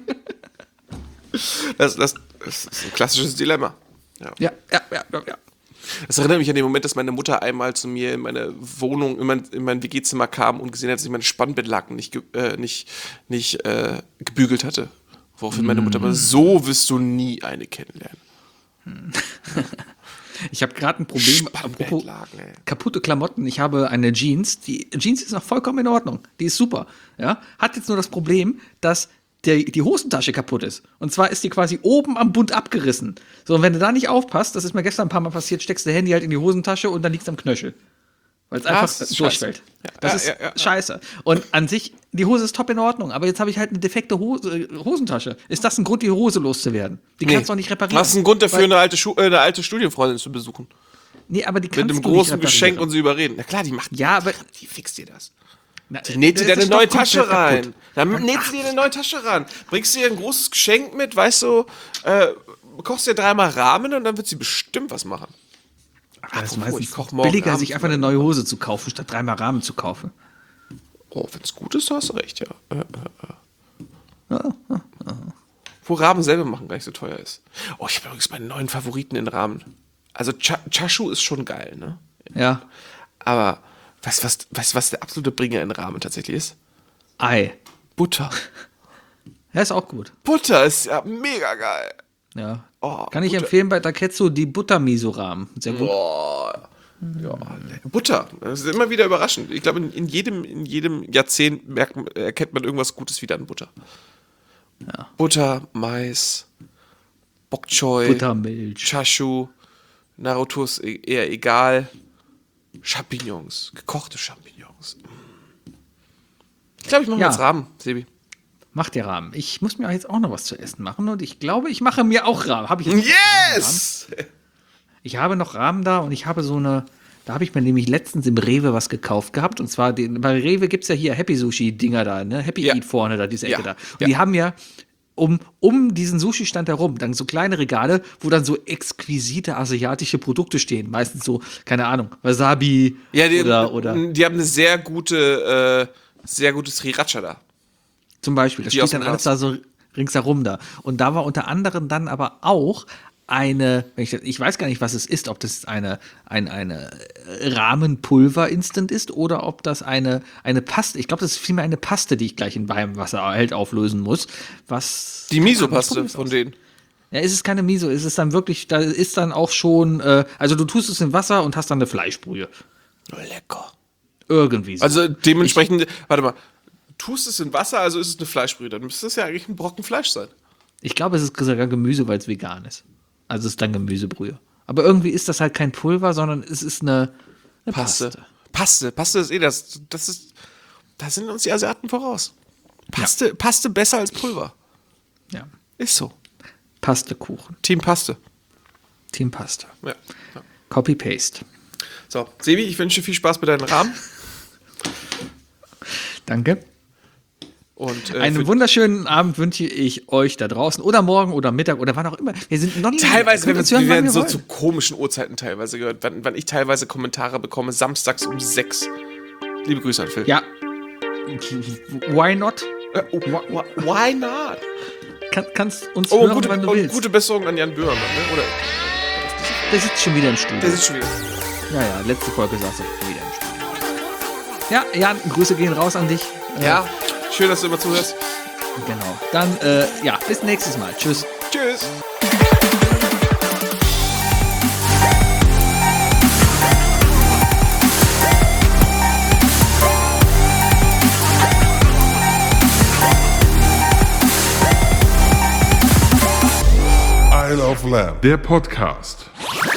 Das, das, das ist ein klassisches Dilemma. Ja. Ja, ja, ja, ja. ja. Das erinnert mich an den Moment, dass meine Mutter einmal zu mir in meine Wohnung, in mein, in mein W G-Zimmer kam und gesehen hat, dass ich meine Spannbettlaken nicht, ge- äh, nicht, nicht äh, gebügelt hatte. Woraufhin meine Mutter aber, so wirst du nie eine kennenlernen. Ich habe gerade ein Problem. Apropos Spannbettlaken, ey. kaputte Klamotten. Ich habe eine Jeans. Die Jeans ist noch vollkommen in Ordnung. Die ist super. Ja? Hat jetzt nur das Problem, dass der, die Hosentasche kaputt ist. Und zwar ist die quasi oben am Bund abgerissen. So, und wenn du da nicht aufpasst, das ist mir gestern ein paar Mal passiert, steckst du Handy halt in die Hosentasche und dann liegst du am Knöchel. Weil es Ja, einfach das ist durchfällt. scheiße. Das Ja, ist ja, ja, ja. scheiße. Und an sich, die Hose ist top in Ordnung, aber jetzt habe ich halt eine defekte Hose, Hosentasche. Ist das ein Grund, die Hose loszuwerden? Die kannst du doch nicht reparieren. Was ist ein Grund dafür, Weil- eine alte, Schu äh, eine alte Studienfreundin zu besuchen? Nee, aber die kannst Mit einem du nicht großen reparieren. Geschenk und sie überreden. Na klar, die macht. Ja, aber Die fixt dir das. Na, Die näht sie der dir ist eine doch neue Tasche komplett rein. kaputt. Dann näht sie dir eine neue Tasche rein. Bringst du ihr ein großes Geschenk mit, weißt du, äh, kochst dir dreimal Ramen und dann wird sie bestimmt was machen. Aber das ist Apropos, meistens ich koch morgen billiger, Abend sich einfach eine neue Hose zu kaufen, statt dreimal Rahmen zu kaufen. Oh, wenn's gut ist, hast du recht, ja. Äh, äh, äh. Wo Ramen selber machen gar nicht so teuer ist. Oh, ich habe übrigens meinen neuen Favoriten in Ramen. Also Cha- Chashu ist schon geil, ne? Ja. Aber weißt du, was, weißt, was der absolute Bringer in Ramen tatsächlich ist? Ei. Butter. Ja, ist auch gut. Butter ist ja mega geil. Ja. Oh, Kann ich Butter. empfehlen bei Taketsu die Butter-Miso-Rahmen. Sehr gut. Boah. Ja, Butter. Das ist immer wieder überraschend. Ich glaube, in, in, jedem, in jedem Jahrzehnt merkt, man- erkennt man irgendwas Gutes wieder an Butter. Ja. Butter, Mais, Bok Choy, Buttermilch. Chashu, Naruto ist e- eher egal. Champignons, gekochte Champignons. Ich glaube, ich mache Ja. mal jetzt Rahmen, Sebi. Macht der Rahmen. Ich muss mir jetzt auch noch was zu essen machen und ich glaube, ich mache mir auch Rahmen. Hab ich jetzt Yes! Ich habe noch Rahmen da und ich habe so eine, da habe ich mir nämlich letztens im Rewe was gekauft gehabt. Und zwar, den, bei Rewe gibt es ja hier Happy Sushi-Dinger da, ne? Happy Ja. Eat vorne da, diese Ecke Ja. da. Und Ja. die haben ja um, um diesen Sushi-Stand herum dann so kleine Regale, wo dann so exquisite asiatische Produkte stehen. Meistens so, keine Ahnung, Wasabi Ja, die, oder, oder die haben eine sehr gute, äh, sehr gute Sriracha da. zum Beispiel. Das die aus steht dem dann alles da so ringsherum da. Und da war unter anderem dann aber auch eine, wenn ich, ich weiß gar nicht, was es ist, ob das eine, ein, eine Rahmenpulver-Instant ist oder ob das eine, eine Paste, ich glaube, das ist vielmehr eine Paste, die ich gleich in warmem Wasser halt auflösen muss. Was. Die Miso-Paste Probier's von aus. denen. Ja, ist es keine Miso, ist es dann wirklich, da ist dann auch schon, äh, also du tust es in Wasser und hast dann eine Fleischbrühe. Lecker. Irgendwie so. Also dementsprechend, warte mal, tust es in Wasser, also ist es eine Fleischbrühe. Dann müsste es ja eigentlich ein Brocken Fleisch sein. Ich glaube, es ist sogar Gemüse, weil es vegan ist. Also es ist dann Gemüsebrühe. Aber irgendwie ist das halt kein Pulver, sondern es ist eine, eine Paste. Paste. Paste. Paste ist eh das. Das ist. Da sind uns die Asiaten voraus. Paste, Paste besser als Pulver. Ja. Ist so. Pastekuchen. Team Paste. Team Paste. Ja. ja. Copy-Paste. So, Sebi, ich wünsche dir viel Spaß mit deinen Rahmen. Danke. Und, äh, Einen für- wunderschönen Abend wünsche ich euch da draußen oder morgen oder Mittag oder wann auch immer. Wir sind non Teilweise, wir wir, uns hören, wir wann werden wir so wollen. zu komischen Uhrzeiten teilweise gehört. Wann, wann ich teilweise Kommentare bekomme, samstags um sechs. Liebe Grüße an Phil. Ja. Why not? Äh, oh, why, why not? Kann, kannst uns Oh, hören, gute, wann du und willst. gute Besserung an Jan Böhmermann, ne? Oder? Der sitzt schon wieder im Studio. Der sitzt schon wieder. Ja, ja, letzte Folge saß er wieder im Studio. Ja, Jan, Grüße gehen raus an dich. Äh, Ja, schön, dass du immer zuhörst. Genau. Dann, äh, ja, bis nächstes Mal. Tschüss. Tschüss. Isle of Lamb, der Podcast.